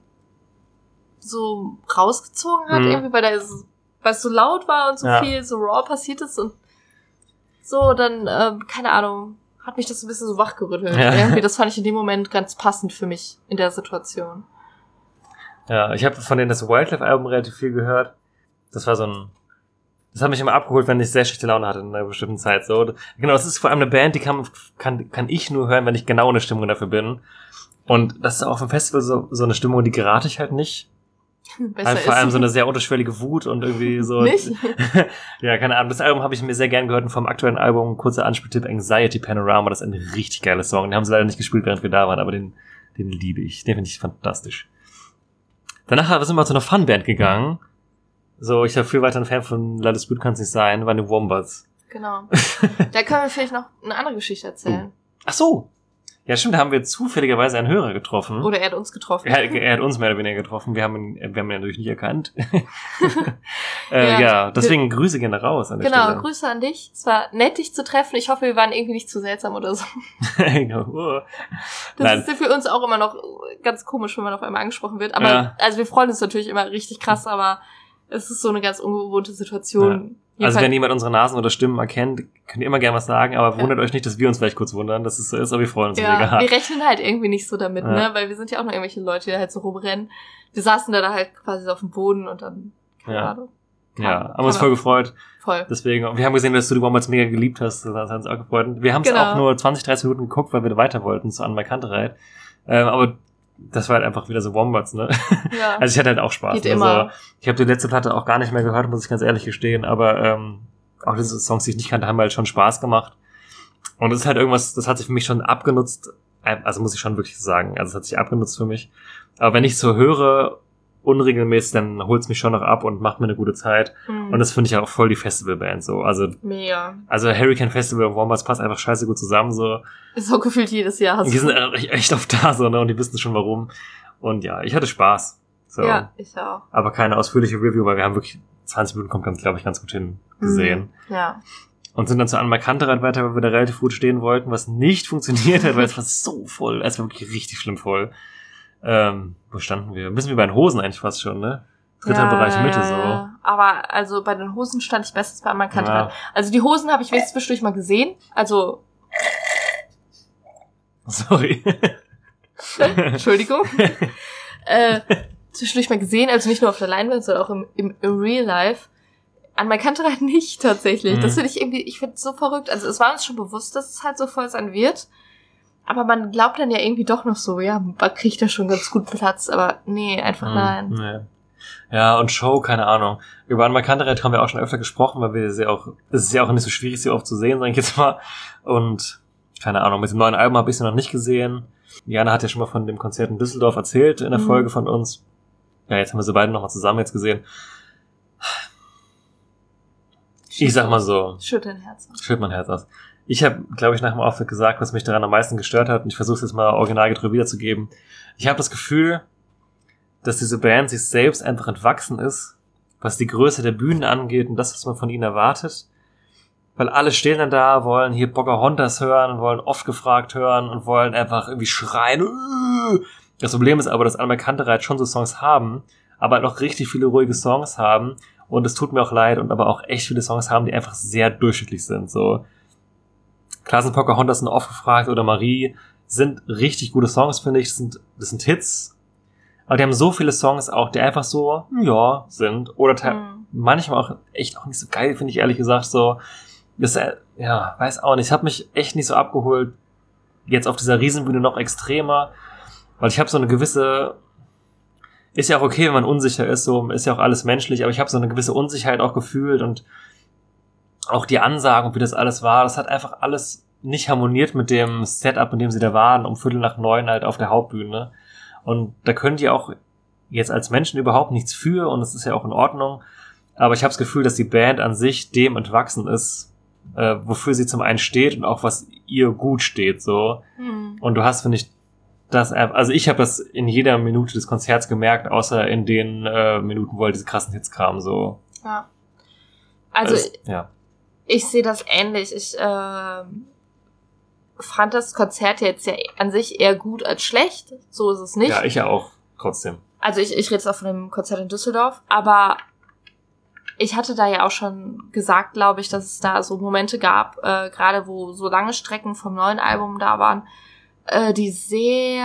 so rausgezogen hat, irgendwie, weil es so laut war und so viel so raw passiert ist und so, dann, keine Ahnung, hat mich das so ein bisschen so wachgerüttelt. Ja. Irgendwie, das fand ich in dem Moment ganz passend für mich in der Situation. Ja, ich habe von denen das Wildlife-Album relativ viel gehört. Das war so ein Das hat mich immer abgeholt, wenn ich sehr schlechte Laune hatte in einer bestimmten Zeit. So, genau, es ist vor allem eine Band, die kann ich nur hören, wenn ich genau in der Stimmung dafür bin. Und das ist auch auf dem Festival so eine Stimmung, die gerate ich halt nicht. Besser Vor allem ist. so eine sehr unterschwellige Wut und irgendwie so. Nicht? Ja, keine Ahnung. Das Album habe ich mir sehr gern gehört und vom aktuellen Album, kurzer Anspieltipp, Anxiety Panorama, das ist ein richtig geiler Song. Den haben sie leider nicht gespielt, während wir da waren, aber den liebe ich. Den finde ich fantastisch. Danach sind wir zu einer Funband gegangen. So, ich war viel weiter ein Fan von Leides Blut kann's nicht sein, waren die Wombats. Genau. Da können wir vielleicht noch eine andere Geschichte erzählen. Ach so. Ja, stimmt, da haben wir zufälligerweise einen Hörer getroffen. Oder er hat uns getroffen. Er hat uns mehr oder weniger getroffen. Wir haben ihn natürlich nicht erkannt. Ja, deswegen Grüße gerne raus an der Genau, Stelle. Grüße an dich. Es war nett, dich zu treffen. Ich hoffe, wir waren irgendwie nicht zu seltsam oder so. Das Nein. ist ja für uns auch immer noch ganz komisch, wenn man auf einmal angesprochen wird. Aber Ja. also wir freuen uns natürlich immer richtig krass, aber es ist so eine ganz ungewohnte Situation. Also wenn jemand unsere Nasen oder Stimmen erkennt, könnt ihr immer gerne was sagen, aber wundert euch nicht, dass wir uns vielleicht kurz wundern, dass es so ist, aber wir freuen uns mega ja, hart. wir rechnen halt irgendwie nicht so damit, Ja. ne? Weil wir sind ja auch noch irgendwelche Leute, die halt so rumrennen. Wir saßen da halt quasi so auf dem Boden und dann, keine Ja. Ahnung. Ja, haben uns voll gefreut. Voll. Deswegen, und wir haben gesehen, dass du die Wombats mega geliebt hast, das hat uns auch gefreut. Wir haben es Genau. auch nur 20, 30 Minuten geguckt, weil wir weiter wollten zu Anne Kantereit. Aber das war halt einfach wieder so Wombats, ne? Ja. Also ich hatte halt auch Spaß. Geht immer. Ich habe die letzte Platte auch gar nicht mehr gehört, muss ich ganz ehrlich gestehen, aber auch diese Songs, die ich nicht kannte, haben halt schon Spaß gemacht. Und das ist halt irgendwas, das hat sich für mich schon abgenutzt, also muss ich schon wirklich sagen, also es hat sich abgenutzt für mich. Aber wenn ich so höre, unregelmäßig, dann holt's mich schon noch ab und macht mir eine gute Zeit. Und das finde ich auch voll die Festivalband so. Also Mega. Hurricane Festival und Wombats passt einfach scheiße gut zusammen so. Ist so gefühlt jedes Jahr. Die sind echt oft da so, ne? Und die wissen schon warum. Und ja, ich hatte Spaß. So. Ja, ich auch. Aber keine ausführliche Review, weil wir haben wirklich 20 Minuten kommt, glaube ich, ganz gut hin gesehen. Ja. Und sind dann zu Anne Kantereit weiter, weil wir da relativ gut stehen wollten, was nicht funktioniert hat, weil es war so voll. Es war wirklich richtig schlimm voll. Wo standen wir? Müssen wir bei den Hosen eigentlich fast schon, ne? Dritter Bereich Mitte so. Ja. Aber also bei den Hosen stand ich bestens bei Anne Kantereit. Ja. Also die Hosen habe ich wenigstens zwischendurch mal gesehen. Also, Sorry. Entschuldigung. Zwischendurch mal gesehen, also nicht nur auf der Leinwand, sondern auch im Real Life. Anne Kantereit nicht tatsächlich. Das finde ich irgendwie, ich finde es so verrückt. Also es war uns schon bewusst, dass es halt so voll sein wird. Aber man glaubt dann ja irgendwie doch noch so, ja, man kriegt da schon ganz gut Platz. Aber nee, einfach nein. Nee. Ja, und Show, keine Ahnung. Über Anne Kantereit haben wir auch schon öfter gesprochen, weil wir sie auch, es ist ja auch nicht so schwierig, sie oft zu sehen, sag ich jetzt mal. Und keine Ahnung, mit dem neuen Album habe ich sie noch nicht gesehen. Jana hat ja schon mal von dem Konzert in Düsseldorf erzählt in der Folge von uns. Ja, jetzt haben wir sie beide nochmal zusammen jetzt gesehen. Ich sag mal so. Schütt dein Herz aus. Schütt mein Herz aus. Ich habe, glaube ich, nach dem Auftritt gesagt, was mich daran am meisten gestört hat. Und ich versuche es jetzt mal originalgetreu wiederzugeben. Ich habe das Gefühl, dass diese Band sich selbst einfach entwachsen ist, was die Größe der Bühnen angeht und das, was man von ihnen erwartet. Weil alle stehen dann da, wollen hier Pocahontas hören, wollen oft gefragt hören und wollen einfach irgendwie schreien. Das Problem ist aber, dass Anne Kantereit schon so Songs haben, aber halt auch richtig viele ruhige Songs haben. Und es tut mir auch leid und aber auch echt viele Songs haben, die einfach sehr durchschnittlich sind. So, klar sind Pocahontas und oft gefragt oder Marie sind richtig gute Songs, finde ich. Das sind Hits. Aber die haben so viele Songs auch, die einfach so, ja, sind. Oder manchmal auch echt auch nicht so geil, finde ich ehrlich gesagt. So, das, ja, weiß auch nicht. Ich habe mich echt nicht so abgeholt. Jetzt auf dieser Riesenbühne noch extremer. Weil ich habe so eine gewisse, ist ja auch okay, wenn man unsicher ist, so ist ja auch alles menschlich, aber ich habe so eine gewisse Unsicherheit auch gefühlt und auch die Ansagen und wie das alles war, das hat einfach alles nicht harmoniert mit dem Setup, in dem sie da waren, um 8:45 halt auf der Hauptbühne. Und da könnt ihr auch jetzt als Menschen überhaupt nichts für und das ist ja auch in Ordnung. Aber ich habe das Gefühl, dass die Band an sich dem entwachsen ist, wofür sie zum einen steht und auch was ihr gut steht, so. Und du hast, finde ich, also ich habe das in jeder Minute des Konzerts gemerkt, außer in den Minuten, wo halt diese krassen Hits kamen, so. Ja. Also ja. Ich sehe das ähnlich. Ich fand das Konzert jetzt ja an sich eher gut als schlecht. So ist es nicht. Ja, ich ja auch, trotzdem. Also ich rede jetzt auch von dem Konzert in Düsseldorf, aber ich hatte da ja auch schon gesagt, glaube ich, dass es da so Momente gab, gerade wo so lange Strecken vom neuen Album da waren, die sich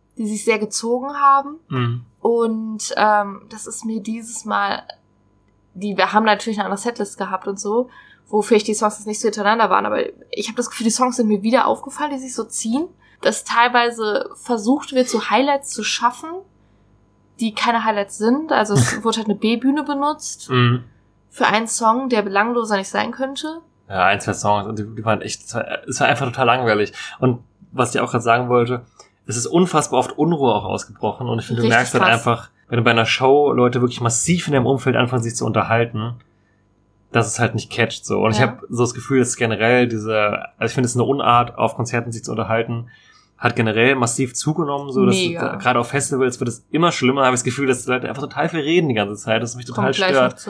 sehr gezogen haben. Und das ist mir dieses Mal die wir haben natürlich eine andere Setlist gehabt und so, wo vielleicht die Songs jetzt nicht so hintereinander waren, aber ich habe das Gefühl, die Songs sind mir wieder aufgefallen, die sich so ziehen, dass teilweise versucht wird, so Highlights zu schaffen, die keine Highlights sind. Also es wurde halt eine B-Bühne benutzt für einen Song, der belangloser nicht sein könnte. Ja, 1, 2 Songs, und die waren echt, es war einfach total langweilig. Und was ich auch gerade sagen wollte, es ist unfassbar oft Unruhe auch ausgebrochen, und ich finde, du merkst halt einfach, wenn du bei einer Show Leute wirklich massiv in ihrem Umfeld anfangen, sich zu unterhalten, dass es halt nicht catcht, so. Und ich habe so das Gefühl, dass generell also ich finde, es ist eine Unart, auf Konzerten sich zu unterhalten, hat generell massiv zugenommen, so, dass gerade auf Festivals wird es immer schlimmer, habe ich das Gefühl, dass die Leute einfach total viel reden die ganze Zeit, das mich total stört.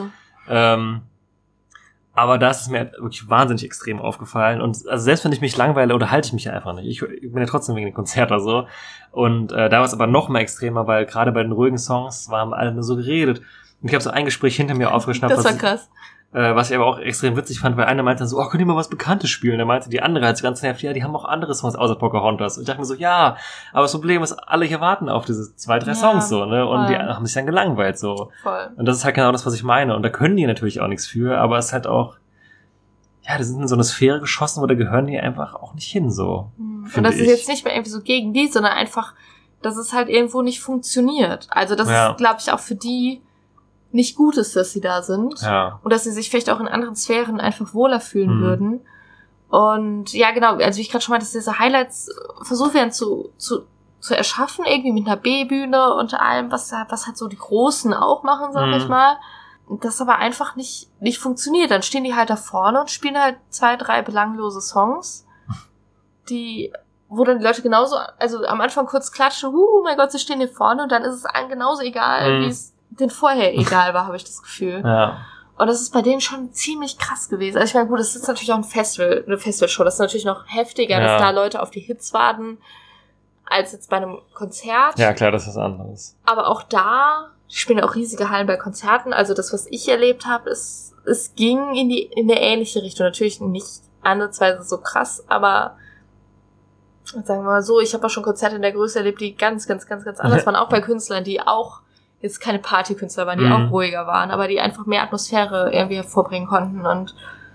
Aber da ist es mir wirklich wahnsinnig extrem aufgefallen, und also selbst wenn ich mich langweile, unterhalte ich mich ja einfach nicht. Ich bin ja trotzdem wegen dem Konzert oder so, und da war es aber noch mal extremer, weil gerade bei den ruhigen Songs haben alle nur so geredet, und ich habe so ein Gespräch hinter mir aufgeschnappt, das war krass. Was ich aber auch extrem witzig fand, weil einer meinte dann so, könnt ihr mal was Bekanntes spielen? Der meinte die andere halt so ganz nervig, ja, die haben auch andere Songs außer Pocahontas. Und ich dachte mir so, ja, aber das Problem ist, alle hier warten auf diese 2, 3 Songs so, ne? Und die haben sich dann gelangweilt so. Voll. Und das ist halt genau das, was ich meine. Und da können die natürlich auch nichts für, aber es ist halt auch, ja, die sind in so eine Sphäre geschossen, wo da gehören die einfach auch nicht hin, so. Und das ist jetzt nicht mehr irgendwie so gegen die, sondern einfach, dass es halt irgendwo nicht funktioniert. Also das ist, glaube ich, auch für die nicht gut ist, dass sie da sind. Ja. Und dass sie sich vielleicht auch in anderen Sphären einfach wohler fühlen würden. Und ja, genau, also wie ich gerade schon meinte, dass diese Highlights versucht werden zu erschaffen, irgendwie mit einer B-Bühne und allem, was halt so die Großen auch machen, sag ich mal. Das aber einfach nicht funktioniert. Dann stehen die halt da vorne und spielen halt 2, 3 belanglose Songs, wo dann die Leute genauso, also am Anfang kurz klatschen, mein Gott, sie stehen hier vorne, und dann ist es allen genauso egal, wie es den vorher egal war, habe ich das Gefühl. Ja. Und das ist bei denen schon ziemlich krass gewesen. Also ich meine, gut, das ist natürlich auch eine Festivalshow, das ist natürlich noch heftiger, dass da Leute auf die Hits warten, als jetzt bei einem Konzert. Ja, klar, das ist was anderes. Aber auch da, die spielen auch riesige Hallen bei Konzerten, also das, was ich erlebt habe, es ging in eine ähnliche Richtung. Natürlich nicht ansatzweise so krass, aber sagen wir mal so, ich habe auch schon Konzerte in der Größe erlebt, die ganz, ganz, ganz, ganz anders waren, auch bei Künstlern, die auch jetzt keine Partykünstler waren, die auch ruhiger waren, aber die einfach mehr Atmosphäre irgendwie hervorbringen konnten, und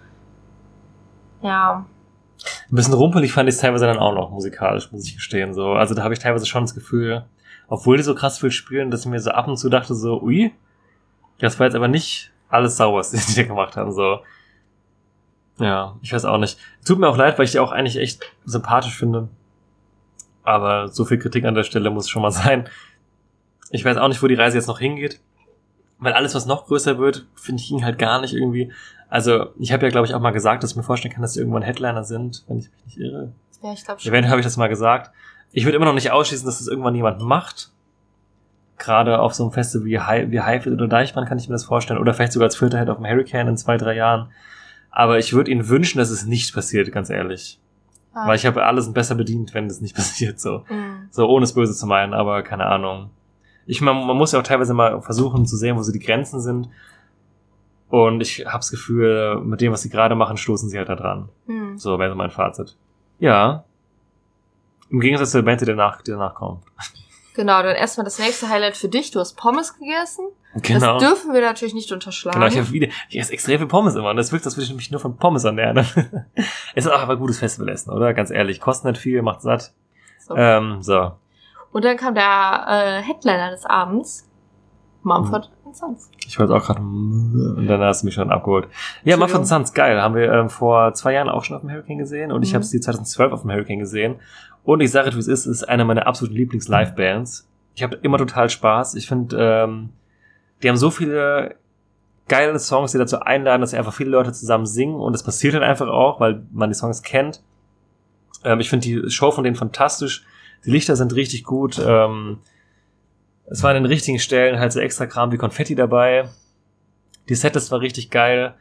ja. Ein bisschen rumpelig fand ich es teilweise dann auch noch musikalisch, muss ich gestehen, so. Also da habe ich teilweise schon das Gefühl, obwohl die so krass viel spielen, dass ich mir so ab und zu dachte so, ui, das war jetzt aber nicht alles sauber, was die da gemacht haben, so. Ja, ich weiß auch nicht. Tut mir auch leid, weil ich die auch eigentlich echt sympathisch finde. Aber so viel Kritik an der Stelle muss schon mal sein. Ich weiß auch nicht, wo die Reise jetzt noch hingeht, weil alles, was noch größer wird, finde ich, ging halt gar nicht irgendwie. Also, ich habe ja, glaube ich, auch mal gesagt, dass ich mir vorstellen kann, dass sie irgendwann Headliner sind, wenn ich mich nicht irre. Ja, ich glaube schon. Eventuell habe ich das mal gesagt. Ich würde immer noch nicht ausschließen, dass das irgendwann jemand macht. Gerade auf so einem Festival wie Highfield oder Deichmann kann ich mir das vorstellen. Oder vielleicht sogar als 4. Head auf dem Hurricane in 2, 3 Jahren. Aber ich würde ihnen wünschen, dass es nicht passiert, ganz ehrlich. Weil ich habe alle sind besser bedient, wenn das nicht passiert, so. So, ohne es böse zu meinen, aber keine Ahnung. Man muss ja auch teilweise mal versuchen zu sehen, wo so die Grenzen sind. Und ich habe das Gefühl, mit dem, was sie gerade machen, stoßen sie halt da dran. So wäre so mein Fazit. Ja. Im Gegensatz zu der Band, die danach kommt. Genau, dann erstmal das nächste Highlight für dich. Du hast Pommes gegessen. Genau. Das dürfen wir natürlich nicht unterschlagen. Genau, ich esse extrem viel Pommes immer. Und das wirkt, als würde ich mich nur von Pommes ernähren. Es ist auch einfach gutes Festivalessen, oder? Ganz ehrlich. Kostet nicht viel, macht satt. So. Und dann kam der Headliner des Abends, Mumford & Sons. Ich wollte auch gerade, und dann hast du mich schon abgeholt. Ja, Mumford & Sons, geil. Haben wir vor 2 Jahren auch schon auf dem Hurricane gesehen, und ich habe sie 2012 auf dem Hurricane gesehen. Und ich sage, wie es ist eine meiner absoluten Lieblings-Live-Bands. Ich habe immer total Spaß. Ich finde, die haben so viele geile Songs, die dazu einladen, dass einfach viele Leute zusammen singen, und das passiert halt einfach auch, weil man die Songs kennt. Ich finde die Show von denen fantastisch. Die Lichter sind richtig gut. Es war an den richtigen Stellen halt so extra Kram wie Konfetti dabei. Die Setlist war richtig geil.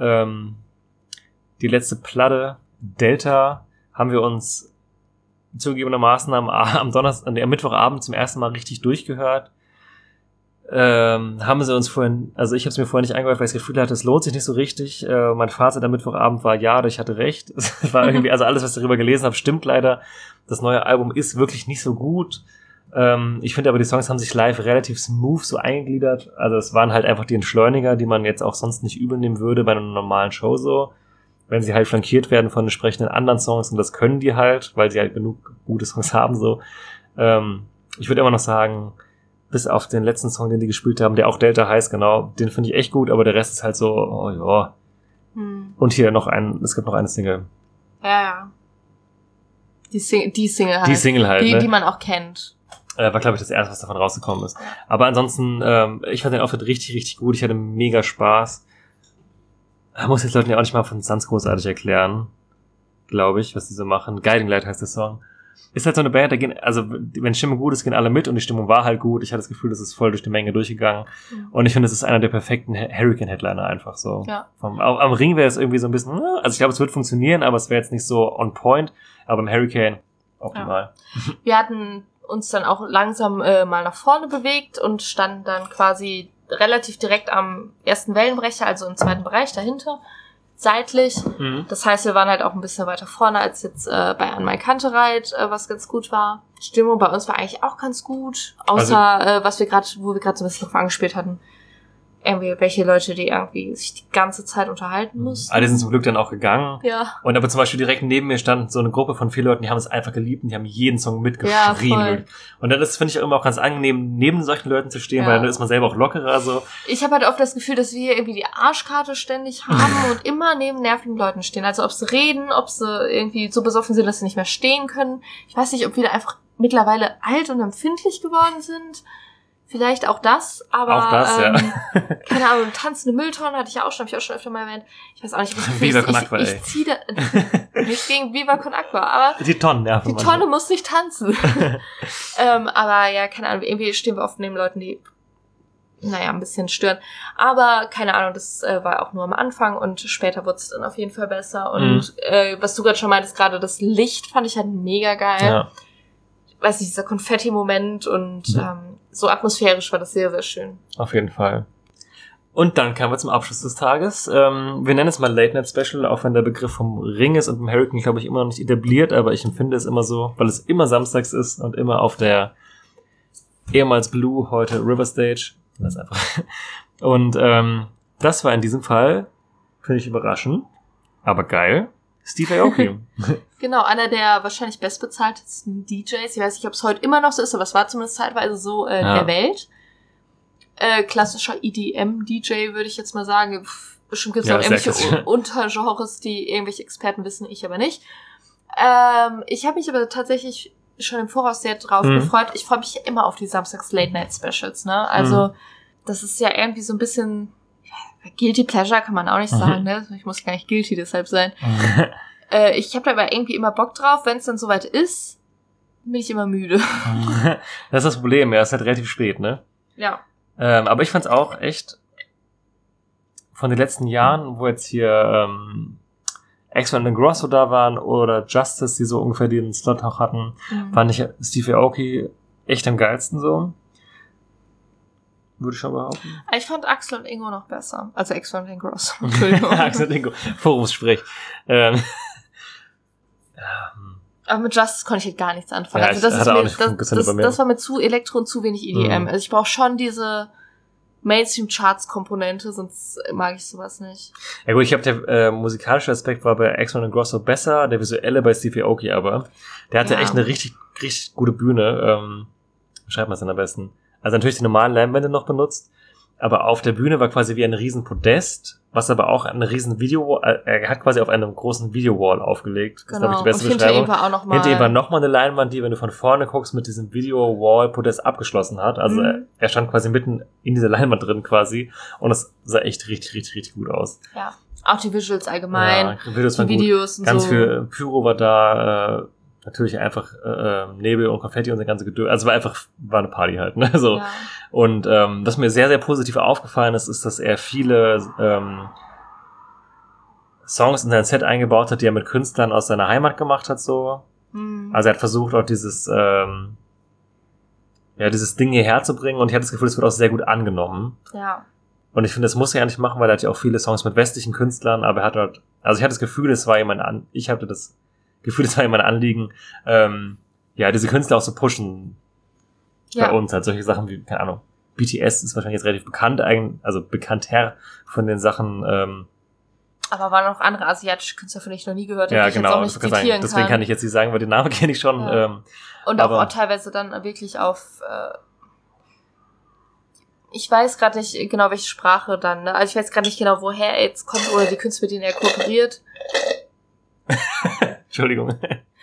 Die letzte Platte, Delta, haben wir uns zugegebenermaßen am Mittwochabend zum ersten Mal richtig durchgehört. Haben sie uns vorhin, also ich habe es mir vorhin nicht angehört, weil ich das Gefühl hatte, es lohnt sich nicht so richtig. Mein Fazit am Mittwochabend war, ja, ich hatte recht. Es war irgendwie, also alles, was ich darüber gelesen habe, stimmt leider. Das neue Album ist wirklich nicht so gut. Ich finde aber, die Songs haben sich live relativ smooth so eingegliedert. Also es waren halt einfach die Entschleuniger, die man jetzt auch sonst nicht übel nehmen würde bei einer normalen Show so. Wenn sie halt flankiert werden von entsprechenden anderen Songs, und das können die halt, weil sie halt genug gute Songs haben so. Ich würde immer noch sagen, bis auf den letzten Song, den die gespielt haben, der auch Delta heißt, genau, den finde ich echt gut, aber der Rest ist halt so, oh ja. Und hier es gibt noch eine Single. Ja. Die Single halt. Die Single halt, Die, ne? die man auch kennt. War, glaube ich, das erste, was davon rausgekommen ist. Aber ansonsten, ich fand den Auftritt richtig, richtig gut. Ich hatte mega Spaß. Ich muss jetzt Leuten ja auch nicht mal von Suns großartig erklären, glaube ich, was die so machen. Guiding Light heißt der Song. Ist halt so eine Band, da gehen, also wenn Stimmung gut ist, gehen alle mit und die Stimmung war halt gut. Ich hatte das Gefühl, das ist voll durch die Menge durchgegangen. Und ich finde, es ist einer der perfekten Hurricane-Headliner einfach so. Ja. Am Ring wäre es irgendwie so ein bisschen, also ich glaube, es wird funktionieren, aber es wäre jetzt nicht so on point. Aber im Hurricane optimal. Ja. Wir hatten uns dann auch langsam mal nach vorne bewegt und standen dann quasi relativ direkt am ersten Wellenbrecher, also im zweiten Bereich dahinter, seitlich. Das heißt, wir waren halt auch ein bisschen weiter vorne als jetzt bei An My Kantereit, was ganz gut war. Stimmung bei uns war eigentlich auch ganz gut, außer wo wir gerade so ein bisschen drauf angespielt hatten. Irgendwie welche Leute, die irgendwie sich die ganze Zeit unterhalten mussten. Alle sind zum Glück dann auch gegangen. Ja. Und aber zum Beispiel direkt neben mir stand so eine Gruppe von 4 Leuten, die haben es einfach geliebt und die haben jeden Song mitgeschrien. Ja, voll. Und dann ist, finde ich, immer auch ganz angenehm, neben solchen Leuten zu stehen, weil dann ist man selber auch lockerer. So. Ich habe halt oft das Gefühl, dass wir irgendwie die Arschkarte ständig haben und immer neben nervigen Leuten stehen. Also ob sie reden, ob sie irgendwie so besoffen sind, dass sie nicht mehr stehen können. Ich weiß nicht, ob wir da einfach mittlerweile alt und empfindlich geworden sind. Vielleicht auch das, aber auch das, ja. Keine Ahnung, tanzende Mülltonnen hatte ich ja auch schon, öfter mal erwähnt. Ich weiß auch nicht, was Viva Con Aqua, ich ziehe da nichts gegen Viva Con Aqua, aber die Tonnen nerven. Die Tonne muss nicht tanzen. Aber ja, keine Ahnung, irgendwie stehen wir oft neben Leuten, die ein bisschen stören. Aber keine Ahnung, das war auch nur am Anfang und später wurde es dann auf jeden Fall besser. Und was du gerade schon meintest, gerade das Licht fand ich halt mega geil. Ja. Weiß nicht, dieser Konfetti-Moment und so atmosphärisch war das sehr, sehr schön. Auf jeden Fall. Und dann kamen wir zum Abschluss des Tages. Wir nennen es mal Late Night Special, auch wenn der Begriff vom Ring ist und vom Hurricane, glaube ich, immer noch nicht etabliert, aber ich empfinde es immer so, weil es immer samstags ist und immer auf der ehemals Blue, heute River Stage. Das ist einfach. Und das war in diesem Fall, finde ich überraschend, aber geil, Steve Aoki. Genau, einer der wahrscheinlich bestbezahltesten DJs. Ich weiß nicht, ob es heute immer noch so ist, aber es war zumindest zeitweise so der Welt. Klassischer EDM-DJ, würde ich jetzt mal sagen. Bestimmt gibt es auch irgendwelche Untergenres, die irgendwelche Experten wissen, ich aber nicht. Ich habe mich aber tatsächlich schon im Voraus sehr drauf gefreut. Ich freue mich immer auf die Samstags-Late-Night-Specials, ne? Also, das ist ja irgendwie so ein bisschen Guilty Pleasure kann man auch nicht sagen, ne? Ich muss gar nicht guilty deshalb sein. Ich habe da aber irgendwie immer Bock drauf. Wenn es dann soweit ist, bin ich immer müde. Das ist das Problem, ja. Es ist halt relativ spät, ne? Ja. Aber ich fand's auch echt von den letzten Jahren, wo jetzt hier Axel und Ingrosso da waren oder Justice, die so ungefähr den Slot auch hatten, fand ich Steve Aoki echt am geilsten so. Würde ich schon behaupten. Ich fand Axel und Ingo noch besser. Also Axel und Ingrosso. Entschuldigung. Axel und Ingo. Forumssprech. Aber mit Justice konnte ich halt gar nichts anfangen. Ja, also das ist mir, das war mir zu Elektro und zu wenig EDM. Also ich brauche schon diese Mainstream-Charts-Komponente, sonst mag ich sowas nicht. Ja gut, ich glaube, der musikalische Aspekt war bei Axel und Grosso besser, der visuelle bei Steve Aoki aber. Der hatte echt eine richtig, richtig gute Bühne. Schreibt man es denn am besten? Also natürlich die normalen Leinwände noch benutzt, aber auf der Bühne war quasi wie ein riesen Podest, was aber auch eine riesen er hat quasi auf einem großen Videowall aufgelegt. Das ist, glaube ich, die beste Beschreibung. Hinter ihm war nochmal eine Leinwand, die, wenn du von vorne guckst, mit diesem Videowall-Podest abgeschlossen hat. Also er stand quasi mitten in dieser Leinwand drin quasi und das sah echt richtig, richtig, richtig gut aus. Ja, auch die Visuals allgemein, die Videos und ganz so. Ganz viel Pyro war da, natürlich einfach Nebel und Konfetti und das ganze Gedöns. Also war eine Party halt, ne? So. Ja. Und was mir sehr, sehr positiv aufgefallen ist, dass er viele Songs in sein Set eingebaut hat, die er mit Künstlern aus seiner Heimat gemacht hat, so. Also er hat versucht auch dieses Ding hierher zu bringen und ich hatte das Gefühl, es wird auch sehr gut angenommen. Ja. Und ich finde, das muss er ja nicht machen, weil er hat ja auch viele Songs mit westlichen Künstlern, aber er hat halt, also ich hatte das Gefühl, es war mein Anliegen, diese Künstler auch zu pushen. Ja. Bei uns halt solche Sachen wie, keine Ahnung, BTS ist wahrscheinlich jetzt relativ bekannt, also bekannter von den Sachen, Aber waren noch andere asiatische Künstler, von denen ich noch nie gehört habe, ja, die ich jetzt genau, auch nicht das kann sein. zitieren Deswegen kann ich jetzt nicht sagen, weil den Namen kenne ich schon. Ja. Und aber auch teilweise dann wirklich auf, ich weiß gerade nicht genau, welche Sprache dann, ne? Also ich weiß gerade nicht genau, woher er jetzt kommt oder die Künstler, mit denen er kooperiert. Entschuldigung.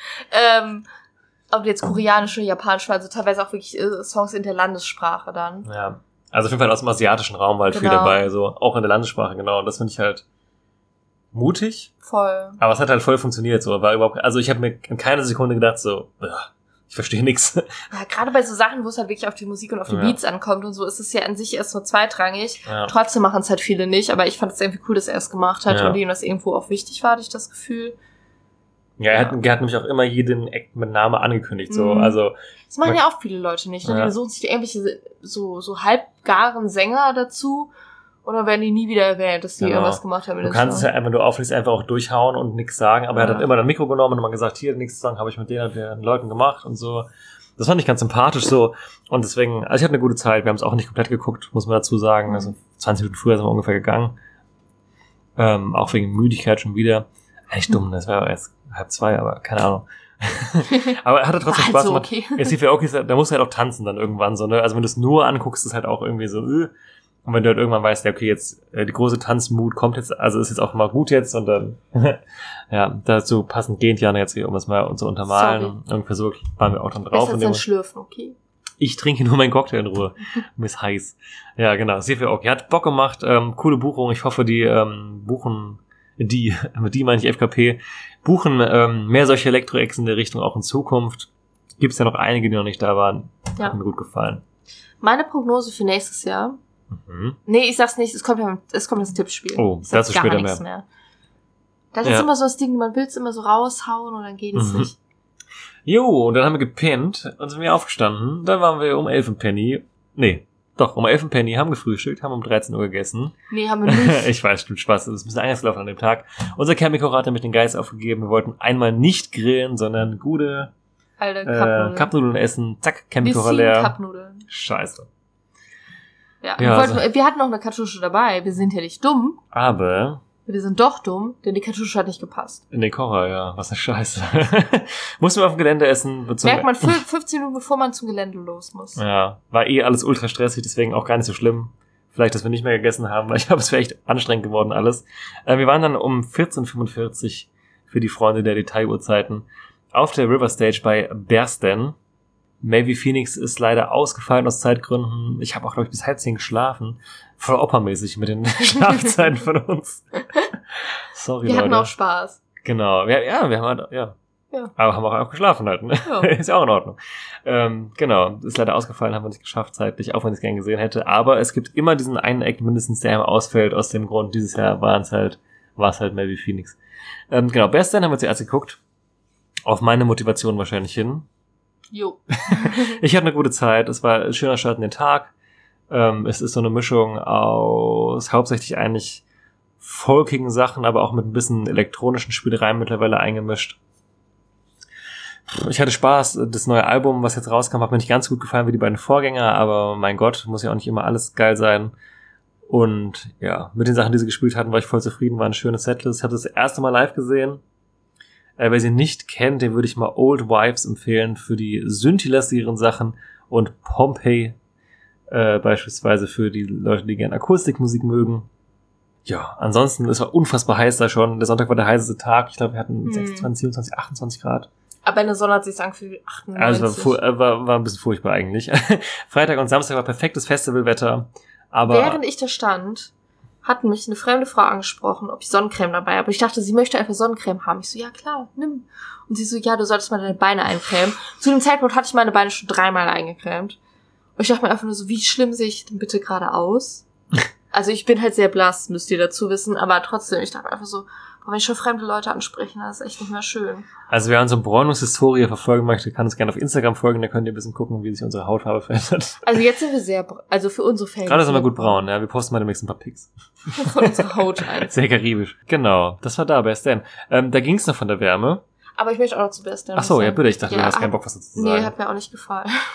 Ob jetzt koreanisch oder japanisch war, also teilweise auch wirklich Songs in der Landessprache dann. Ja, also auf jeden Fall aus dem asiatischen Raum war halt viel Genau. dabei, so auch in der Landessprache, genau. Und das finde ich halt mutig, Voll. aber es hat halt voll funktioniert, so. War überhaupt, also ich habe mir in keiner Sekunde gedacht, so, ich verstehe nichts. Ja, gerade bei so Sachen, wo es halt wirklich auf die Musik und auf die Ja. Beats ankommt und so, ist es ja an sich erst nur zweitrangig. Ja. Trotzdem machen es halt viele nicht, aber ich fand es irgendwie cool, dass er es gemacht hat Ja. und ihm das irgendwo auch wichtig war, hatte ich das Gefühl. Ja, er hat nämlich auch immer jeden Act mit Name angekündigt, so, Mhm. also, Das machen ja auch viele Leute nicht. Ne? Ja. Die suchen sich irgendwelche so halbgaren Sänger dazu und dann werden die nie wieder erwähnt, dass die Genau. irgendwas gemacht haben. in du dem kannst es Song. ja einfach, wenn du auflegst, einfach auch durchhauen und nichts sagen, aber er Ja. hat dann immer das Mikro genommen und immer gesagt, hier, den nächsten Song habe ich mit den und den Leuten gemacht und so. Das fand ich ganz sympathisch so und deswegen, also ich hatte eine gute Zeit, wir haben es auch nicht komplett geguckt, muss man dazu sagen, also 20 Minuten früher sind wir ungefähr gegangen, auch wegen Müdigkeit schon wieder. Echt dumm, das war erst 1:30, aber keine Ahnung. Aber er hatte trotzdem War Spaß halt so gemacht. okay. Es lief ja auch, da musst du halt auch tanzen dann irgendwann so, ne? Also wenn du es nur anguckst, ist halt auch irgendwie so, Und wenn du halt irgendwann weißt, ja, okay, jetzt die große Tanzmut kommt jetzt, also ist jetzt auch mal gut jetzt und dann, ja, dazu passend gehend Jana jetzt hier, um das mal zu untermalen. Ungefähr so waren wir auch dann drauf. Besser in als dem ein Schlürfen, okay. ich trinke nur meinen Cocktail in Ruhe. Mir ist heiß. Ja, genau. Sehr viel okay. Hat Bock gemacht. Coole Buchung. Ich hoffe, die mit die meine ich FKP, buchen mehr solche Elektro-Acts in der Richtung auch in Zukunft. Gibt es ja noch einige, die noch nicht da waren. Ja. Hat mir gut gefallen. Meine Prognose für nächstes Jahr. Mhm. Nee, ich sag's nicht, es kommt das Tippspiel. Oh, Ich sag dazu gar später nichts mehr. Das Ja. ist immer so das Ding, man will es immer so raushauen und dann geht es Mhm. nicht. Jo, und dann haben wir gepennt und sind wir aufgestanden. Dann waren wir um 11 Penny. Nee, doch, um 11 Penny, haben gefrühstückt, haben um 13 Uhr gegessen. Nee, haben wir nicht. Ich weiß, stimmt, Spaß. Das ist ein bisschen anders gelaufen an dem Tag. Unser Chemical hat nämlich den Geist aufgegeben. Wir wollten einmal nicht grillen, sondern gute Alter, Cup-Nudeln. Cupnudeln essen. Zack, Chemical Bisschen leer. Cup-Nudeln. Scheiße. Ja, Ja, wir hatten noch eine Kartusche dabei. Wir sind ja nicht dumm. Aber Wir sind doch dumm, denn die Kartusche hat nicht gepasst. in den Kocher, ja, was eine Scheiße. Muss man auf dem Gelände essen. Merkt man 15 Minuten, bevor man zum Gelände los muss. Ja, war alles ultra stressig, deswegen auch gar nicht so schlimm. Vielleicht, dass wir nicht mehr gegessen haben, weil ich glaube, es wäre echt anstrengend geworden alles. Wir waren dann um 14:45 für die Freunde der Detailuhrzeiten auf der River Stage bei Bersten. Maybe Phoenix ist leider ausgefallen aus Zeitgründen. Ich habe auch, glaube ich, bis 9:30 geschlafen. Voll oppermäßig mit den Schlafzeiten von uns. Sorry, Wir Leute. hatten auch Spaß. Genau, wir haben halt, ja. Ja. Aber haben auch geschlafen halt, ne? Ja. Ist ja auch in Ordnung. Genau, ist leider ausgefallen, haben wir nicht geschafft zeitlich, auch wenn ich es gern gesehen hätte. Aber es gibt immer diesen einen Act mindestens, der immer ausfällt, aus dem Grund, dieses Jahr war es halt Maybe Phoenix. Genau, Best-Then haben wir zuerst geguckt. Auf meine Motivation wahrscheinlich hin. Jo. Ich hatte eine gute Zeit, es war ein schöner Start in den Tag. Es ist so eine Mischung aus hauptsächlich eigentlich folkigen Sachen, aber auch mit ein bisschen elektronischen Spielereien mittlerweile eingemischt. Ich hatte Spaß, das neue Album, was jetzt rauskam, hat mir nicht ganz gut gefallen wie die beiden Vorgänger, aber mein Gott, muss ja auch nicht immer alles geil sein. Und ja, mit den Sachen, die sie gespielt hatten, war ich voll zufrieden, war eine schöne Setlist. Ich habe das erste Mal live gesehen. Wer sie nicht kennt, dem würde ich mal Old Vibes empfehlen für die Synthi-lastigeren Sachen und Pompeii beispielsweise für die Leute, die gerne Akustikmusik mögen. Ja, ansonsten, es war unfassbar heiß da schon. Der Sonntag war der heißeste Tag. Ich glaube, wir hatten 26, 27, 28 Grad. Aber in der Sonne hat sich angefühlt 98. Also war ein bisschen furchtbar eigentlich. Freitag und Samstag war perfektes Festivalwetter. Aber Während ich da stand, hat mich eine fremde Frau angesprochen, ob ich Sonnencreme dabei habe. Ich dachte, sie möchte einfach Sonnencreme haben. Ich so, ja klar, nimm. Und sie so, ja, du solltest mal deine Beine eincremen. Zu dem Zeitpunkt hatte ich meine Beine schon 3-mal eingecremt. Und ich dachte mir einfach nur so, wie schlimm sehe ich denn bitte gerade aus? Also ich bin halt sehr blass, müsst ihr dazu wissen, aber trotzdem, ich dachte einfach so, wenn ich schon fremde Leute ansprechen, das ist echt nicht mehr schön. also wer unsere Bräunungshistorie verfolgen möchte, kann uns gerne auf Instagram folgen, da könnt ihr ein bisschen gucken, wie sich unsere Hautfarbe verändert. Also jetzt sind wir sehr, also für unsere Fans. Gerade sind wir gut braun, ja. Wir posten mal demnächst ein paar Pics. Von unserer Haut ein. Sehr karibisch. Genau, das war da, Best Then. Da ging's noch von der Wärme. Aber ich möchte auch noch zu Best. Ach so, ja bitte, ich dachte, du hast keinen Bock, was dazu zu sagen. Nee, hat mir auch nicht gefallen.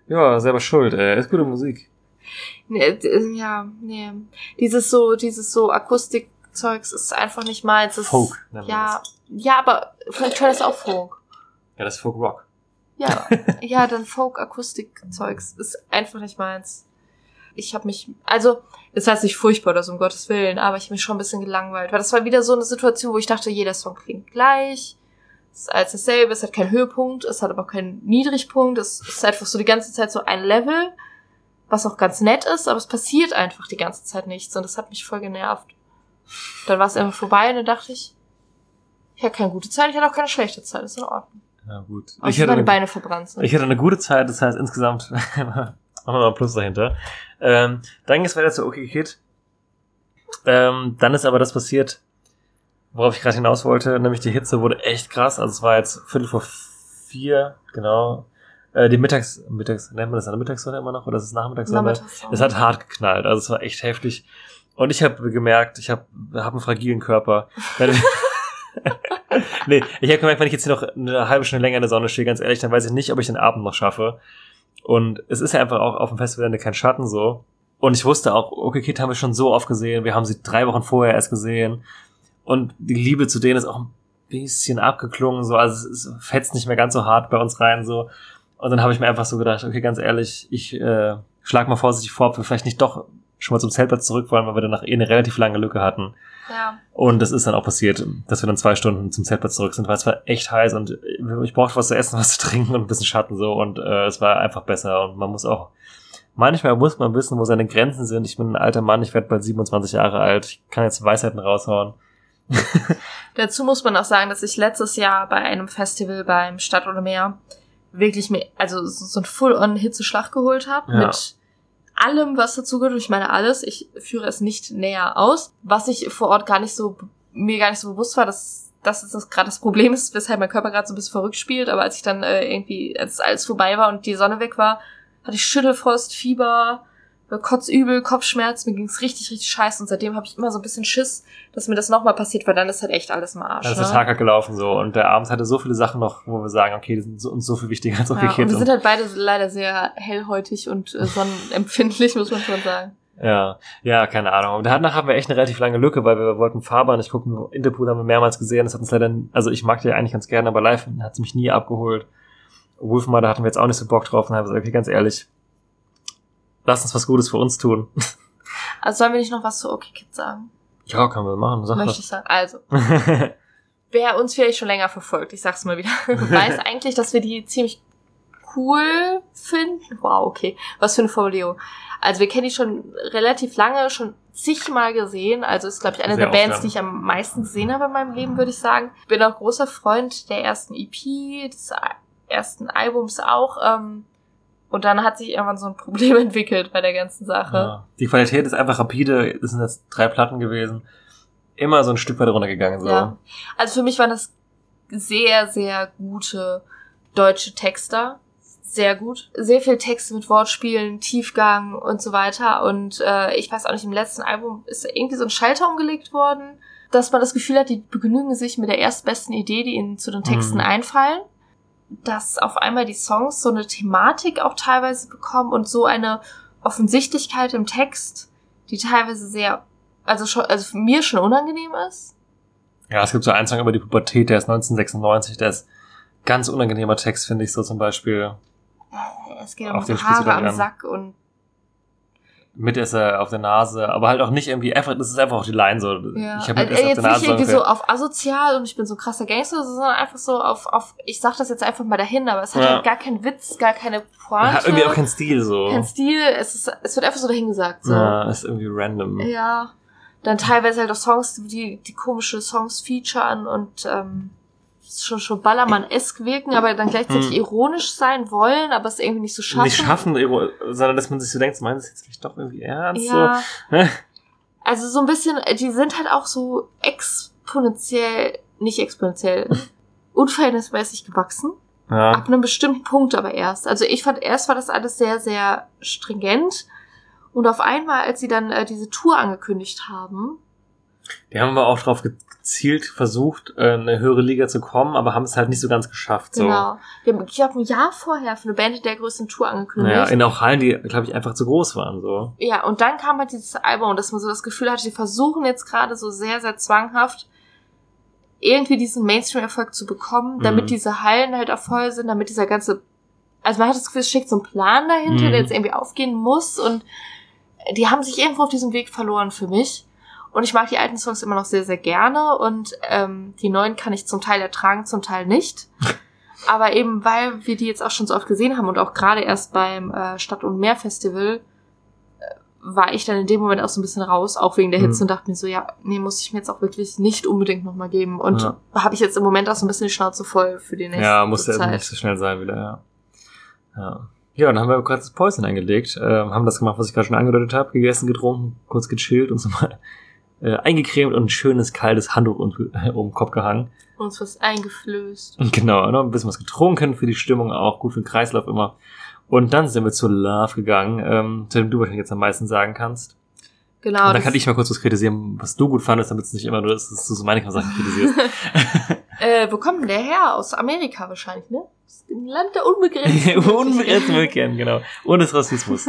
Ja, selber schuld, ist gute Musik. Nee. Dieses so Akustikzeugs ist einfach nicht meins. Folk. Ja, aber Frank Turner ist auch Folk. Ja, das ist Folk Rock. Ja, dann Folk-Akustik-Zeugs ist einfach nicht meins. Ich habe mich, also, das heißt nicht furchtbar oder so, um Gottes Willen, aber ich habe mich schon ein bisschen gelangweilt, weil das war wieder so eine Situation, wo ich dachte, jeder Song klingt gleich, es ist alles dasselbe, es hat keinen Höhepunkt, es hat aber keinen Niedrigpunkt, es ist einfach so die ganze Zeit so ein Level, was auch ganz nett ist, aber es passiert einfach die ganze Zeit nichts und das hat mich voll genervt. Dann war es einfach vorbei und dann dachte ich hatte keine gute Zeit, ich hatte auch keine schlechte Zeit, ist in Ordnung. Ja, gut. Aber ich hatte meine Beine verbrannt. Ich hatte eine gute Zeit, das heißt insgesamt machen wir mal ein Plus dahinter. Dann ging es weiter zu OK Kid. Dann ist aber das passiert, worauf ich gerade hinaus wollte, nämlich die Hitze wurde echt krass. Also es war jetzt 3:45, genau. Die Mittags, nennt man das eine Mittagssonne immer noch? Oder ist es Nachmittagssonne? Es hat hart geknallt, also es war echt heftig. Und ich habe gemerkt, ich habe einen fragilen Körper. Nee, ich habe gemerkt, wenn ich jetzt hier noch eine halbe Stunde länger in der Sonne stehe, ganz ehrlich, dann weiß ich nicht, ob ich den Abend noch schaffe. Und es ist ja einfach auch auf dem Festivalende kein Schatten so. Und ich wusste auch, OK Kid haben wir schon so oft gesehen. Wir haben sie 3 Wochen vorher erst gesehen. Und die Liebe zu denen ist auch ein bisschen abgeklungen, so. Also es fetzt nicht mehr ganz so hart bei uns rein, so. Und dann habe ich mir einfach so gedacht, okay, ganz ehrlich, ich schlag mal vorsichtig vor, ob wir vielleicht nicht doch schon mal zum Zeltplatz zurück wollen, weil wir danach eine relativ lange Lücke hatten. Ja. Und das ist dann auch passiert, dass wir dann 2 Stunden zum Zeltplatz zurück sind, weil es war echt heiß und ich brauchte was zu essen, was zu trinken und ein bisschen Schatten so und es war einfach besser und manchmal muss man wissen, wo seine Grenzen sind. Ich bin ein alter Mann, ich werde bald 27 Jahre alt, ich kann jetzt Weisheiten raushauen. Dazu muss man auch sagen, dass ich letztes Jahr bei einem Festival beim Stadt oder Meer wirklich so ein Full-on-Hitzeschlag geholt habe mit allem, was dazugehört. Ich meine alles. Ich führe es nicht näher aus. Was ich vor Ort mir gar nicht so bewusst war, dass das gerade das Problem ist, weshalb mein Körper gerade so ein bisschen verrückt spielt. Aber als ich dann als alles vorbei war und die Sonne weg war, hatte ich Schüttelfrost, Fieber, kotzübel, Kopfschmerz. Mir ging's richtig, richtig scheiße. Und seitdem habe ich immer so ein bisschen Schiss, dass mir das nochmal passiert, weil dann ist halt echt alles im Arsch. Dann ist der Tag halt gelaufen so. Und der Abend hatte so viele Sachen noch, wo wir sagen, okay, die sind uns so viel wichtiger als OK Kid. Und wir sind halt beide leider sehr hellhäutig und sonnenempfindlich, muss man schon sagen. Ja, keine Ahnung. Und danach haben wir echt eine relativ lange Lücke, weil wir wollten Fahrbahn. Ich gucke, Interpol haben wir mehrmals gesehen. Das hat uns leider, also ich mag die eigentlich ganz gerne, aber live hat sie mich nie abgeholt. Wolfmar, da hatten wir jetzt auch nicht so Bock drauf. Und haben gesagt, okay, ganz ehrlich, lass uns was Gutes für uns tun. Also sollen wir nicht noch was zu OK Kid sagen? Ja, können wir machen. Möchte ich sagen. Also, wer uns vielleicht schon länger verfolgt, ich sag's mal wieder, weiß eigentlich, dass wir die ziemlich cool finden. Wow, okay. Was für eine Formulierung. Also wir kennen die schon relativ lange, schon zigmal gesehen. Also ist, glaube ich, eine der Bands, die ich am meisten gesehen habe in meinem Leben, würde ich sagen. Bin auch großer Freund der ersten EP, des ersten Albums auch. Und dann hat sich irgendwann so ein Problem entwickelt bei der ganzen Sache. Ja. Die Qualität ist einfach rapide. Es sind jetzt 3 Platten gewesen. Immer so ein Stück weit runtergegangen. So. Ja. Also für mich waren das sehr, sehr gute deutsche Texter. Sehr gut. Sehr viel Texte mit Wortspielen, Tiefgang und so weiter. Und ich weiß auch nicht, im letzten Album ist irgendwie so ein Schalter umgelegt worden, dass man das Gefühl hat, die begnügen sich mit der erstbesten Idee, die ihnen zu den Texten einfallen. Dass auf einmal die Songs so eine Thematik auch teilweise bekommen und so eine Offensichtlichkeit im Text, die teilweise sehr, also für mir schon unangenehm ist. Ja, es gibt so einen Song über die Pubertät, der ist 1996, der ist ganz unangenehmer Text, finde ich so zum Beispiel. Es geht um Haare am Sack und Mitesser auf der Nase, aber halt auch nicht irgendwie einfach, das ist einfach auch die Line so. Ja. Ich habe Mitesser jetzt auf der Nase. Nicht irgendwie so auf asozial und ich bin so krasser Gangster, sondern einfach so auf ich sag das jetzt einfach mal dahin, aber es hat halt gar keinen Witz, gar keine Pointe. Ja, irgendwie auch keinen Stil so. Kein Stil, es wird einfach so dahingesagt. So. Ja, ist irgendwie random. Ja. Dann teilweise halt auch Songs, die komische Songs featuren und schon Ballermann-esk wirken, aber dann gleichzeitig ironisch sein wollen, aber es irgendwie nicht so schaffen. Nicht schaffen, sondern dass man sich so denkt, meint das jetzt vielleicht doch irgendwie ernst? Ja. So. Also so ein bisschen, die sind halt auch so unverhältnismäßig gewachsen. Ja. Ab einem bestimmten Punkt aber erst. Also ich fand, erst war das alles sehr, sehr stringent und auf einmal, als sie dann diese Tour angekündigt haben, Die haben aber auch drauf gezielt versucht, eine höhere Liga zu kommen, aber haben es halt nicht so ganz geschafft. So. Genau. Die haben, ich glaube, ein Jahr vorher für eine Band der größten Tour angekündigt. Naja, in auch Hallen, die, glaube ich, einfach zu groß waren. So. Ja, und dann kam halt dieses Album, dass man so das Gefühl hatte, die versuchen jetzt gerade so sehr, sehr zwanghaft irgendwie diesen Mainstream-Erfolg zu bekommen, damit diese Hallen halt auch voll sind, damit dieser ganze, also man hat das Gefühl, es steckt so ein Plan dahinter, der jetzt irgendwie aufgehen muss, und die haben sich irgendwo auf diesem Weg verloren für mich. Und ich mag die alten Songs immer noch sehr, sehr gerne, und die neuen kann ich zum Teil ertragen, zum Teil nicht. Aber eben, weil wir die jetzt auch schon so oft gesehen haben und auch gerade erst beim Stadt- und Meer-Festival, war ich dann in dem Moment auch so ein bisschen raus, auch wegen der Hitze, und dachte mir so, ja, nee, muss ich mir jetzt auch wirklich nicht unbedingt nochmal geben. Und habe ich jetzt im Moment auch so ein bisschen die Schnauze voll für die nächste Zeit. Ja, muss ja nicht so schnell sein wieder, ja. Ja, dann haben wir gerade das Päuschen eingelegt, haben das gemacht, was ich gerade schon angedeutet habe, gegessen, getrunken, kurz gechillt und so mal eingecremt und ein schönes, kaltes Handtuch um den Kopf gehangen. Uns was eingeflößt. Und genau, noch ein bisschen was getrunken, für die Stimmung auch, gut für den Kreislauf immer. Und dann sind wir zu Love gegangen, zu dem du wahrscheinlich jetzt am meisten sagen kannst. Genau. Und dann kann ich mal kurz was kritisieren, was du gut fandest, damit es nicht immer nur ist, dass du so meine Sachen kritisierst. Wo kommt denn der her? Aus Amerika wahrscheinlich, ne? Aus dem Land der unbegrenzten Unbegrenzten Möglichkeiten, genau. Und des Rassismus.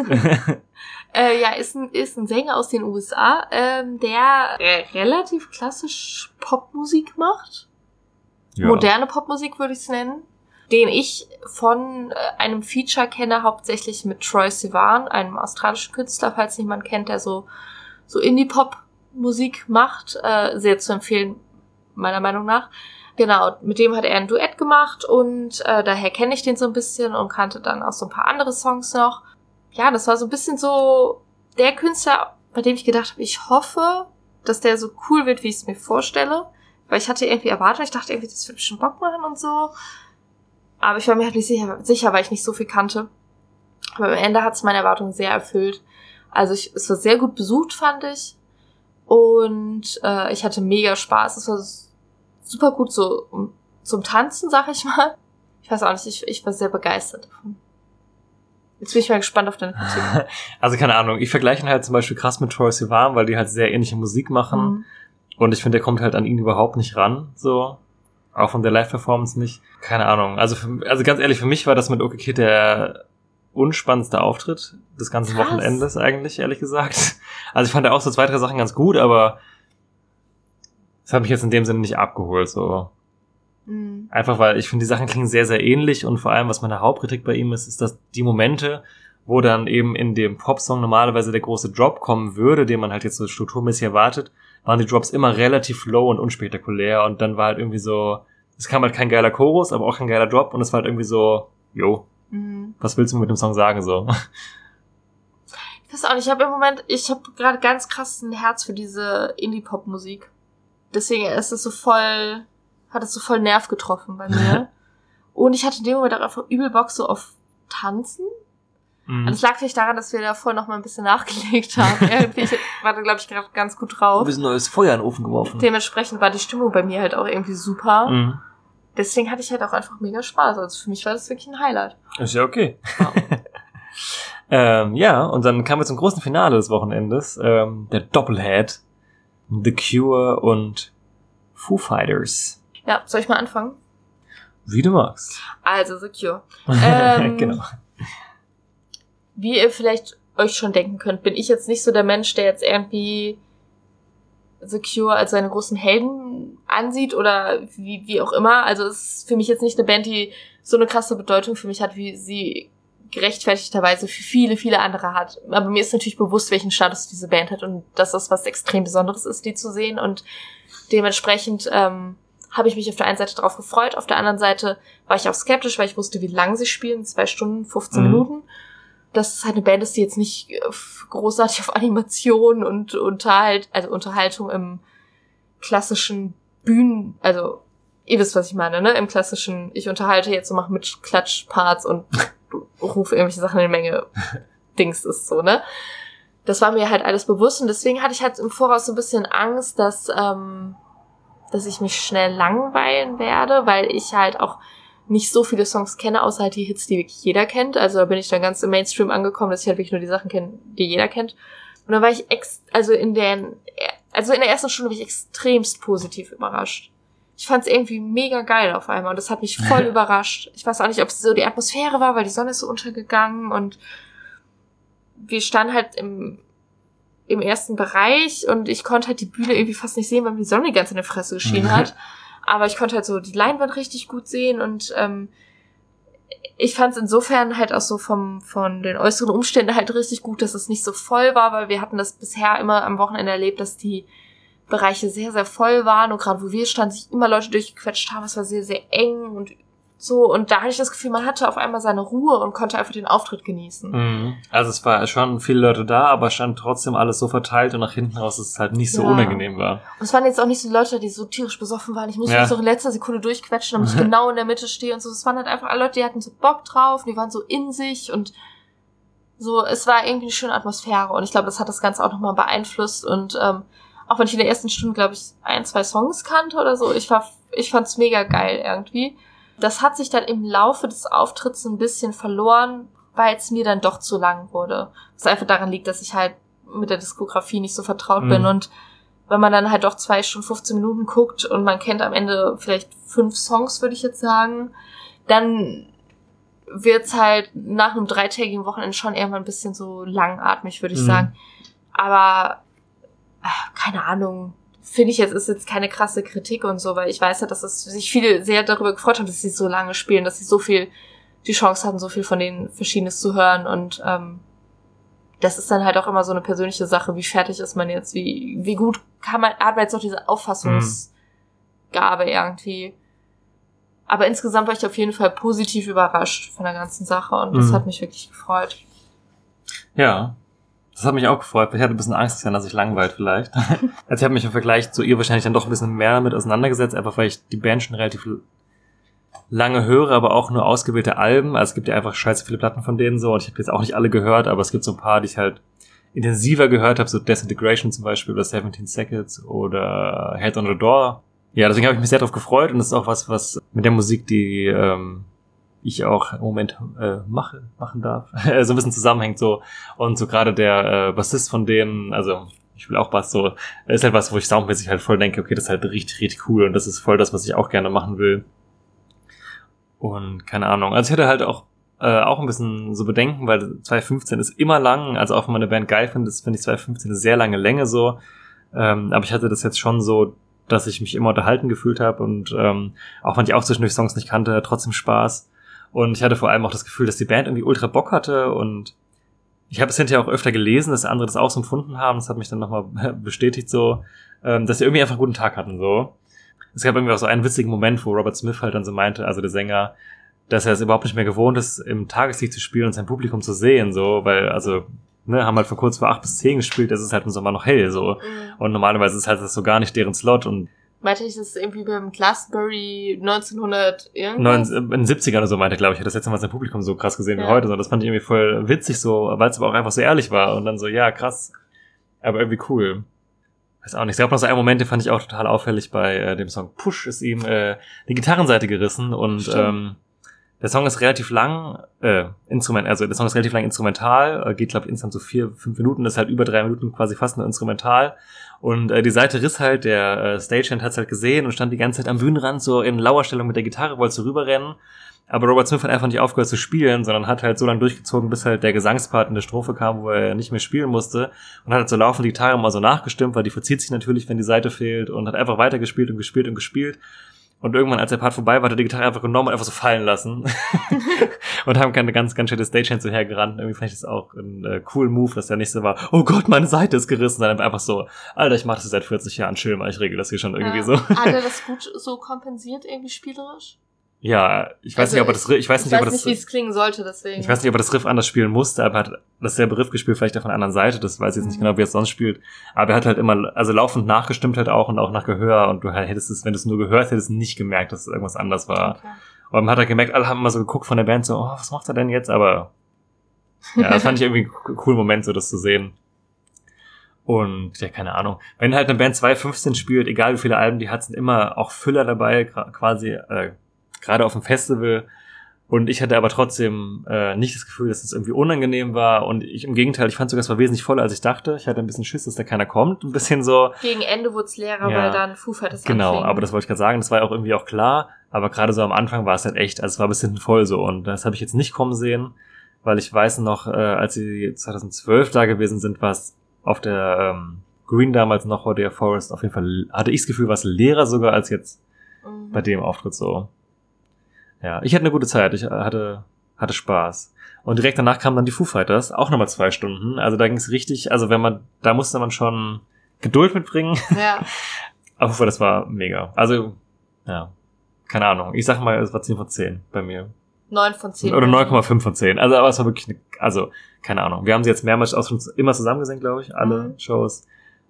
Ja, ist ein Sänger aus den USA, der relativ klassisch Popmusik macht. Ja. Moderne Popmusik würde ich es nennen. Den ich von einem Feature kenne, hauptsächlich mit Troye Sivan, einem australischen Künstler, falls jemand kennt, der so Indie-Pop-Musik macht. Sehr zu empfehlen, meiner Meinung nach. Genau, mit dem hat er ein Duett gemacht, und daher kenne ich den so ein bisschen und kannte dann auch so ein paar andere Songs noch. Ja, das war so ein bisschen so der Künstler, bei dem ich gedacht habe, ich hoffe, dass der so cool wird, wie ich es mir vorstelle. Weil ich hatte irgendwie erwartet, ich dachte irgendwie, das wird bestimmt Bock machen und so. Aber ich war mir halt nicht sicher, weil ich nicht so viel kannte. Aber am Ende hat es meine Erwartungen sehr erfüllt. Also es war sehr gut besucht, fand ich. Und ich hatte mega Spaß. Es war super gut so zum Tanzen, sag ich mal. Ich weiß auch nicht, ich war sehr begeistert davon. Jetzt bin ich mal gespannt auf deine Kritik. Also keine Ahnung, ich vergleiche ihn halt zum Beispiel krass mit Troye Sivan, weil die halt sehr ähnliche Musik machen. Und ich finde, der kommt halt an ihn überhaupt nicht ran, so. Auch von der Live-Performance nicht. Keine Ahnung. Also ganz ehrlich, für mich war das mit OK Kid der unspannendste Auftritt des ganzen Wochenendes eigentlich, ehrlich gesagt. Also ich fand da auch so 2, 3 Sachen ganz gut, aber das hat mich jetzt in dem Sinne nicht abgeholt, so. Einfach, weil ich finde, die Sachen klingen sehr, sehr ähnlich, und vor allem, was meine Hauptkritik bei ihm ist, dass die Momente, wo dann eben in dem Popsong normalerweise der große Drop kommen würde, den man halt jetzt so strukturmäßig erwartet, waren die Drops immer relativ low und unspektakulär, und dann war halt irgendwie so, es kam halt kein geiler Chorus, aber auch kein geiler Drop, und es war halt irgendwie so, was willst du mit dem Song sagen, so? Ich weiß auch nicht, ich habe gerade ganz krass ein Herz für diese Indie-Pop-Musik. Deswegen hat es so voll Nerv getroffen bei mir. Und ich hatte in dem Moment auch einfach übel Bock so auf Tanzen. Und es lag vielleicht daran, dass wir davor noch mal ein bisschen nachgelegt haben. Irgendwie, ich war da, glaube ich, gerade ganz gut drauf. Ein bisschen neues Feuer in den Ofen geworfen. Dementsprechend war die Stimmung bei mir halt auch irgendwie super. Deswegen hatte ich halt auch einfach mega Spaß. Also für mich war das wirklich ein Highlight. Ist ja okay. Wow. Ja, und dann kamen wir zum großen Finale des Wochenendes. Der Doppelhead. The Cure und Foo Fighters. Ja, soll ich mal anfangen? Wie du magst. Also, The Cure. Genau. Wie ihr vielleicht euch schon denken könnt, bin ich jetzt nicht so der Mensch, der jetzt irgendwie The Cure als seine großen Helden ansieht oder wie auch immer. Also es ist für mich jetzt nicht eine Band, die so eine krasse Bedeutung für mich hat, wie sie gerechtfertigterweise für viele, viele andere hat. Aber mir ist natürlich bewusst, welchen Status diese Band hat und dass das was extrem Besonderes ist, die zu sehen. Und dementsprechend habe ich mich auf der einen Seite drauf gefreut, auf der anderen Seite war ich auch skeptisch, weil ich wusste, wie lang sie spielen, 2 Stunden, 15 Minuten. Dass es halt eine Band ist, die jetzt nicht großartig auf Animation und Unterhaltung im klassischen also ihr wisst, was ich meine, ne? Im klassischen, ich unterhalte jetzt so, mache mit Klatschparts und rufe irgendwelche Sachen in die Menge. Dings ist so, ne? Das war mir halt alles bewusst und deswegen hatte ich halt im Voraus so ein bisschen Angst, dass ich mich schnell langweilen werde, weil ich halt auch nicht so viele Songs kenne, außer halt die Hits, die wirklich jeder kennt. Also da bin ich dann ganz im Mainstream angekommen, dass ich halt wirklich nur die Sachen kenne, die jeder kennt. Und dann war ich also in der ersten Stunde war ich extremst positiv überrascht. Ich fand es irgendwie mega geil auf einmal und das hat mich voll überrascht. Ich weiß auch nicht, ob es so die Atmosphäre war, weil die Sonne ist so untergegangen und wir standen halt im ersten Bereich und ich konnte halt die Bühne irgendwie fast nicht sehen, weil mir die Sonne die ganze in der Fresse geschienen hat. Aber ich konnte halt so die Leinwand richtig gut sehen und ich fand es insofern halt auch so von den äußeren Umständen halt richtig gut, dass es nicht so voll war, weil wir hatten das bisher immer am Wochenende erlebt, dass die Bereiche sehr, sehr voll waren und gerade wo wir standen, sich immer Leute durchgequetscht haben. Es war sehr, sehr eng und so. Und da hatte ich das Gefühl, man hatte auf einmal seine Ruhe und konnte einfach den Auftritt genießen. Also es war schon viele Leute da, aber stand trotzdem alles so verteilt und nach hinten raus, dass es halt nicht so unangenehm war. Und es waren jetzt auch nicht so Leute, die so tierisch besoffen waren. Ich musste mich so in letzter Sekunde durchquetschen, damit ich genau in der Mitte stehe und so. Es waren halt einfach alle Leute, die hatten so Bock drauf, die waren so in sich und so. Es war irgendwie eine schöne Atmosphäre und ich glaube, das hat das Ganze auch nochmal beeinflusst und auch wenn ich in der ersten Stunde, glaube ich, 1-2 Songs kannte oder so, ich fand's mega geil irgendwie. Das hat sich dann im Laufe des Auftritts ein bisschen verloren, weil es mir dann doch zu lang wurde. Was einfach daran liegt, dass ich halt mit der Diskografie nicht so vertraut bin und wenn man dann halt doch 2 Stunden 15 Minuten guckt und man kennt am Ende vielleicht 5 Songs, würde ich jetzt sagen, dann wird's halt nach einem 3-tägigen Wochenende schon irgendwann ein bisschen so langatmig, würde ich sagen. Aber keine Ahnung, finde ich jetzt, ist jetzt keine krasse Kritik und so, weil ich weiß ja, dass es sich viele sehr darüber gefreut haben, dass sie so lange spielen, dass sie so viel die Chance hatten, so viel von denen Verschiedenes zu hören und das ist dann halt auch immer so eine persönliche Sache, wie fertig ist man jetzt, wie gut hat man jetzt auch diese Auffassungsgabe irgendwie. Aber insgesamt war ich auf jeden Fall positiv überrascht von der ganzen Sache und das hat mich wirklich gefreut. Ja. Das hat mich auch gefreut, weil ich hatte ein bisschen Angst, dass sich langweilt vielleicht. Also ich habe mich im Vergleich zu ihr wahrscheinlich dann doch ein bisschen mehr damit auseinandergesetzt, einfach weil ich die Band schon relativ lange höre, aber auch nur ausgewählte Alben. Also es gibt ja einfach scheiße viele Platten von denen so und ich habe jetzt auch nicht alle gehört, aber es gibt so ein paar, die ich halt intensiver gehört habe, so Disintegration zum Beispiel oder 17 Seconds oder Head on the Door. Ja, deswegen habe ich mich sehr darauf gefreut und das ist auch was mit der Musik, die ich auch im Moment machen darf, so ein bisschen zusammenhängt so und so gerade der Bassist von denen, also ich spiele auch Bass so, ist halt was, wo ich soundmäßig halt voll denke, okay, das ist halt richtig, richtig cool und das ist voll das, was ich auch gerne machen will und keine Ahnung, also ich hatte halt auch ein bisschen so Bedenken, weil 2:15 ist immer lang, also auch wenn man eine Band geil findet, finde ich 2:15 eine sehr lange Länge so, aber ich hatte das jetzt schon so, dass ich mich immer unterhalten gefühlt habe und auch wenn ich auch zwischendurch Songs nicht kannte, trotzdem Spaß. Und ich hatte vor allem auch das Gefühl, dass die Band irgendwie ultra Bock hatte und ich habe es hinterher auch öfter gelesen, dass andere das auch so empfunden haben. Das hat mich dann nochmal bestätigt so, dass sie irgendwie einfach einen guten Tag hatten so. Es gab irgendwie auch so einen witzigen Moment, wo Robert Smith halt dann so meinte, also der Sänger, dass er es überhaupt nicht mehr gewohnt ist, im Tageslicht zu spielen und sein Publikum zu sehen so, weil also haben halt von kurz vor 8 bis 10 gespielt, es ist halt im Sommer noch hell so und normalerweise ist halt das so gar nicht deren Slot und meinte ich, das ist irgendwie beim Glastonbury 1900 irgendwas? In den 70ern oder so meinte, glaube ich, hat das letzte Mal sein Publikum so krass gesehen wie heute. So. Das fand ich irgendwie voll witzig so, weil es aber auch einfach so ehrlich war. Und dann so, ja, krass, aber irgendwie cool. Weiß auch nicht. Es gab noch so einen Moment, den fand ich auch total auffällig bei dem Song Push, ist ihm die Gitarrenseite gerissen und der Song ist relativ lang, der Song ist relativ lang instrumental, geht, glaube ich, insgesamt so 4-5 Minuten, ist halt über 3 Minuten quasi fast nur instrumental. Und die Seite riss halt, der Stagehand hat's halt gesehen und stand die ganze Zeit am Bühnenrand so in Lauerstellung mit der Gitarre, wollte so rüberrennen. Aber Robert Smith hat einfach nicht aufgehört zu spielen, sondern hat halt so lange durchgezogen, bis halt der Gesangspart in der Strophe kam, wo er nicht mehr spielen musste. Und hat halt so laufend die Gitarre mal so nachgestimmt, weil die verzieht sich natürlich, wenn die Seite fehlt. Und hat einfach weitergespielt und gespielt und gespielt. Und irgendwann, als der Part vorbei war, hat er die Gitarre einfach genommen und einfach so fallen lassen. Und haben keine ganz schöne Stagehand so hergerannt. Irgendwie fand ich das auch ein coolen Move, dass der nicht so war, oh Gott, meine Seite ist gerissen, sondern einfach so, Alter, ich mach das seit 40 Jahren, chill mal, ich regel das hier schon irgendwie so. Hat er das gut so kompensiert, irgendwie spielerisch? Ja, ich weiß nicht, wie es klingen sollte, deswegen. Ich weiß nicht, ob er das Riff anders spielen musste, aber er hat dasselbe Riff gespielt, vielleicht auf einer anderen Seite, das weiß ich jetzt nicht genau, wie er es sonst spielt. Aber er hat halt immer, also laufend nachgestimmt halt auch und auch nach Gehör und du hättest es, wenn du es nur gehört hättest, nicht gemerkt, dass es irgendwas anders war. Okay. Und man hat halt gemerkt, alle haben immer so geguckt von der Band so, oh, was macht er denn jetzt? Aber ja, das fand ich irgendwie einen coolen Moment, so das zu sehen. Und ja, keine Ahnung. Wenn halt eine Band 2:15 spielt, egal wie viele Alben die hat, sind immer auch Füller dabei, quasi, gerade auf dem Festival. Und ich hatte aber trotzdem nicht das Gefühl, dass es irgendwie unangenehm war. Und im Gegenteil, ich fand sogar, es war wesentlich voller, als ich dachte. Ich hatte ein bisschen Schiss, dass da keiner kommt. Ein bisschen so. Gegen Ende wurde es leerer, Ja. weil dann Foo Fighters Genau, anfing. aber das wollte ich gerade sagen. Das war ja auch irgendwie auch klar. Aber gerade so am Anfang war es halt echt, also es war bis hinten voll so. Und das habe ich jetzt nicht kommen sehen, weil ich weiß noch, als sie 2012 da gewesen sind, war es auf der Green damals noch, vor der Forest. Auf jeden Fall hatte ich das Gefühl, war es leerer sogar als jetzt bei dem Auftritt so. Ja, ich hatte eine gute Zeit. Ich hatte Spaß. Und direkt danach kamen dann die Foo Fighters, auch nochmal 2 Stunden. Also da ging es richtig, also da musste man schon Geduld mitbringen. Ja. Aber Foo Fighters war mega. Also, ja, keine Ahnung. Ich sag mal, es war 10 von 10 bei mir. 9 von 10. Oder 9,5 von 10. Also, aber es war wirklich, keine Ahnung. Wir haben sie jetzt mehrmals immer zusammen gesehen, glaube ich, alle Shows.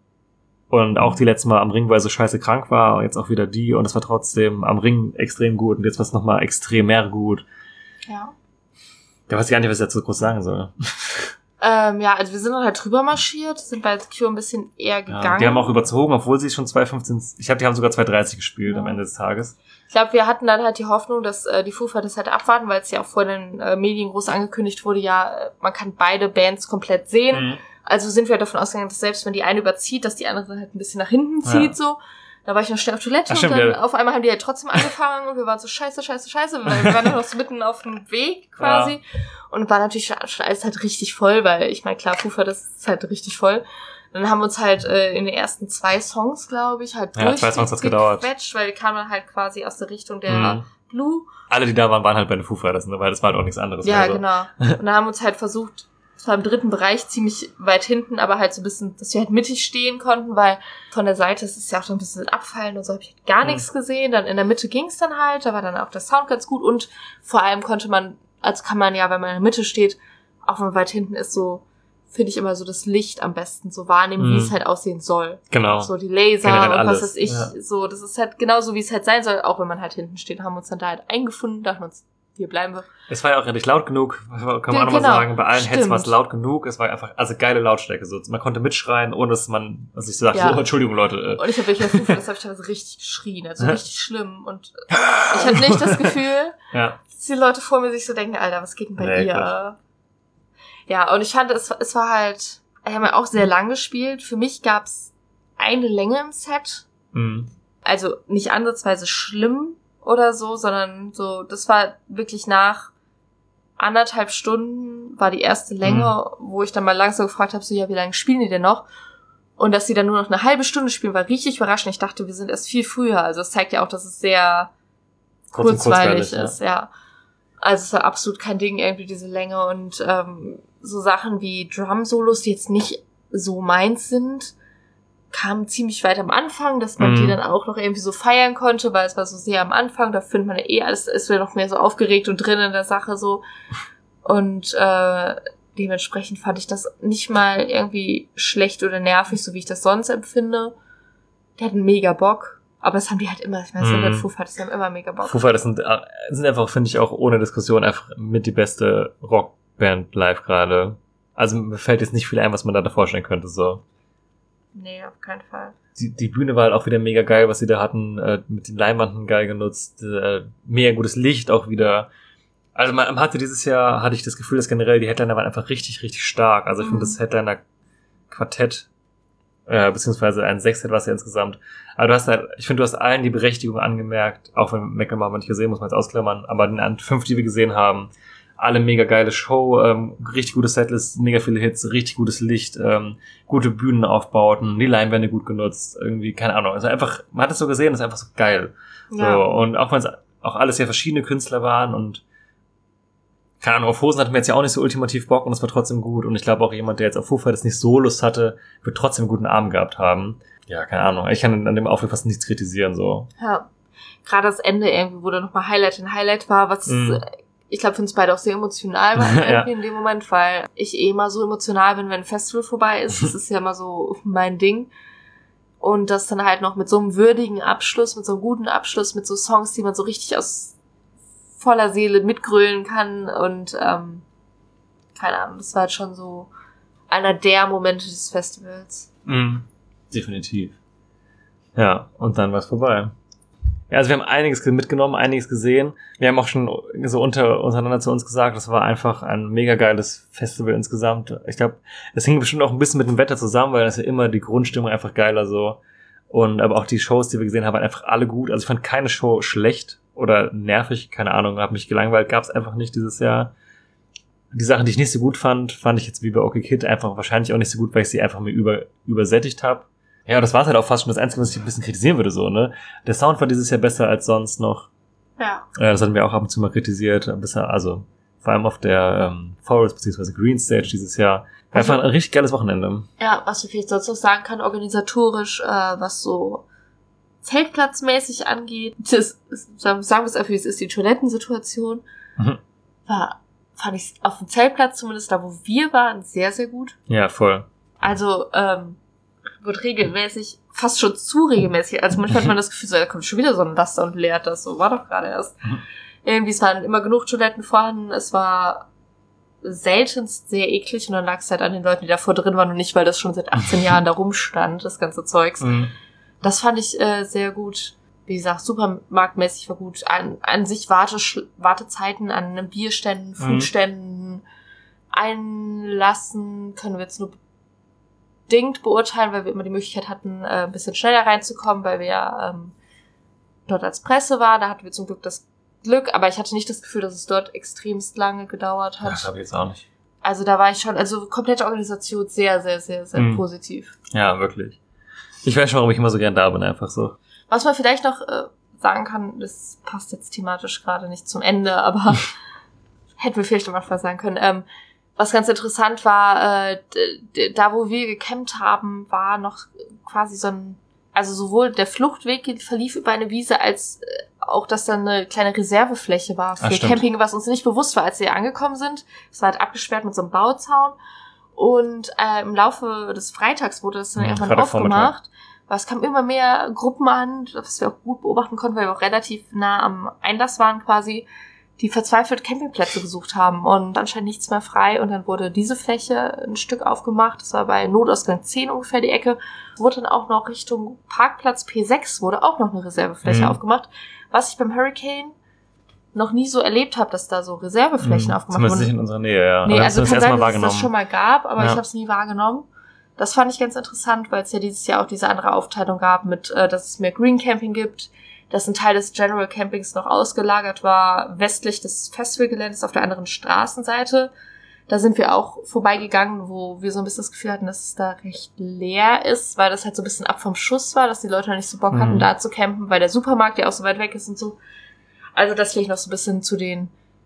Und auch die letzte Mal am Ring, weil er so scheiße krank war, und jetzt auch wieder die, und es war trotzdem am Ring extrem gut, und jetzt war es nochmal extrem mehr gut. Ja. Da weiß ich gar nicht, was ich dazu groß sagen soll. Ja, also wir sind dann halt drüber marschiert, sind bei Cure ein bisschen eher gegangen. Ja, die haben auch überzogen, obwohl sie schon 2,15, ich glaube, die haben sogar 2,30 gespielt am Ende des Tages. Ich glaube, wir hatten dann halt die Hoffnung, dass die Foo Fighters halt abwarten, weil es ja auch vor den Medien groß angekündigt wurde, ja, man kann beide Bands komplett sehen. Also sind wir davon ausgegangen, dass selbst wenn die eine überzieht, dass die andere dann halt ein bisschen nach hinten zieht, so. Da war ich noch schnell auf Toilette und dann auf einmal haben die halt trotzdem angefangen und wir waren so scheiße, weil wir waren noch so mitten auf dem Weg quasi. Ja. Und war natürlich schon alles halt richtig voll, weil ich meine, klar, Foo Fighters ist halt richtig voll. Dann haben wir uns halt in den ersten 2 Songs, glaube ich, halt 2 Songs hat's gedauert. Weil wir kamen dann halt quasi aus der Richtung der Blue. Alle, die da waren, waren halt bei den Foo Fighters, ne? Weil das war halt auch nichts anderes. Ja, genau. Und dann haben wir uns halt versucht, es war im 3. Bereich ziemlich weit hinten, aber halt so ein bisschen, dass wir halt mittig stehen konnten, weil von der Seite ist es ja auch so ein bisschen abfallen und so habe ich halt gar nichts gesehen. Dann in der Mitte ging's dann halt, da war dann auch der Sound ganz gut und vor allem kann man ja, wenn man in der Mitte steht, auch wenn man weit hinten ist, so finde ich immer so das Licht am besten so wahrnehmen, wie es halt aussehen soll. Genau. So die Laser generell und was alles. weiß ich, so, das ist halt genauso, wie es halt sein soll, auch wenn man halt hinten steht, haben wir uns dann da halt eingefunden, dachten uns, hier bleiben wir. Es war ja auch endlich laut genug, kann man auch nochmal sagen. Bei allen Heads war es laut genug. Es war einfach, also geile Lautstärke. So. Man konnte mitschreien, ohne dass man, also ich so sagte, so, Entschuldigung, Leute. Und ich habe wirklich das habe ich teilweise richtig geschrien, also richtig schlimm. Und ich hatte nicht das Gefühl, dass die Leute vor mir sich so denken, Alter, was geht denn bei ihr? Gott. Ja, und ich fand, es war halt, wir haben ja auch sehr lang gespielt. Für mich gab's eine Länge im Set. Also nicht ansatzweise schlimm oder so, sondern so, das war wirklich nach 1,5 Stunden war die erste Länge, wo ich dann mal langsam gefragt habe, so, ja, wie lange spielen die denn noch? Und dass sie dann nur noch eine halbe Stunde spielen, war richtig überraschend. Ich dachte, wir sind erst viel früher. Also es zeigt ja auch, dass es sehr kurzweilig ist, ja. Also es war absolut kein Ding, irgendwie diese Länge und so Sachen wie Drum-Solos, die jetzt nicht so meins sind, kam ziemlich weit am Anfang, dass man die dann auch noch irgendwie so feiern konnte, weil es war so sehr am Anfang, da findet man ja eh alles, ist wieder noch mehr so aufgeregt und drin in der Sache so. Und dementsprechend fand ich das nicht mal irgendwie schlecht oder nervig, so wie ich das sonst empfinde. Die hatten mega Bock, aber das haben die halt immer, ich meine, es sind halt Foo Fighters, die haben immer mega Bock. Foo Fighters sind einfach, finde ich, auch ohne Diskussion einfach mit die beste Rockband live gerade. Also mir fällt jetzt nicht viel ein, was man da vorstellen könnte, so. Nee, auf keinen Fall. Die Bühne war halt auch wieder mega geil, was sie da hatten, mit den Leinwanden geil genutzt, mega gutes Licht auch wieder. Also man hatte dieses Jahr, hatte ich das Gefühl, dass generell die Headliner waren einfach richtig, richtig stark. Also ich finde das Headliner-Quartett, beziehungsweise ein Sextet war es ja insgesamt. Aber du hast halt, ich finde, du hast allen die Berechtigung angemerkt, auch wenn Macklemore nicht gesehen, muss man jetzt ausklammern, aber den 5, die wir gesehen haben, alle mega geile Show, richtig gute Setlist, mega viele Hits, richtig gutes Licht, gute Bühnenaufbauten, die Leinwände gut genutzt, irgendwie, keine Ahnung. Also einfach, man hat es so gesehen, das ist einfach so geil. Ja. So, und auch wenn es auch alles sehr verschiedene Künstler waren und keine Ahnung, auf Hosen hatten wir jetzt ja auch nicht so ultimativ Bock und es war trotzdem gut. Und ich glaube auch jemand, der jetzt auf Foo Fighters nicht so Lust hatte, wird trotzdem einen guten Abend gehabt haben. Ja, keine Ahnung. Ich kann an dem Auftritt fast nichts kritisieren, so. Ja. Gerade das Ende irgendwie, wo da nochmal Highlight war, was ich glaube, für uns beide auch sehr emotional war irgendwie in dem Moment, weil ich immer so emotional bin, wenn ein Festival vorbei ist. Das ist ja immer so mein Ding. Und das dann halt noch mit so einem würdigen Abschluss, mit so einem guten Abschluss, mit so Songs, die man so richtig aus voller Seele mitgrölen kann. Und keine Ahnung, das war halt schon so einer der Momente des Festivals. Definitiv. Ja, und dann war es vorbei. Ja, also wir haben einiges mitgenommen, einiges gesehen. Wir haben auch schon so untereinander zu uns gesagt, das war einfach ein mega geiles Festival insgesamt. Ich glaube, es hing bestimmt auch ein bisschen mit dem Wetter zusammen, weil das ja immer die Grundstimmung einfach geiler so. Und aber auch die Shows, die wir gesehen haben, waren einfach alle gut. Also ich fand keine Show schlecht oder nervig, keine Ahnung, habe mich gelangweilt, gab es einfach nicht dieses Jahr. Die Sachen, die ich nicht so gut fand ich jetzt wie bei OK Kid einfach wahrscheinlich auch nicht so gut, weil ich sie einfach mir übersättigt habe. Ja, das war halt auch fast schon das Einzige, was ich ein bisschen kritisieren würde, so, ne? Der Sound war dieses Jahr besser als sonst noch. Ja. Das hatten wir auch ab und zu mal kritisiert. Also, vor allem auf der Forest bzw. Green Stage dieses Jahr. War einfach ein richtig geiles Wochenende. Ja, was wir vielleicht sonst noch sagen können, organisatorisch, was so zeltplatzmäßig angeht. Sagen wir es einfach, wie es ist, die Toilettensituation. Fand ich auf dem Zeltplatz, zumindest da, wo wir waren, sehr, sehr gut. Ja, voll. Also, wird regelmäßig, fast schon zu regelmäßig. Also manchmal hat man das Gefühl, so, da kommt schon wieder so ein Laster und leert das. So war doch gerade erst. Irgendwie, es waren immer genug Toiletten vorhanden. Es war seltenst sehr eklig und dann lag es halt an den Leuten, die davor drin waren und nicht, weil das schon seit 18 Jahren da rumstand, das ganze Zeugs. Das fand ich sehr gut. Wie gesagt, supermarktmäßig war gut. An sich Wartezeiten an Bierständen, Foodständen, Einlassen können wir jetzt nur bedingt beurteilen, weil wir immer die Möglichkeit hatten, ein bisschen schneller reinzukommen, weil wir ja dort als Presse waren. Da hatten wir zum Glück das Glück, aber ich hatte nicht das Gefühl, dass es dort extremst lange gedauert hat. Das habe ich jetzt auch nicht. Also da war ich schon, also komplette Organisation sehr, sehr, sehr, sehr positiv. Ja, wirklich. Ich weiß schon, warum ich immer so gern da bin, einfach so. Was man vielleicht noch sagen kann, das passt jetzt thematisch gerade nicht zum Ende, aber hätten wir vielleicht am Anfang sagen können, was ganz interessant war, da wo wir gecampt haben, war noch quasi so ein, also sowohl der Fluchtweg verlief über eine Wiese, als auch, dass da eine kleine Reservefläche war für Camping, was uns nicht bewusst war, als wir angekommen sind. Es war halt abgesperrt mit so einem Bauzaun und im Laufe des Freitags wurde das dann irgendwann aufgemacht. Aber es kamen immer mehr Gruppen an, was wir auch gut beobachten konnten, weil wir auch relativ nah am Einlass waren quasi, die verzweifelt Campingplätze gesucht haben und anscheinend nichts mehr frei. Und dann wurde diese Fläche ein Stück aufgemacht. Das war bei Notausgang 10 ungefähr die Ecke. Wurde dann auch noch Richtung Parkplatz P6 wurde auch noch eine Reservefläche aufgemacht. Was ich beim Hurricane noch nie so erlebt habe, dass da so Reserveflächen aufgemacht wurden. Zumindest nicht in unserer Nähe, ja. Nee, also kann sein, dass es das schon mal gab, aber ich habe es nie wahrgenommen. Das fand ich ganz interessant, weil es ja dieses Jahr auch diese andere Aufteilung gab mit, dass es mehr Green Camping gibt, dass ein Teil des General Campings noch ausgelagert war, westlich des Festivalgeländes auf der anderen Straßenseite. Da sind wir auch vorbeigegangen, wo wir so ein bisschen das Gefühl hatten, dass es da recht leer ist, weil das halt so ein bisschen ab vom Schuss war, dass die Leute nicht so Bock hatten, da zu campen, weil der Supermarkt ja auch so weit weg ist und so. Also das vielleicht noch so ein bisschen zu den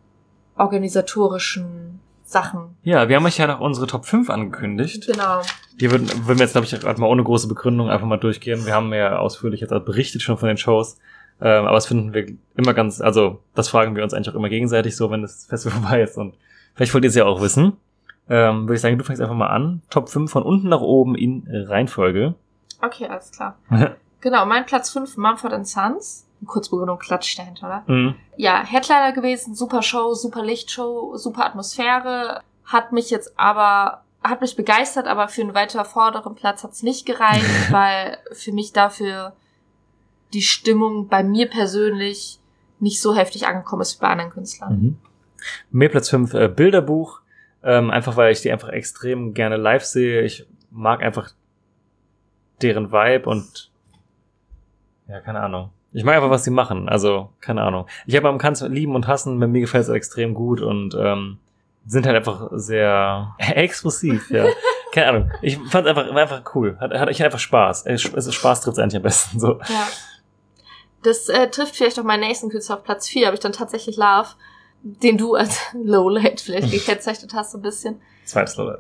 organisatorischen Sachen. Ja, wir haben euch ja noch unsere Top 5 angekündigt. Genau. Die würden wir jetzt, glaube ich, gerade mal ohne große Begründung einfach mal durchgehen. Wir haben ja ausführlich jetzt auch berichtet schon von den Shows. Aber das finden wir immer ganz, also das fragen wir uns eigentlich auch immer gegenseitig so, wenn das Festival vorbei ist. Und vielleicht wollt ihr es ja auch wissen. Würde ich sagen, du fängst einfach mal an. Top 5 von unten nach oben in Reihenfolge. Okay, alles klar. Genau, mein Platz 5, Mumford & Sons. Kurzbegründung klatscht dahinter, oder? Ja, Headliner gewesen, super Show, super Lichtshow, super Atmosphäre. Hat mich begeistert, aber für einen weiter vorderen Platz hat's nicht gereicht, weil für mich dafür die Stimmung bei mir persönlich nicht so heftig angekommen ist wie bei anderen Künstlern. Mir Platz 5, Bilderbuch. Einfach weil ich die einfach extrem gerne live sehe. Ich mag einfach deren Vibe und ja, keine Ahnung. Ich mag einfach, was sie machen. Also, keine Ahnung. Ich habe am Kanz lieben und hassen, mir gefällt es extrem gut und sind halt einfach sehr explosiv, ja. Keine Ahnung. Ich fand es einfach cool. Ich hatte einfach Spaß. Spaß trifft eigentlich am besten, so. Ja. Das trifft vielleicht auch meinen nächsten Künstler auf Platz 4, habe ich dann tatsächlich Love, den du als Lowlight vielleicht gekennzeichnet hast, so ein bisschen. Zweites Lowlight.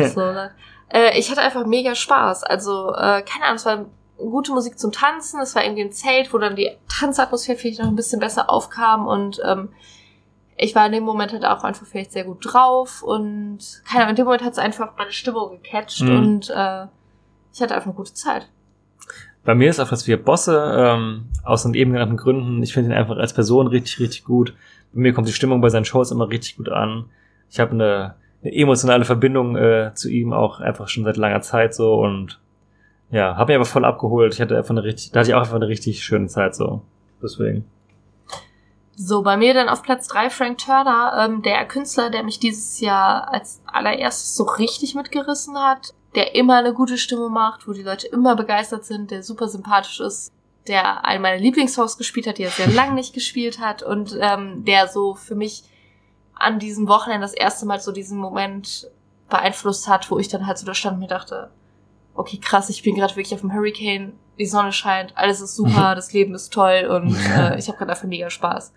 Ich hatte einfach mega Spaß. Also, keine Ahnung, es war gute Musik zum Tanzen. Es war irgendwie ein Zelt, wo dann die Tanzatmosphäre vielleicht noch ein bisschen besser aufkam und ich war in dem Moment halt auch einfach vielleicht sehr gut drauf und keine Ahnung, in dem Moment hat es einfach meine Stimmung gecatcht und ich hatte einfach eine gute Zeit. Bei mir ist auf Platz 4 Bosse, aus den eben genannten Gründen. Ich finde ihn einfach als Person richtig, richtig gut. Bei mir kommt die Stimmung bei seinen Shows immer richtig gut an. Ich habe eine emotionale Verbindung zu ihm auch einfach schon seit langer Zeit so und ja, habe mich aber voll abgeholt. Da hatte ich auch einfach eine richtig schöne Zeit so. Deswegen. So, bei mir dann auf Platz 3 Frank Turner, der Künstler, der mich dieses Jahr als allererstes so richtig mitgerissen hat, der immer eine gute Stimme macht, wo die Leute immer begeistert sind, der super sympathisch ist, der einen meiner Lieblingssongs gespielt hat, die er sehr lange nicht gespielt hat und der so für mich an diesem Wochenende das erste Mal so diesen Moment beeinflusst hat, wo ich dann halt so da stand und mir dachte, okay, krass, ich bin gerade wirklich auf dem Hurricane, die Sonne scheint, alles ist super, das Leben ist toll und ich habe gerade einfach mega Spaß.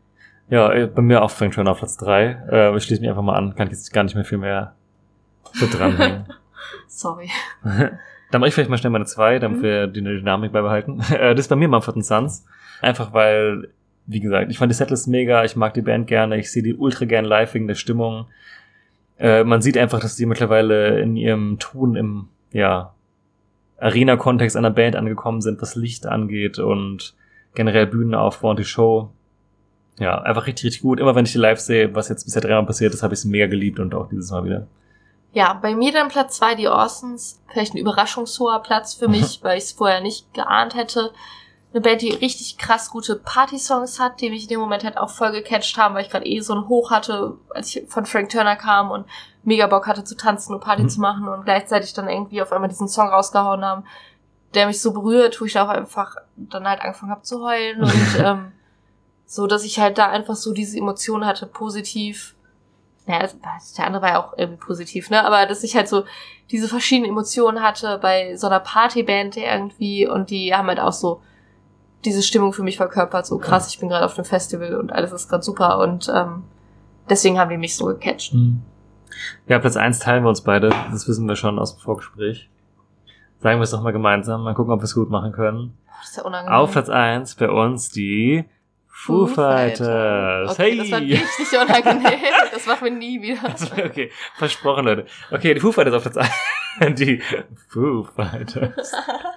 Ja, bei mir auch Frank Turner auf Platz 3. Ich schließe mich einfach mal an, kann jetzt gar nicht mehr viel mehr so dranhängen. Sorry. Dann mache ich vielleicht mal schnell meine 2, damit wir die Dynamik beibehalten. Das ist bei mir Mumford & Sons. Einfach weil, wie gesagt, ich fand die Setlist mega, ich mag die Band gerne, ich sehe die ultra gern live wegen der Stimmung. Man sieht einfach, dass die mittlerweile in ihrem Tun im, Arena-Kontext einer Band angekommen sind, was Licht angeht und generell Bühnenaufbau und die Show. Ja, einfach richtig, richtig gut. Immer wenn ich die live sehe, was jetzt bisher 3 Mal passiert ist, habe ich es mega geliebt und auch dieses Mal wieder. Ja, bei mir dann Platz 2 die Orsons. Vielleicht ein überraschungshoher Platz für mich, weil ich es vorher nicht geahnt hätte. Eine Band, die richtig krass gute Party-Songs hat, die mich in dem Moment halt auch voll gecatcht haben, weil ich gerade so ein Hoch hatte, als ich von Frank Turner kam und mega Bock hatte zu tanzen und Party zu machen und gleichzeitig dann irgendwie auf einmal diesen Song rausgehauen haben, der mich so berührt, wo ich da auch einfach dann halt angefangen habe zu heulen und so, dass ich halt da einfach so diese Emotionen hatte, positiv. Naja, der andere war ja auch irgendwie positiv, ne? Aber dass ich halt so diese verschiedenen Emotionen hatte bei so einer Partyband irgendwie und die haben halt auch so diese Stimmung für mich verkörpert, so krass, ich bin gerade auf dem Festival und alles ist gerade super und deswegen haben die mich so gecatcht. Ja, Platz 1 teilen wir uns beide, das wissen wir schon aus dem Vorgespräch. Sagen wir es doch mal gemeinsam, mal gucken, ob wir es gut machen können. Das ist ja unangenehm. Auf Platz 1 bei uns die Foo Fighters. Okay, hey! das war richtig unangenehm. Das machen wir nie wieder. Okay, versprochen, Leute. Okay, die Foo Fighters auf Platz 1. Die Foo Fighters.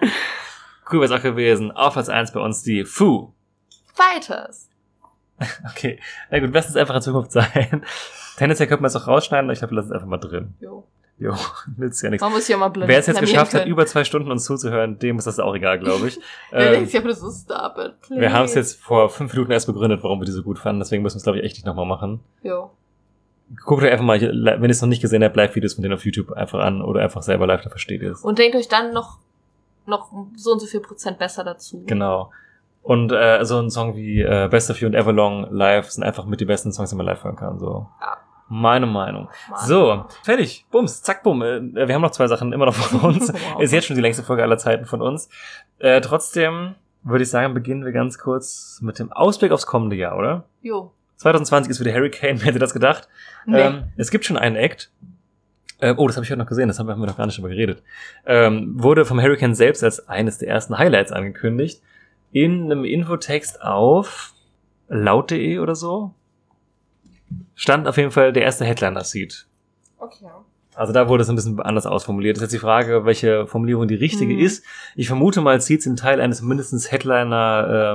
Cool wäre es auch gewesen. Auf Platz 1 bei uns die Foo Fighters. Okay, na gut, lass es einfach in Zukunft sein. Tendenziell könnte man es auch rausschneiden, aber ich glaube, wir lassen es einfach mal drin. Jo, nützt ja nichts. man muss ja mal blöd. Wer es jetzt geschafft hat, über 2 Stunden uns zuzuhören, dem ist das auch egal, glaube ich. Das ist stop it, please. Wir haben es jetzt vor 5 Minuten erst begründet, warum wir die so gut fanden, deswegen müssen wir es, glaube ich, echt nicht nochmal machen. Jo. Guckt euch einfach mal, wenn ihr es noch nicht gesehen habt, Live-Videos von denen auf YouTube einfach an oder einfach selber live, da versteht ihr es. Und denkt euch dann noch so und so viel % besser dazu. Genau. Und so ein Song wie Best of You und Everlong live sind einfach mit die besten Songs, die man live hören kann. So. Ja. Meine Meinung. Mann. So, fertig. Bums, zack, bumm. Wir haben noch 2 Sachen immer noch von uns. Wow. Ist jetzt schon die längste Folge aller Zeiten von uns. Trotzdem würde ich sagen, beginnen wir ganz kurz mit dem Ausblick aufs kommende Jahr, oder? Jo. 2020 ist wieder Hurricane, wer hätte das gedacht? Nee. Es gibt schon einen Act. Das habe ich heute noch gesehen, das haben wir noch gar nicht drüber geredet. Wurde vom Hurricane selbst als eines der ersten Highlights angekündigt. In einem Infotext auf laut.de oder so stand auf jeden Fall der erste Headliner-Seed. Okay. Also da wurde es ein bisschen anders ausformuliert. Das ist jetzt die Frage, welche Formulierung die richtige ist. Ich vermute mal, Seeds sind Teil eines mindestens Headliner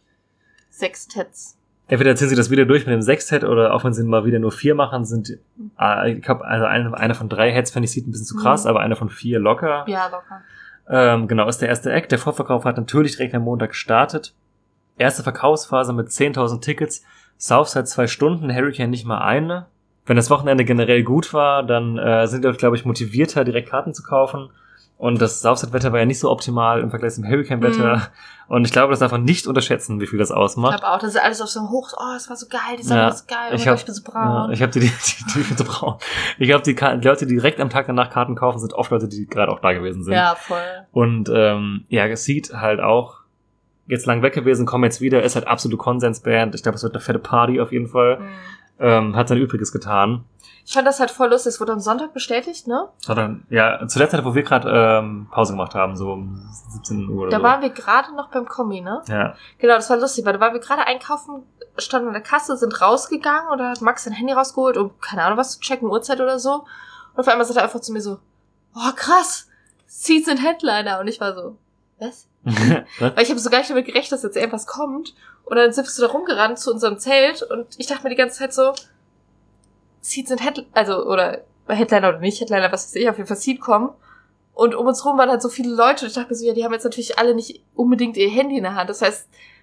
6 entweder ziehen sie das wieder durch mit dem 6-Head oder auch wenn sie mal wieder nur 4 machen, sind, ich glaube, also einer von 3 Heads fände ich Seed ein bisschen zu krass, aber einer von 4 locker. Ja, locker. Genau, ist der erste Act. Der Vorverkauf hat natürlich direkt am Montag gestartet. Erste Verkaufsphase mit 10.000 Tickets. Southside 2 Stunden, Hurricane nicht mal eine. Wenn das Wochenende generell gut war, dann sind die, glaube ich, motivierter, direkt Karten zu kaufen. Und das Southside-Wetter war ja nicht so optimal im Vergleich zum Hurricane-Wetter. Und ich glaube, das darf man nicht unterschätzen, wie viel das ausmacht. Ich glaube auch, das ist alles auf so einem Hoch. Oh, es war so geil, die Sonne ist geil. Ich bin so braun. Ja, ich bin so braun. Ich glaube, die Leute, die direkt am Tag danach Karten kaufen, sind oft Leute, die gerade auch da gewesen sind. Ja, voll. Und Seed halt auch jetzt lang weg gewesen, kommen jetzt wieder, ist halt absolute Konsensband. Ich glaube, es wird eine fette Party auf jeden Fall. Hat sein Übriges getan. Ich fand das halt voll lustig. Es wurde am Sonntag bestätigt, ne? Ja, zu der Zeit, wo wir gerade Pause gemacht haben, so um 17 Uhr oder Da so. waren wir gerade noch beim Kommi, ne? Ja. Genau, das war lustig, weil da waren wir gerade einkaufen, standen an der Kasse, sind rausgegangen oder hat Max sein Handy rausgeholt, um, keine Ahnung, was zu checken, Uhrzeit oder so. Und auf einmal sagt er einfach zu mir so, oh krass, Seeds sind Headliner. Und ich war so, was? Weil ich habe so gar nicht damit gerechnet, dass jetzt irgendwas kommt. Und dann sind wir da rumgerannt zu unserem Zelt und ich dachte mir die ganze Zeit so, Seed sind oder Headliner oder nicht Headliner, was weiß ich, auf jeden Fall Seed kommen. Und um uns rum waren halt so viele Leute und ich dachte mir so, ja, die haben jetzt natürlich alle nicht unbedingt ihr Handy in der Hand. Das heißt,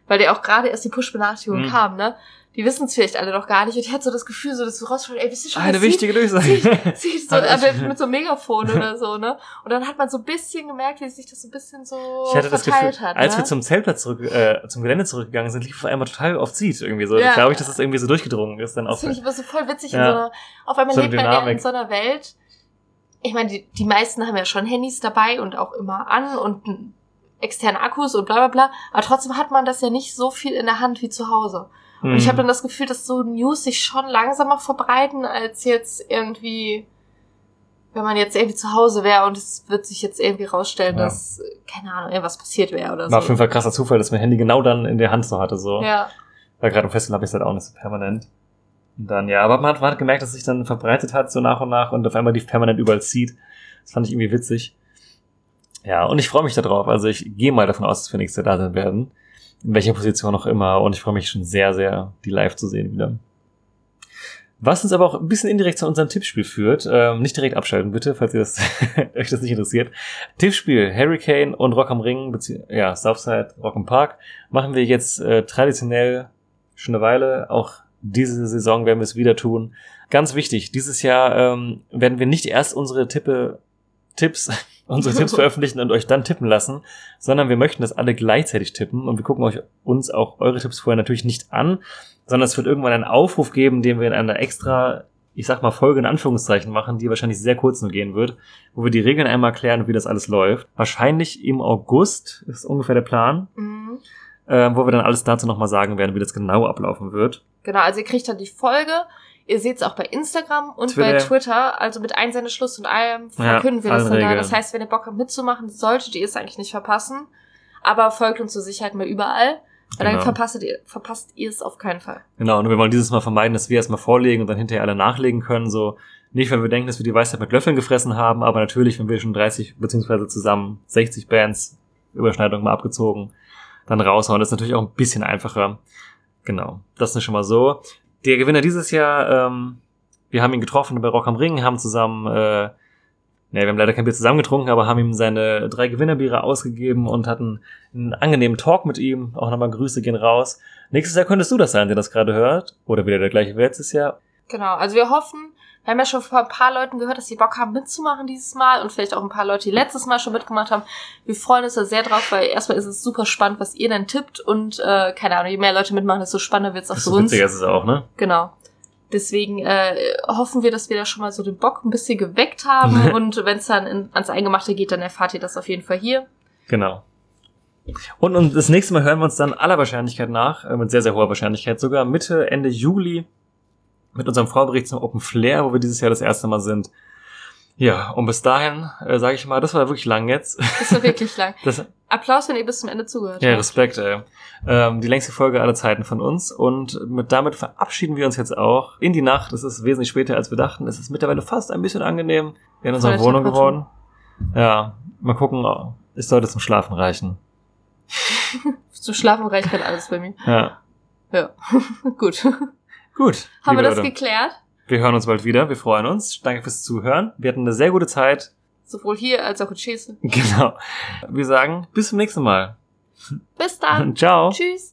weil der auch gerade erst die Push-Benachrichtigung kam, ne? Die wissen es vielleicht alle noch gar nicht. Und ich hatte so das Gefühl, so, dass du rausschaust, ey, wisst ihr schon, Eine wichtige Durchsage. so, mit so einem Megafon oder so, ne? Und dann hat man so ein bisschen gemerkt, wie sich das so ein bisschen so ich hatte das verteilt Gefühl, hat, als ne? wir zum Zeltplatz zum Gelände zurückgegangen sind, lief auf einmal total oft Seed irgendwie so. Ja. Glaube ich, dass das irgendwie so durchgedrungen ist. Dann auch Das finde ich aber so voll witzig. Ja. Auf einmal So lebt eine man ja in Dynamik. so einer Welt. Ich meine, die meisten haben ja schon Handys dabei und auch immer an und externe Akkus und bla bla bla. Aber trotzdem hat man das ja nicht so viel in der Hand wie zu Hause. Und ich habe dann das Gefühl, dass so News sich schon langsamer verbreiten, als jetzt irgendwie, wenn man jetzt irgendwie zu Hause wäre und es wird sich jetzt irgendwie rausstellen, dass, keine Ahnung, irgendwas passiert wäre oder so. War auf jeden Fall krasser Zufall, dass mein Handy genau dann in der Hand so hatte, so. Ja. Weil gerade im Festival habe ich es halt auch nicht so permanent. Und dann, ja, aber man hat gemerkt, dass es sich dann verbreitet hat, so nach und nach, und auf einmal die permanent überall zieht. Das fand ich irgendwie witzig. Ja, und ich freue mich da drauf. Also ich gehe mal davon aus, dass wir nächstes Jahr da sein werden. In welcher Position auch immer. Und ich freue mich schon sehr, sehr, die live zu sehen wieder. Was uns aber auch ein bisschen indirekt zu unserem Tippspiel führt. Nicht direkt abschalten, bitte, falls ihr euch das nicht interessiert. Tippspiel, Hurricane und Rock am Ring, Southside, Rock im Park, machen wir jetzt traditionell schon eine Weile. Auch diese Saison werden wir es wieder tun. Ganz wichtig, dieses Jahr werden wir nicht erst unsere Tipps veröffentlichen und euch dann tippen lassen, sondern wir möchten, dass alle gleichzeitig tippen, und wir gucken uns auch eure Tipps vorher natürlich nicht an, sondern es wird irgendwann einen Aufruf geben, den wir in einer extra, ich sag mal, Folge in Anführungszeichen machen, die wahrscheinlich sehr kurz nur gehen wird, wo wir die Regeln einmal erklären, wie das alles läuft. Wahrscheinlich im August ist ungefähr der Plan, wo wir dann alles dazu nochmal sagen werden, wie das genau ablaufen wird. Genau, also ihr kriegt dann die Folge. Ihr seht es auch bei Instagram und bei Twitter, also mit Einsendeschluss und allem verkünden wir das dann da. Das heißt, wenn ihr Bock habt mitzumachen, solltet ihr es eigentlich nicht verpassen. Aber folgt uns zur Sicherheit mal überall, weil dann verpasst ihr es auf keinen Fall. Genau, und wir wollen dieses Mal vermeiden, dass wir erstmal vorlegen und dann hinterher alle nachlegen können. So nicht, weil wir denken, dass wir die Weisheit mit Löffeln gefressen haben, aber natürlich, wenn wir schon 30 beziehungsweise zusammen 60 Bands, Überschneidung mal abgezogen, dann raushauen. Das ist natürlich auch ein bisschen einfacher. Genau, das ist schon mal so. Der Gewinner dieses Jahr, wir haben ihn getroffen bei Rock am Ring, haben zusammen, wir haben leider kein Bier zusammen getrunken, aber haben ihm seine 3 Gewinnerbiere ausgegeben und hatten einen angenehmen Talk mit ihm. Auch nochmal Grüße gehen raus. Nächstes Jahr könntest du das sein, der das gerade hört. Oder wieder der gleiche wie letztes Jahr. Genau, also wir hoffen, wir haben ja schon von ein paar Leuten gehört, dass die Bock haben mitzumachen dieses Mal und vielleicht auch ein paar Leute, die letztes Mal schon mitgemacht haben. Wir freuen uns da sehr drauf, weil erstmal ist es super spannend, was ihr dann tippt und keine Ahnung, je mehr Leute mitmachen, desto spannender wird's auch für uns. Witziger ist es auch, ne? Genau. Deswegen hoffen wir, dass wir da schon mal so den Bock ein bisschen geweckt haben und wenn es dann ans Eingemachte geht, dann erfahrt ihr das auf jeden Fall hier. Genau. Und das nächste Mal hören wir uns dann aller Wahrscheinlichkeit nach, mit sehr, sehr hoher Wahrscheinlichkeit, sogar Mitte, Ende Juli, mit unserem Vorbericht zum Open Flair, wo wir dieses Jahr das erste Mal sind. Ja, und bis dahin, sage ich mal, das war wirklich lang jetzt. Das war wirklich lang. Applaus, wenn ihr bis zum Ende zugehört habt. Ja, Respekt, ey. Die längste Folge aller Zeiten von uns. Und damit verabschieden wir uns jetzt auch in die Nacht. Es ist wesentlich später, als wir dachten. Es ist mittlerweile fast ein bisschen angenehm in unserer Wohnung geworden. Ja, mal gucken, es sollte zum Schlafen reichen. Zum Schlafen reicht gerade alles bei mir. Ja. Ja, gut. Gut. Haben wir das Leute, geklärt? wir hören uns bald wieder. Wir freuen uns. Danke fürs Zuhören. Wir hatten eine sehr gute Zeit. Sowohl hier als auch in Schäse. Genau. Wir sagen bis zum nächsten Mal. Bis dann. Ciao. Tschüss.